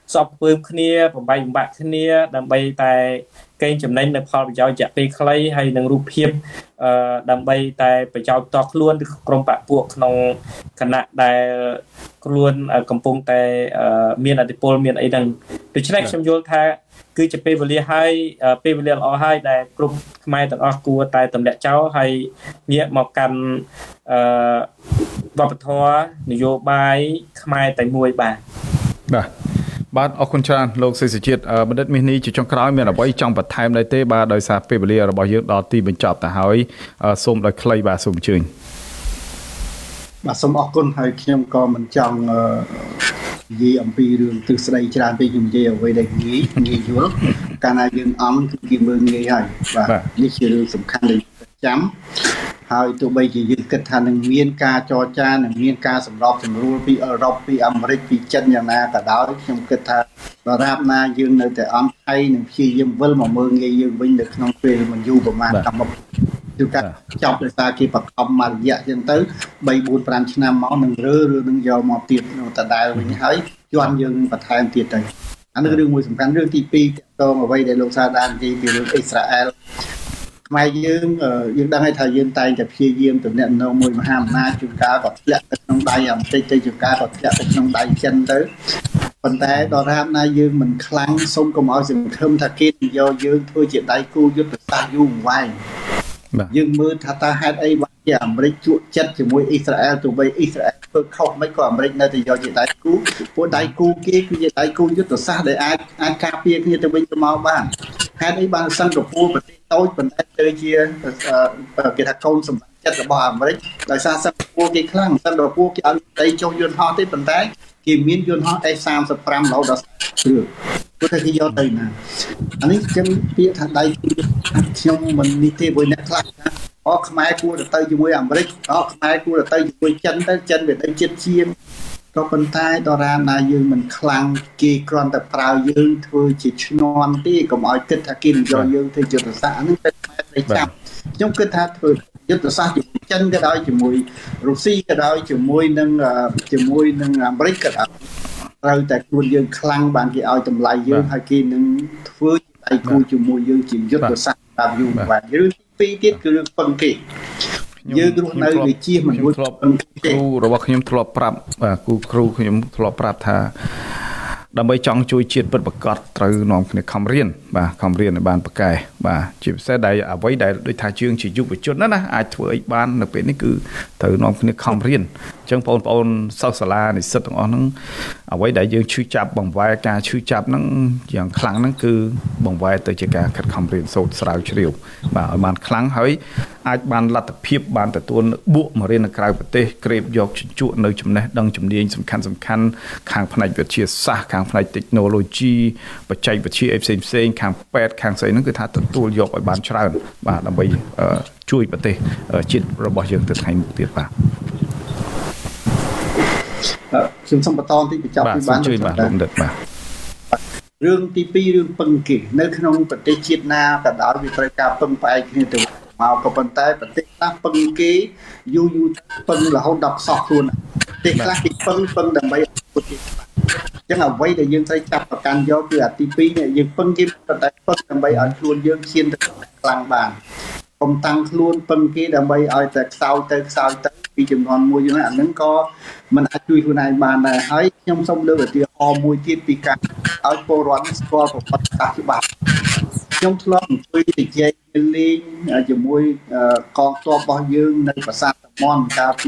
សពពើមគ្នាបំបីបំបាក់គ្នាដើម្បីតែកេងចំណេញនៅផលប្រយោជន៍រយៈពេលខ្លីហើយនឹងរូបភាពដើម្បីតែប្រយោជន៍តខ្លួនឬក្រុមបកពួកក្នុងគណៈដែលខ្លួនកំពុងតែមានអធិបុលមានអីហ្នឹងដូច្នេះខ្ញុំយល់ថាគឺជាពេលវេលាហើយពេលវេលាល្អហើយដែលគ្រប់ខ្មែរទាំងអស់គួរតែទម្លាក់ចោលហើយងាកមកកាន់វប្បធម៌នយោបាយខ្មែរតែមួយបាទអរគុណច្រើនលោកសេសជាតិបណ្ឌិតមាសនេះជាចុងក្រោយមានអ្វីចង់បន្ថែមដែរទេបាទដោយសារពេលវេលារបស់យើងដល់ទីបញ្ចប់ទៅហើយសូមដោយខ្លីបាទសូមអញ្ជើញបាទសូមអរគុណហើយខ្ញុំក៏មិនចង់និយាយអំពីរឿងទ្រឹស្ដីច្រើនពេកខ្ញុំនិយាយអ្វីដែលងាយយល់កាលណាយើងគឺគេមើលងាយហើយបាទនេះជារឿងសំខាន់ដែលចាំហើយទោះបីជាយើងគិតថានឹងមានការចរចានឹងមានការសម្របសម្រួលពីអឺរ៉ុបពីអាមេរិកពីចិនយ៉ាងណាក៏ដោយខ្ញុំគិតថាដរាបណាយើងនៅតែអន់ថៃនឹងព្យាយាមវិលមកមើលងាយយើងវិញនៅក្នុងពេលមិនយូរប្រហែលតាមមកគឺការចប់ដោយសារគេបខំមករយៈចឹងទៅ3 4 5ឆ្នាំមកនឹងឬនឹងយកមកទៀតដដែលវិញហើយជន់យើងបន្ថែមទៀតទៅអានេះរឿងមួយសំខាន់រឿងទី2តកងអ្វីដែលលោកសាដាននិយាយពីរឿងអ៊ីស្រាអែលខ្មែរយើងដឹងហើយថាយើងតែងតែព្យាយាមទំនាក់ទំនងមួយមហាអំណាចជួនកាលក៏ធ្លាក់ទៅក្នុងដៃអាមេរិកទៅជួនកាលក៏ធ្លាក់ទៅក្នុងដៃចិនទៅប៉ុន្តែដល់រាបណាយើងមិនខ្លាំងសូមកុំឲ្យសង្ឃឹមថាគេយកយើងធ្វើជាដៃគូយុទ្ធសាស្ត្រយូរអង្វែងយើងមើលថាតើហេតុអីបានជាអាមេរិកជក់ចិត្តជាមួយអ៊ីស្រាអែលទោះបីអ៊ីស្រាអែលធ្វើខុសមិនក៏អាមេរិកនៅតែយកជាដៃគូពួកដៃគូគេគឺជាដៃគូយុទ្ធសាស្ត្រដែលអាចការពារគ្នាទៅវិញទៅមកបានហេតុអីបានសិង្ហបុរីប្រទេសតូចប៉ុន្តែទៅជាគេថាកូនសម្បត្តិចិត្តរបស់អាមេរិកដោយសារសិង្ហបុរីគេខ្លាំងសិង្ហបុរីគេឲ្យដីចុះយន្តហោះទេប៉ុន្តែគេមានយន្តហោះ F35 រហូតដល់គ្រឿងព្រោះតែគេយកទៅណាអានេះចឹងពាក្យថាដៃខ្ញុំមិននេះទេមួយអ្នកខ្លះខ្មែរគួរទៅជាមួយអាមេរិកខ្មែរគួរទៅជាមួយចិនទៅចិនវាទៅចិត្តជាងក៏ប៉ុន្តែដរាបណាយើងមិនខ្លាំងគេគ្រាន់តែប្រើយើងធ្វើជាឈ្នន់ទេកុំឲ្យគិតថាគេយកយើងធ្វើយុទ្ធសាស្ត្រអានេះតែខ្មែរត្រូវចាំខ្ញុំគិតថាធ្វើយុទ្ធសាស្ត្រជាមួយចិនក៏ដោយជាមួយរុស្ស៊ីក៏ដោយជាមួយនឹងអាមេរិកក៏ដោយត្រូវតែខ្លួនយើងខ្លាំងបានគេឲ្យតម្លៃយើងហើយគេនឹងធ្វើជាដៃគូជាមួយយើងជាយុទ្ធសាស្ត្រតាមយូរបានរឿងទី2ទៀតគឺរឿងពឹងគេយើងរស់នៅវិជាមិនរួចគ្រូរបស់ខ្ញុំធ្លាប់ប្រាប់បាទគ្រូខ្ញុំធ្លាប់ប្រាប់ថាដើម្បីចង់ជួយជាតិពិតប្រាកដត្រូវនាំគ្នាខំរៀនបាទខំរៀនឲ្យបានប្រកែបាទជាពិសេសដែលអ្វីដែលដូចថាជើងជាយុវជនណាអាចធ្វើអីបាននៅពេលនេះគឺត្រូវនាំគ្នាខំរៀនអញ្ចឹងបងប្អូនសិស្សសាលានិស្សិតទាំងអស់ហ្នឹងអ្វីដែលយើងឈឺចាប់បង្វែរការឈឺចាប់ហ្នឹងយ៉ាងខ្លាំងហ្នឹងគឺបង្វែរទៅជាការខិតខំរៀនសូត្រស្រាវជ្រាវបាទឲ្យបានខ្លាំងហើយអាចបានលទ្ធភាពបានទទួលបួកមករៀននៅក្រៅប្រទេសក្រេបយកជញ្ជក់នៅចំណេះដឹងជំនាញសំខាន់ខាងផ្នែកវិទ្យាសាស្ត្រខាងផ្នែក technology បច្ចេកវិទ្យាផ្សេងខាងពេទ្យខាងស្អីហ្នឹងគឺថាទទួលយកឲ្យបានច្រើនបាទដើម្បីជួយប្រទេសជាតិរបស់យើងទៅថ្ងៃមុខទៀតបាទខ្ញុំសូមបន្តតិចបញ្ចប់ពីបានជួយបាទលោកបណ្ឌិតបាទរឿងទី2រឿងពឹងគេនៅក្នុងប្រទេសជាតិណាក៏ដោយវាត្រូវការពឹងផ្អែកគ្នាទៅមកក៏ប៉ុន្តែប្រទេសខ្លះពឹងគេយូរពឹងរហូតដល់ខ្សោះខ្លួនប្រទេសខ្លះគេពឹងដើម្បីពុទ្ធអញ្ចឹងអ្វីដែលយើងត្រូវចាប់ប្រកាន់យកគឺអាទី2នេះយើងពឹងគេប៉ុន្តែពឹងដើម្បីឲ្យខ្លួនយើងឈានទៅខ្លាំងបានកុំតាំងខ្លួនពឹងគេដើម្បីឲ្យតែខ្សោយទៅពីចំនួនមួយហ្នឹងអាហ្នឹងក៏មិនអាចជួយខ្លួនឯងបានដែរហើយខ្ញុំសូមលើកឧទាហរណ៍មួយទៀតពីការឲ្យពលរដ្ឋស្គាល់ប្រវត្តិសាស្ត្រច្បាប់ខ្ញុំធ្លាប់អង្គុយនិយាយលេងជាមួយកងទ័ពរបស់យើងនៅប្រាសាទតាម៉ុនកាលពី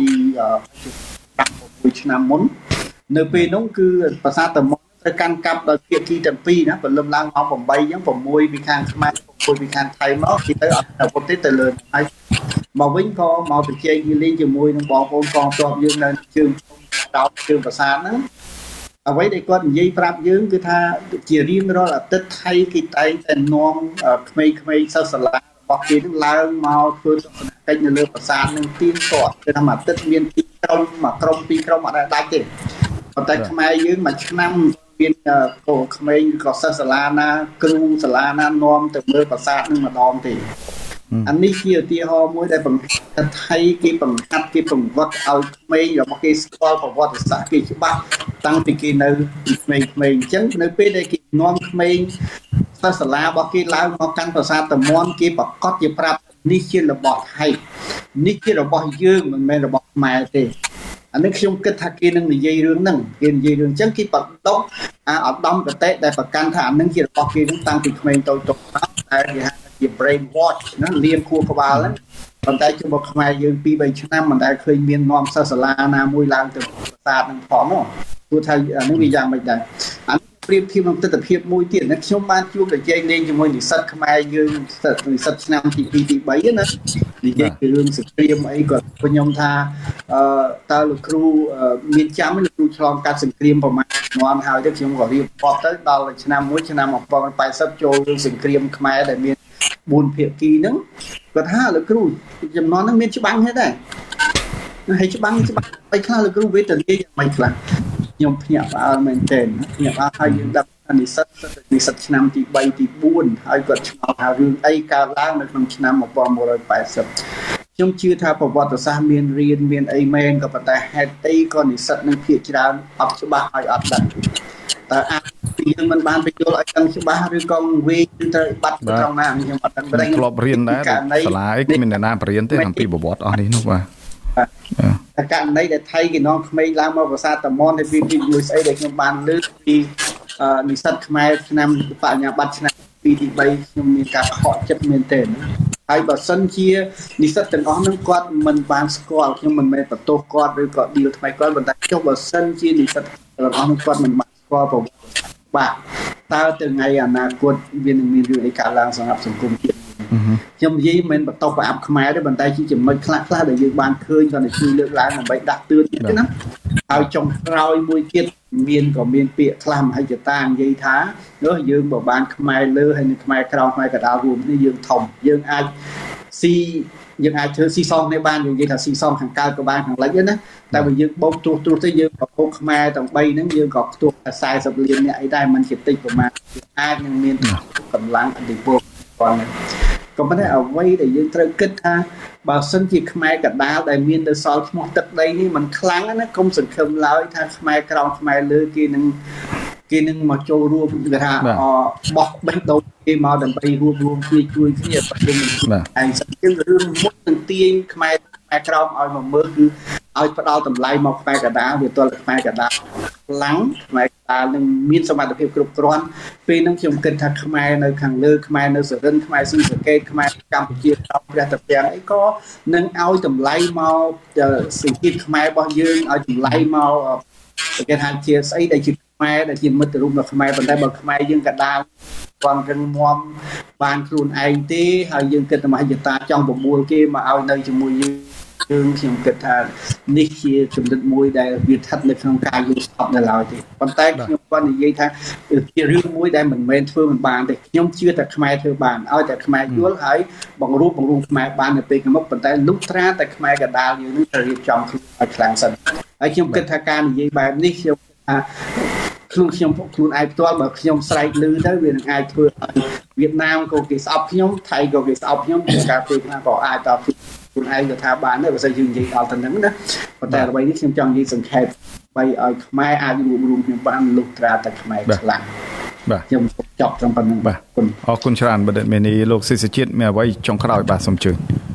6ឆ្នាំមុននៅពេលនោះគឺប្រាសាទតាម៉ុនត្រូវកាន់កាប់ដោយភាគីទាំងពីរណាព្រលឹមឡើងម៉ោង8អញ្ចឹង6ពីខាងខ្មែរ6ពីខាងថៃមកគេទៅអត់អាវុធទេទៅលើហើយមកវិញក៏មកប្រជែងគ្នាលេងជាមួយនឹងបងប្អូនកងទ័ពយើងនៅជើងដោតជើងប្រាសាទហ្នឹងអ្វីដែលគាត់និយាយប្រាប់យើងគឺថាជារៀងរាល់អាទិត្យថៃគេតែងតែនាំក្មេងៗសិស្សសាលារបស់គេនឹងឡើងមកធ្វើទស្សនកិច្ចនៅលើប្រាសាទនឹងទៀងទាត់គឺថាមួយអាទិត្យមាន2ក្រុមមួយក្រុម2ក្រុមអត់ដាច់ទេប៉ុន្តែខ្មែរយើងមួយឆ្នាំមានកូនក្មេងក៏សិស្សសាលាណាគ្រូសាលាណានាំទៅមើលប្រាសាទនឹងម្ដងទេអានេះជាឧទាហរណ៍មួយដែលបង្ហាញថាថៃគេបង្ហាត់គេបង្វឹកឲ្យក្មេងរបស់គេស្គាល់ប្រវត្តិសាស្ត្រគេច្បាស់តាំងពីគេនៅក្មេងៗអញ្ចឹងនៅពេលដែលគេនាំក្មេងសិស្សសាលារបស់គេឡើងមកកាន់ប្រាសាទតាមាន់គេប្រកាសជាប្រាប់នេះជារបស់ថៃនេះជារបស់យើងមិនមែនរបស់ខ្មែរទេអានេះខ្ញុំគិតថាគេនឹងនិយាយរឿងហ្នឹងគេនិយាយរឿងអញ្ចឹងគេបដកឧត្តមគតិដែលប្រកាន់ថាអានឹងជារបស់គេនឹងតាំងពីក្មេងតូចៗមកតែគេហៅជា brain wash ណាលៀនខួរក្បាលហ្នឹងប៉ុន្តែជុំមកខ្មែរយើង 2-3 ឆ្នាំមិនដែលឃើញមាននាំសិស្សសាលាណាមួយឡើងទៅប្រាសាទនឹងផងនោះព្រោះថាអានេះវាយ៉ាងម៉េចដែរអានេះប្រៀបធៀបនឹងទស្សនវិជ្ជាមួយទៀតណាខ្ញុំបានជួបប្រជែងលេងជាមួយនិស្សិតខ្មែរយើងនិស្សិតឆ្នាំទី2ទី3ណានិយាយពីរឿងសង្គ្រាមអីគាត់ខ្ញុំថាតើលោកគ្រូមានចាំលោកគ្រូឆ្លងកាត់សង្គ្រាមប្រហែលជំនាន់ហើយទៅខ្ញុំក៏រៀបរាប់ទៅដល់ឆ្នាំ1980ចូលរឿងសង្គ្រាមខ្មែរដែលមាន4ភាគីហ្នឹងគាត់ថាលោកគ្រូចំនួនហ្នឹងមានច្បាំងhếtដែរហើយច្បាំងបីខ្លះលោកគ្រូវេទនាយ៉ាងម៉េចខ្លះខ្ញុំភ្ញាក់ផ្អើលមែនទែនភ្ញាក់ផ្អើលហើយយើងដាក់និស្សិតឆ្នាំទី3ទី4ហើយគាត់ឆ្ងល់ថារឿងអីកើតឡើងនៅក្នុងឆ្នាំ1980ខ្ញុំជឿថាប្រវត្តិសាស្ត្រមានរៀនមានអីមែនក៏ប៉ុន្តែហេតុអីក៏និស្សិតនឹងភាគច្រើនអត់ច្បាស់ឲ្យអត់ដឹងតើអាចយើងមិនបានបញ្យល់ឲ្យដឹងច្បាស់ឬក៏វិញត្រូវបាត់ត្រង់ណាខ្ញុំអត់ដឹងតែខ្ញុំធ្លាប់រៀនដែរសាលាអីគ្មានអ្នកណាបរៀនទេអំពីប្រវត្តិអស់នេះនោះបាទតែករណីដែលថៃគេនាំក្មេងឡើងមកប្រាសាទតាមាន់ហើយពីមួយស្អីដែលខ្ញុំបានលើកពីនិស្សិតខ្មែរឆ្នាំបញ្ញាបត្រឆ្នាំ2ទី3ខ្ញុំមានការខកចិត្តមែនទែនហើយបើសិនជានិស្សិតទាំងអស់ហ្នឹងគាត់មិនបានស្គាល់ខ្ញុំមិនមែនបន្ទោសគាត់ឬក៏ឌីលថ្មីគាត់ប៉ុន្តែចុះបើសិនជានិស្សិតទាំងអស់ហ្នឹងគាត់មិនបានស្គាល់ប្រវត្តិបាទតើទៅថ្ងៃអនាគតវានឹងមានរឿងអីកើតឡើងសម្រាប់សង្គមជាតិខ្ញុំនិយាយមិនបន្តប្រអាប់ខ្មែរទេប៉ុន្តែជាចំណុចខ្លះៗដែលយើងបានឃើញគាត់ជួយលើកឡើងដើម្បីដាក់ទឿនទៀតណាហើយចុងក្រោយមួយទៀតក៏មានពាក្យខ្លះមហិច្ឆតានិយាយថាយើងបើបានខ្មែរលើហើយនឹងខ្មែរក្រោមខ្មែរកណ្ដាលរួមនេះយើងធំយើងអាចធ្វើស៊ីសងគ្នាបានយើងនិយាយថាស៊ីសងខាងកើតក៏បានខាងលិចណាតែបើយើងបោកទូសទៅយើងប្រកបខ្មែរទាំង3ហ្នឹងយើងក៏ខ្ទស់40លានអ្នកអីដែរมันជាតិចប្រហែលអាចនឹងមានកម្លាំងអធិពលគាត់ក៏ប៉ុន្តែអ្វីដែលយើងត្រូវគិតថាបើសិនជាខ្មែរកណ្ដាលដែលមាននៅសល់ឈ្មោះទឹកដីនេះมันខ្លាំងណាកុំសង្ឃឹមឡើយថាខ្មែរក្រោមខ្មែរលើគេនឹងមកចូលរួមគេថាបោះបេះដូងគេមកដើម្បីរួមជួយគ្នាបើយើងឯងសិនជារឿងមុខនឹងទាញខ្មែរក្រោមឲ្យមកមើលគឺឲ្យផ្ដាល់តម្លៃមកខ្មែរកណ្ដាលវាទល់ខ្មែរកណ្ដាលខ្លាំងខ្មែរកណ្ដាលនឹងមានសមត្ថភាពគ្រប់គ្រាន់ពេលហ្នឹងខ្ញុំគិតថាខ្មែរនៅខាងលើខ្មែរនៅសុរិនខ្មែរស៊ីសកេតខ្មែរកម្ពុជាក្រោមព្រះតាពាំងអីក៏នឹងឲ្យតម្លៃមកសេដ្ឋកិច្ចខ្មែររបស់យើងឲ្យតម្លៃមកគេថាជាស្អីដែលជាខ្មែរដែលជាមិត្តរូបរបស់ខ្មែរប៉ុន្តែបើខ្មែរយើងកណ្ដាលគាត់រឹងមាំបានខ្លួនឯងទេហើយយើងគិតតែមហិច្ឆតាចង់បបួលគេមកឲ្យនៅជាមួយយើងខ្ញុំគិតថានេះជាចំណុចមួយដែលវាស្ថិតនៅក្នុងការយល់ស្របនៅឡើយទេប៉ុន្តែខ្ញុំគាត់និយាយថាជារឿងមួយដែលមិនមែនធ្វើមិនបានទេខ្ញុំជឿតែខ្មែរធ្វើបានឲ្យតែខ្មែរយល់ហើយបង្រួបខ្មែរបាននៅពេលខាងមុខប៉ុន្តែលុះត្រាតែខ្មែរកណ្ដាលយើងនឹងត្រូវរៀបចំខ្លួនឲ្យខ្លាំងសិនហើយខ្ញុំគិតថាការនិយាយបែបនេះខ្ញុំថាខ្លួនឯងផ្ទាល់បើខ្ញុំស្រែកឮទៅវានឹងអាចធ្វើឲ្យវៀតណាមក៏គេស្អប់ខ្ញុំថៃក៏គេស្អប់ខ្ញុំជាការពេលខ្លះក៏អាចតខ្លួនឯងក៏ថាបានដែរបើសិនយើងនិយាយដល់ទៅហ្នឹងណាប៉ុន្តែអ្វីនេះខ្ញុំចង់និយាយសង្ខេបបីឲ្យខ្មែរអាចរួមខ្ញុំបានលុះត្រាតែខ្មែរខ្លាំងបាទខ្ញុំចប់ត្រឹមប៉ុណ្្នឹងបាទអរគុណច្រើនបណ្ឌិតមេនីលោកសិស្សជាតិមានអ្វីចុងក្រោយបាទសូមជឿ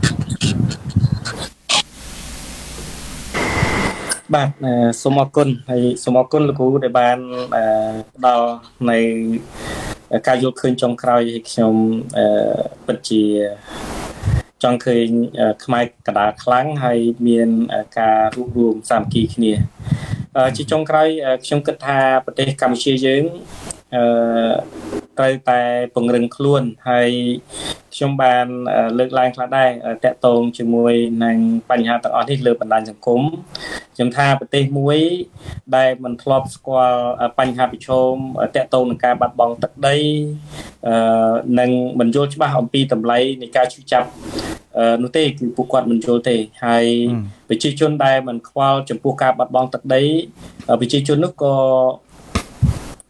បាទសូមអរគុណហើយសូមអរគុណលោកគ្រូដែលបានផ្ដល់នៅការយល់ឃើញចុងក្រោយឲ្យខ្ញុំពិតជាចង់ឃើញខ្មែរកណ្ដាលខ្លាំងហើយមានការរួបរวมសាមគ្គីគ្នាជាចុងក្រោយខ្ញុំគិតថាប្រទេសកម្ពុជាយើងត្រូវតែពង្រឹងខ្លួនហើយខ្ញុំបានលើកឡើងខ្លះដែរតាក់ទងជាមួយនឹងបញ្ហាទាំងអស់នេះលើបណ្ដាញសង្គមខ្ញុំថាប្រទេសមួយដែលមិនធ្លាប់ស្គាល់បញ្ហាប្រឈមតាក់ទងនឹងការបាត់បង់ទឹកដីនិងមិនយល់ច្បាស់អំពីតម្លៃនៃការឈឺចាប់នោះទេគឺពួកគាត់មិនយល់ទេហើយប្រជាជនដែលមិនខ្វល់ចំពោះការបាត់បង់ទឹកដីប្រជាជននោះក៏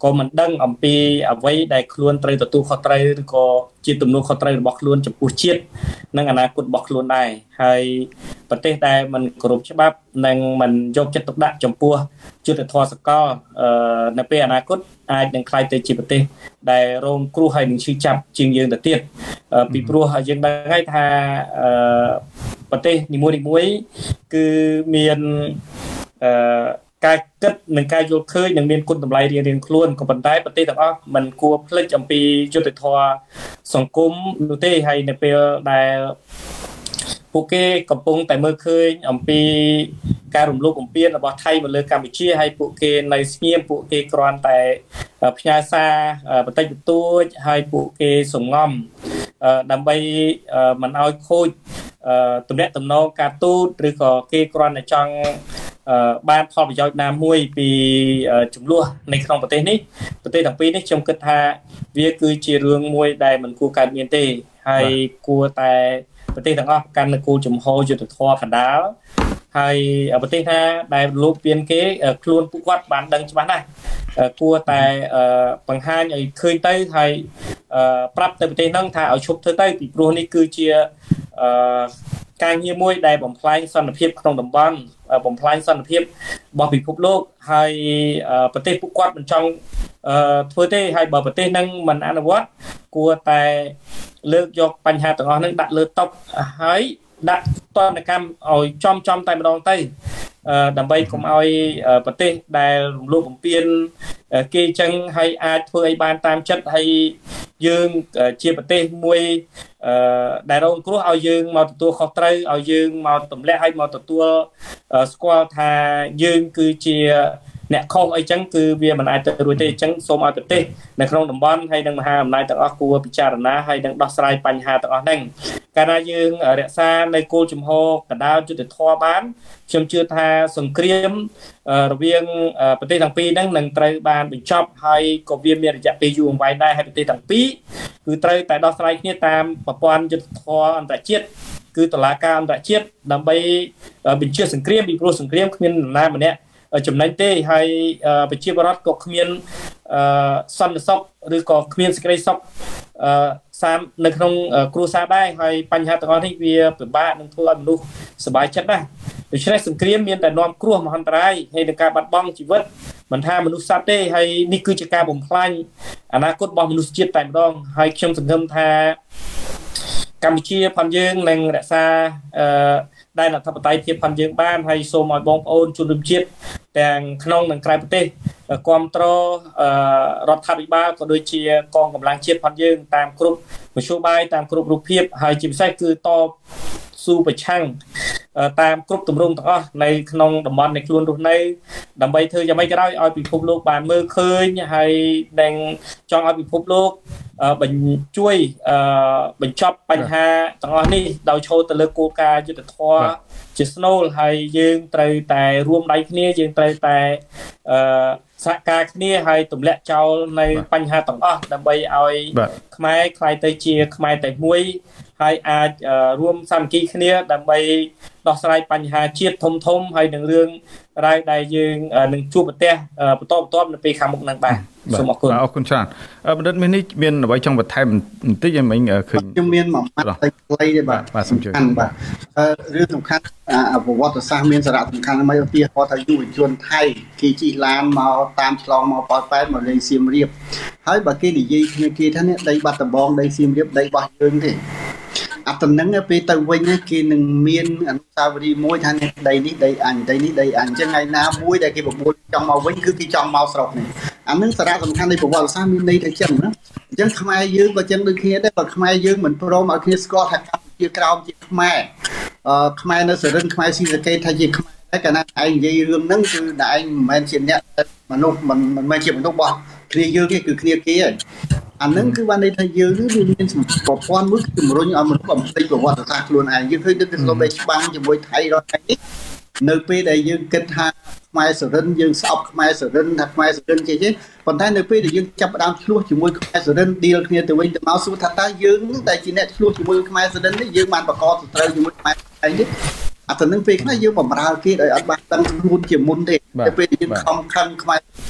ក៏មិនដឹងអំពីអ្វីដែលខ្លួនត្រូវទទួលខុសត្រូវឬក៏ជាទំនួលខុសត្រូវរបស់ខ្លួនចំពោះជាតិនិងអនាគតរបស់ខ្លួនដែរហើយប្រទេសដែលមិនគោរពច្បាប់និងមិនយកចិត្តទុកដាក់ចំពោះយុត្តិធម៌សកលនៅពេលអនាគតអាចនឹងក្លាយទៅជាប្រទេសដែលរងគ្រោះហើយនឹងឈឺចាប់ជាងយើងទៅទៀតពីព្រោះយើងដឹងហើយថាប្រទេសនីមួយៗគឺមានការគិតនិងការយល់ឃើញនឹងមានគុណតម្លៃរៀងៗខ្លួនក៏ប៉ុន្តែប្រទេសទាំងអស់មិនគួរភ្លេចអំពីយុត្តិធម៌សង្គមនោះទេហើយនៅពេលដែលពួកគេកំពុងតែមើលឃើញអំពីការរំលោភបំពានរបស់ថៃមកលើកម្ពុជាហើយពួកគេនៅស្ងៀមពួកគេគ្រាន់តែផ្ញើសារបន្តិចបន្តួចហើយពួកគេសំងំដើម្បីមិនឲ្យខូចទំនាក់ទំនងការទូតឬក៏គេគ្រាន់តែចង់បានផលប្រយោជន៍ណាមួយពីចំនួននៅក្នុងប្រទេសនេះប្រទេសទាំងពីរនេះខ្ញុំគិតថាវាគឺជារឿងមួយដែលមិនគួរកើតមានទេហើយគួរតែប្រទេសទាំងអស់កាន់នៅគោលជំហរយុត្តិធម៌កណ្ដាលហើយប្រទេសណាដែលលោកពៀនគេខ្លួនពួកគាត់បានដឹងច្បាស់ណាស់គួរតែបង្ហាញឲ្យឃើញទៅហើយប្រាប់ទៅប្រទេសហ្នឹងថាឲ្យឈប់ធ្វើទៅពីព្រោះនេះគឺជាការងារមួយដែលបំផ្លាញសន្តិភាពក្នុងតំបន់បំផ្លាញសន្តិភាពរបស់ពិភពលោកហើយប្រទេសពួកគាត់មិនចង់ធ្វើទេហើយបើប្រទេសហ្នឹងមិនអនុវត្តគួរតែលើកយកបញ្ហាទាំងអស់ហ្នឹងដាក់លើតុហើយដាក់ទណ្ឌកម្មឲ្យចំតែម្ដងទៅដើម្បីកុំឲ្យប្រទេសដែលរំលោភបំពានគេចឹងហើយអាចធ្វើឲ្យបានតាមចិត្តហើយយើងជាប្រទេសមួយដែលរងគ្រោះឲ្យយើងមកទទួលខុសត្រូវឲ្យយើងមកទម្លាក់ឲ្យមកទទួលស្គាល់ថាយើងគឺជាអ្នកខុសអីចឹងគឺវាមិនអាចទៅរួចទេអញ្ចឹងសូមឲ្យប្រទេសនៅក្នុងតំបន់ហើយនិងមហាអំណាចទាំងអស់គួរពិចារណាហើយនឹងដោះស្រាយបញ្ហាទាំងអស់ហ្នឹងកាលណាយើងរក្សានៅគោលជំហរកណ្ដាលយុត្តិធម៌បានខ្ញុំជឿថាសង្គ្រាមរវាងប្រទេសទាំងពីរហ្នឹងនឹងត្រូវបានបញ្ចប់ហើយក៏វាមានរយៈពេលយូរអង្វែងដែរហើយប្រទេសទាំងពីរគឺត្រូវតែដោះស្រាយគ្នាតាមប្រព័ន្ធយុត្តិធម៌អន្តរជាតិគឺតុលាការអន្តរជាតិដើម្បីបញ្ជាសង្គ្រាមពីព្រោះសង្គ្រាមគ្មាននរណាម្នាក់ចំណេញទេហើយប្រជាពលរដ្ឋក៏គ្មានសន្តិសុខឬក៏គ្មានសេចក្តីសុខនៅក្នុងគ្រួសារដែរហើយបញ្ហាទាំងអស់នេះវាពិបាកនឹងធ្វើឲ្យមនុស្សសប្បាយចិត្តណាស់ដូច្នេះសង្គ្រាមមានតែនាំគ្រោះមហន្តរាយហើយនឹងការបាត់បង់ជីវិតមិនថាមនុស្សសត្វទេហើយនេះគឺជាការបំផ្លាញអនាគតរបស់មនុស្សជាតិតែម្ដងហើយខ្ញុំសង្ឃឹមថាកម្ពុជាផងយើងនឹងរក្សាដែលអធិបតេយ្យភាពផងយើងបានហើយសូមឲ្យបងប្អូនជនរួមជាតិទាំងក្នុងនិងក្រៅប្រទេសគ្រប់គ្រងរដ្ឋាភិបាលក៏ដូចជាកងកម្លាំងជាតិផងយើងតាមគ្រប់មធ្យោបាយតាមគ្រប់រូបភាពហើយជាពិសេសគឺតបស៊ូប្រឆាំងតាមគ្រប់ទម្រង់ទាំងអស់នៅក្នុងតំបន់នៃខ្លួនរស់នៅដើម្បីធ្វើយ៉ាងម៉េចក៏ដោយឲ្យពិភពលោកបានមើលឃើញហើយនឹងចង់ឲ្យពិភពលោកជួយបញ្ចប់បញ្ហាទាំងអស់នេះដោយឈរទៅលើគោលការណ៍យុត្តិធម៌ជាស្នូលហើយយើងត្រូវតែរួមដៃគ្នាយើងត្រូវតែសហការគ្នាហើយទម្លាក់ចោលនៅបញ្ហាទាំងអស់ដើម្បីឲ្យខ្មែរខ្លាយទៅជាខ្មែរតែមួយហើយអាចរួមសាមគ្គីគ្នាដើម្បីដោះស្រាយបញ្ហាជាតិធំហើយនឹងរឿងរ៉ាវដែលយើងនឹងជួបប្រទះបន្តនៅពេលខាងមុខនឹងបាទសូមអរគុណអរគុណច្រើនបណ្ឌិតនេះមានអ្វីចង់បន្ថែមបន្តិចឲ្យមិញឃើញខ្ញុំមានមួយម៉ាត់តែខ្លីទេបាទសូមជួយបាទរឿងសំខាន់ប្រវត្តិសាស្ត្រមានសារៈសំខាន់មួយឧទាហរណ៍ថាយុវជនថៃគេជិះឡានមកតាមឆ្លងមកប៉ោយប៉ែតមកលេងសៀមរាបហើយបើគេនិយាយគ្នាគេថានេះដីបាត់ដំបងដីសៀមរាបដីរបស់យើងទេអាតំណឹងពេលទៅវិញគេនឹងមានអនុស្សាវរីយ៍មួយថានេះដីនេះដីអញដីនេះដីអញអញ្ចឹងថ្ងៃណាមួយដែលគេបបួលចង់មកវិញគឺគេចង់មកស្រុកនេះអានឹងសារៈសំខាន់នៃប្រវត្តិសាស្ត្រមានន័យថាចឹងណាអញ្ចឹងខ្មែរយើងក៏ចឹងដូចគ្នាដែរបើខ្មែរយើងមិនព្រមឲ្យគ្នាស្គាល់ថាកម្ពុជាក្រោមជាខ្មែរខ្មែរនៅសរិនខ្មែរស៊ីសកេតថាជាខ្មែរតែកាលណាឯងនិយាយរឿងហ្នឹងគឺតែឯងមិនមែនជាអ្នកមនុស្សមិនមែនជាមនុស្សរបស់គ្នាយើងទេគឺគ្នាគេហើយអានឹងគឺបានន័យថាយើងនេះវាមានប្រព័ន្ធមួយគឺជំរុញឲ្យមនុស្សបំពេញប្រវត្តិសាស្ត្រខ្លួនឯងយើងឃើញទៅស្លុបឯច្បាំងជាមួយថៃរដ្ឋនេះនៅពេលដែលយើងគិតថាខ្មែរសរិនយើងស្អប់ខ្មែរសរិនថាខ្មែរសរិនជាទេប៉ុន្តែនៅពេលដែលយើងចាប់ផ្ដើមឆ្លោះជាមួយខ្មែរសរិនឌីលគ្នាទៅវិញទៅមកសួរថាតើយើងនឹងតែជាអ្នកឆ្លោះជាមួយខ្មែរសរិននេះយើងបានបង្កសត្រូវជាមួយខ្មែរឯងនេះអាទៅនឹងពេលខ្លះយើងបំរើគេដោយអត់បានដឹងខ្លួនជាមុនទេតែពេលយើងខំខឹងខ្មែរ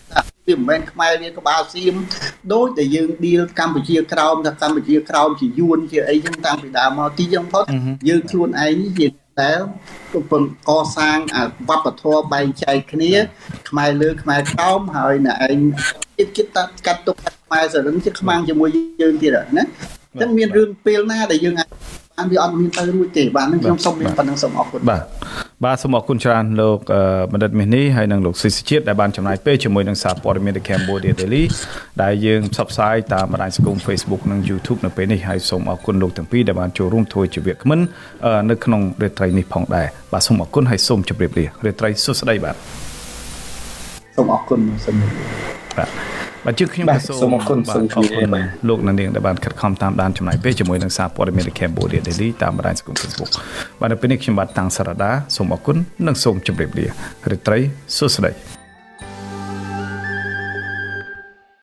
វាមិនមែនខ្មែរវាក្បាលសៀមដូចតែយើងឌីលកម្ពុជាក្រោមថាកម្ពុជាក្រោមជាយួនជាអីចឹងតាំងពីដើមមកទីចឹងផុតយើងខ្លួនឯងជាតែកំពុងកសាងវប្បធម៌បែងចែកគ្នាខ្មែរលើខ្មែរក្រោមហើយអ្នកឯងគិតថាកាត់ទុកខ្មែរសរិនជាខ្មាំងជាមួយយើងទៀតណាអញ្ចឹងមានរឿងពេលណាដែលយើងបានវាអត់មានទៅរួចទេបាទនឹងខ្ញុំសូមមានប៉ុណ្្នឹងសូមអរគុណបាទសូមអរគុណច្រើនលោកបណ្ឌិតមាសនេះហើយនិងលោកស៊ីសជាតិដែលបានចំណាយពេលជាមួយនឹងសារព័ត៌មាន The Cambodia Daily ដែលយើងផ្សព្វផ្សាយតាមបណ្ដាញសង្គម Facebook និង YouTube នៅពេលនេះហើយសូមអរគុណលោកទាំងពីរដែលបានចូលរួមធ្វើជាវាគ្មិននៅក្នុងរាត្រីនេះផងដែរបាទសូមអរគុណហើយសូមជម្រាបលារាត្រីសួស្តីបាទសូមអរគុណសូមបាទជាខ្ញុំសូមអរគុណលោកនាងដែលបានខិតខំតាមដានចំណាយពេលជាមួយនឹងសារព័ត៌មាន The Cambodia Daily តាមបណ្ដាញសង្គម Facebook បាទនៅពេលនេះខ្ញុំបាទតាំងសារ៉ាដាសូមអរគុណនិងសូមជម្រាបលារាត្រីសួស្តី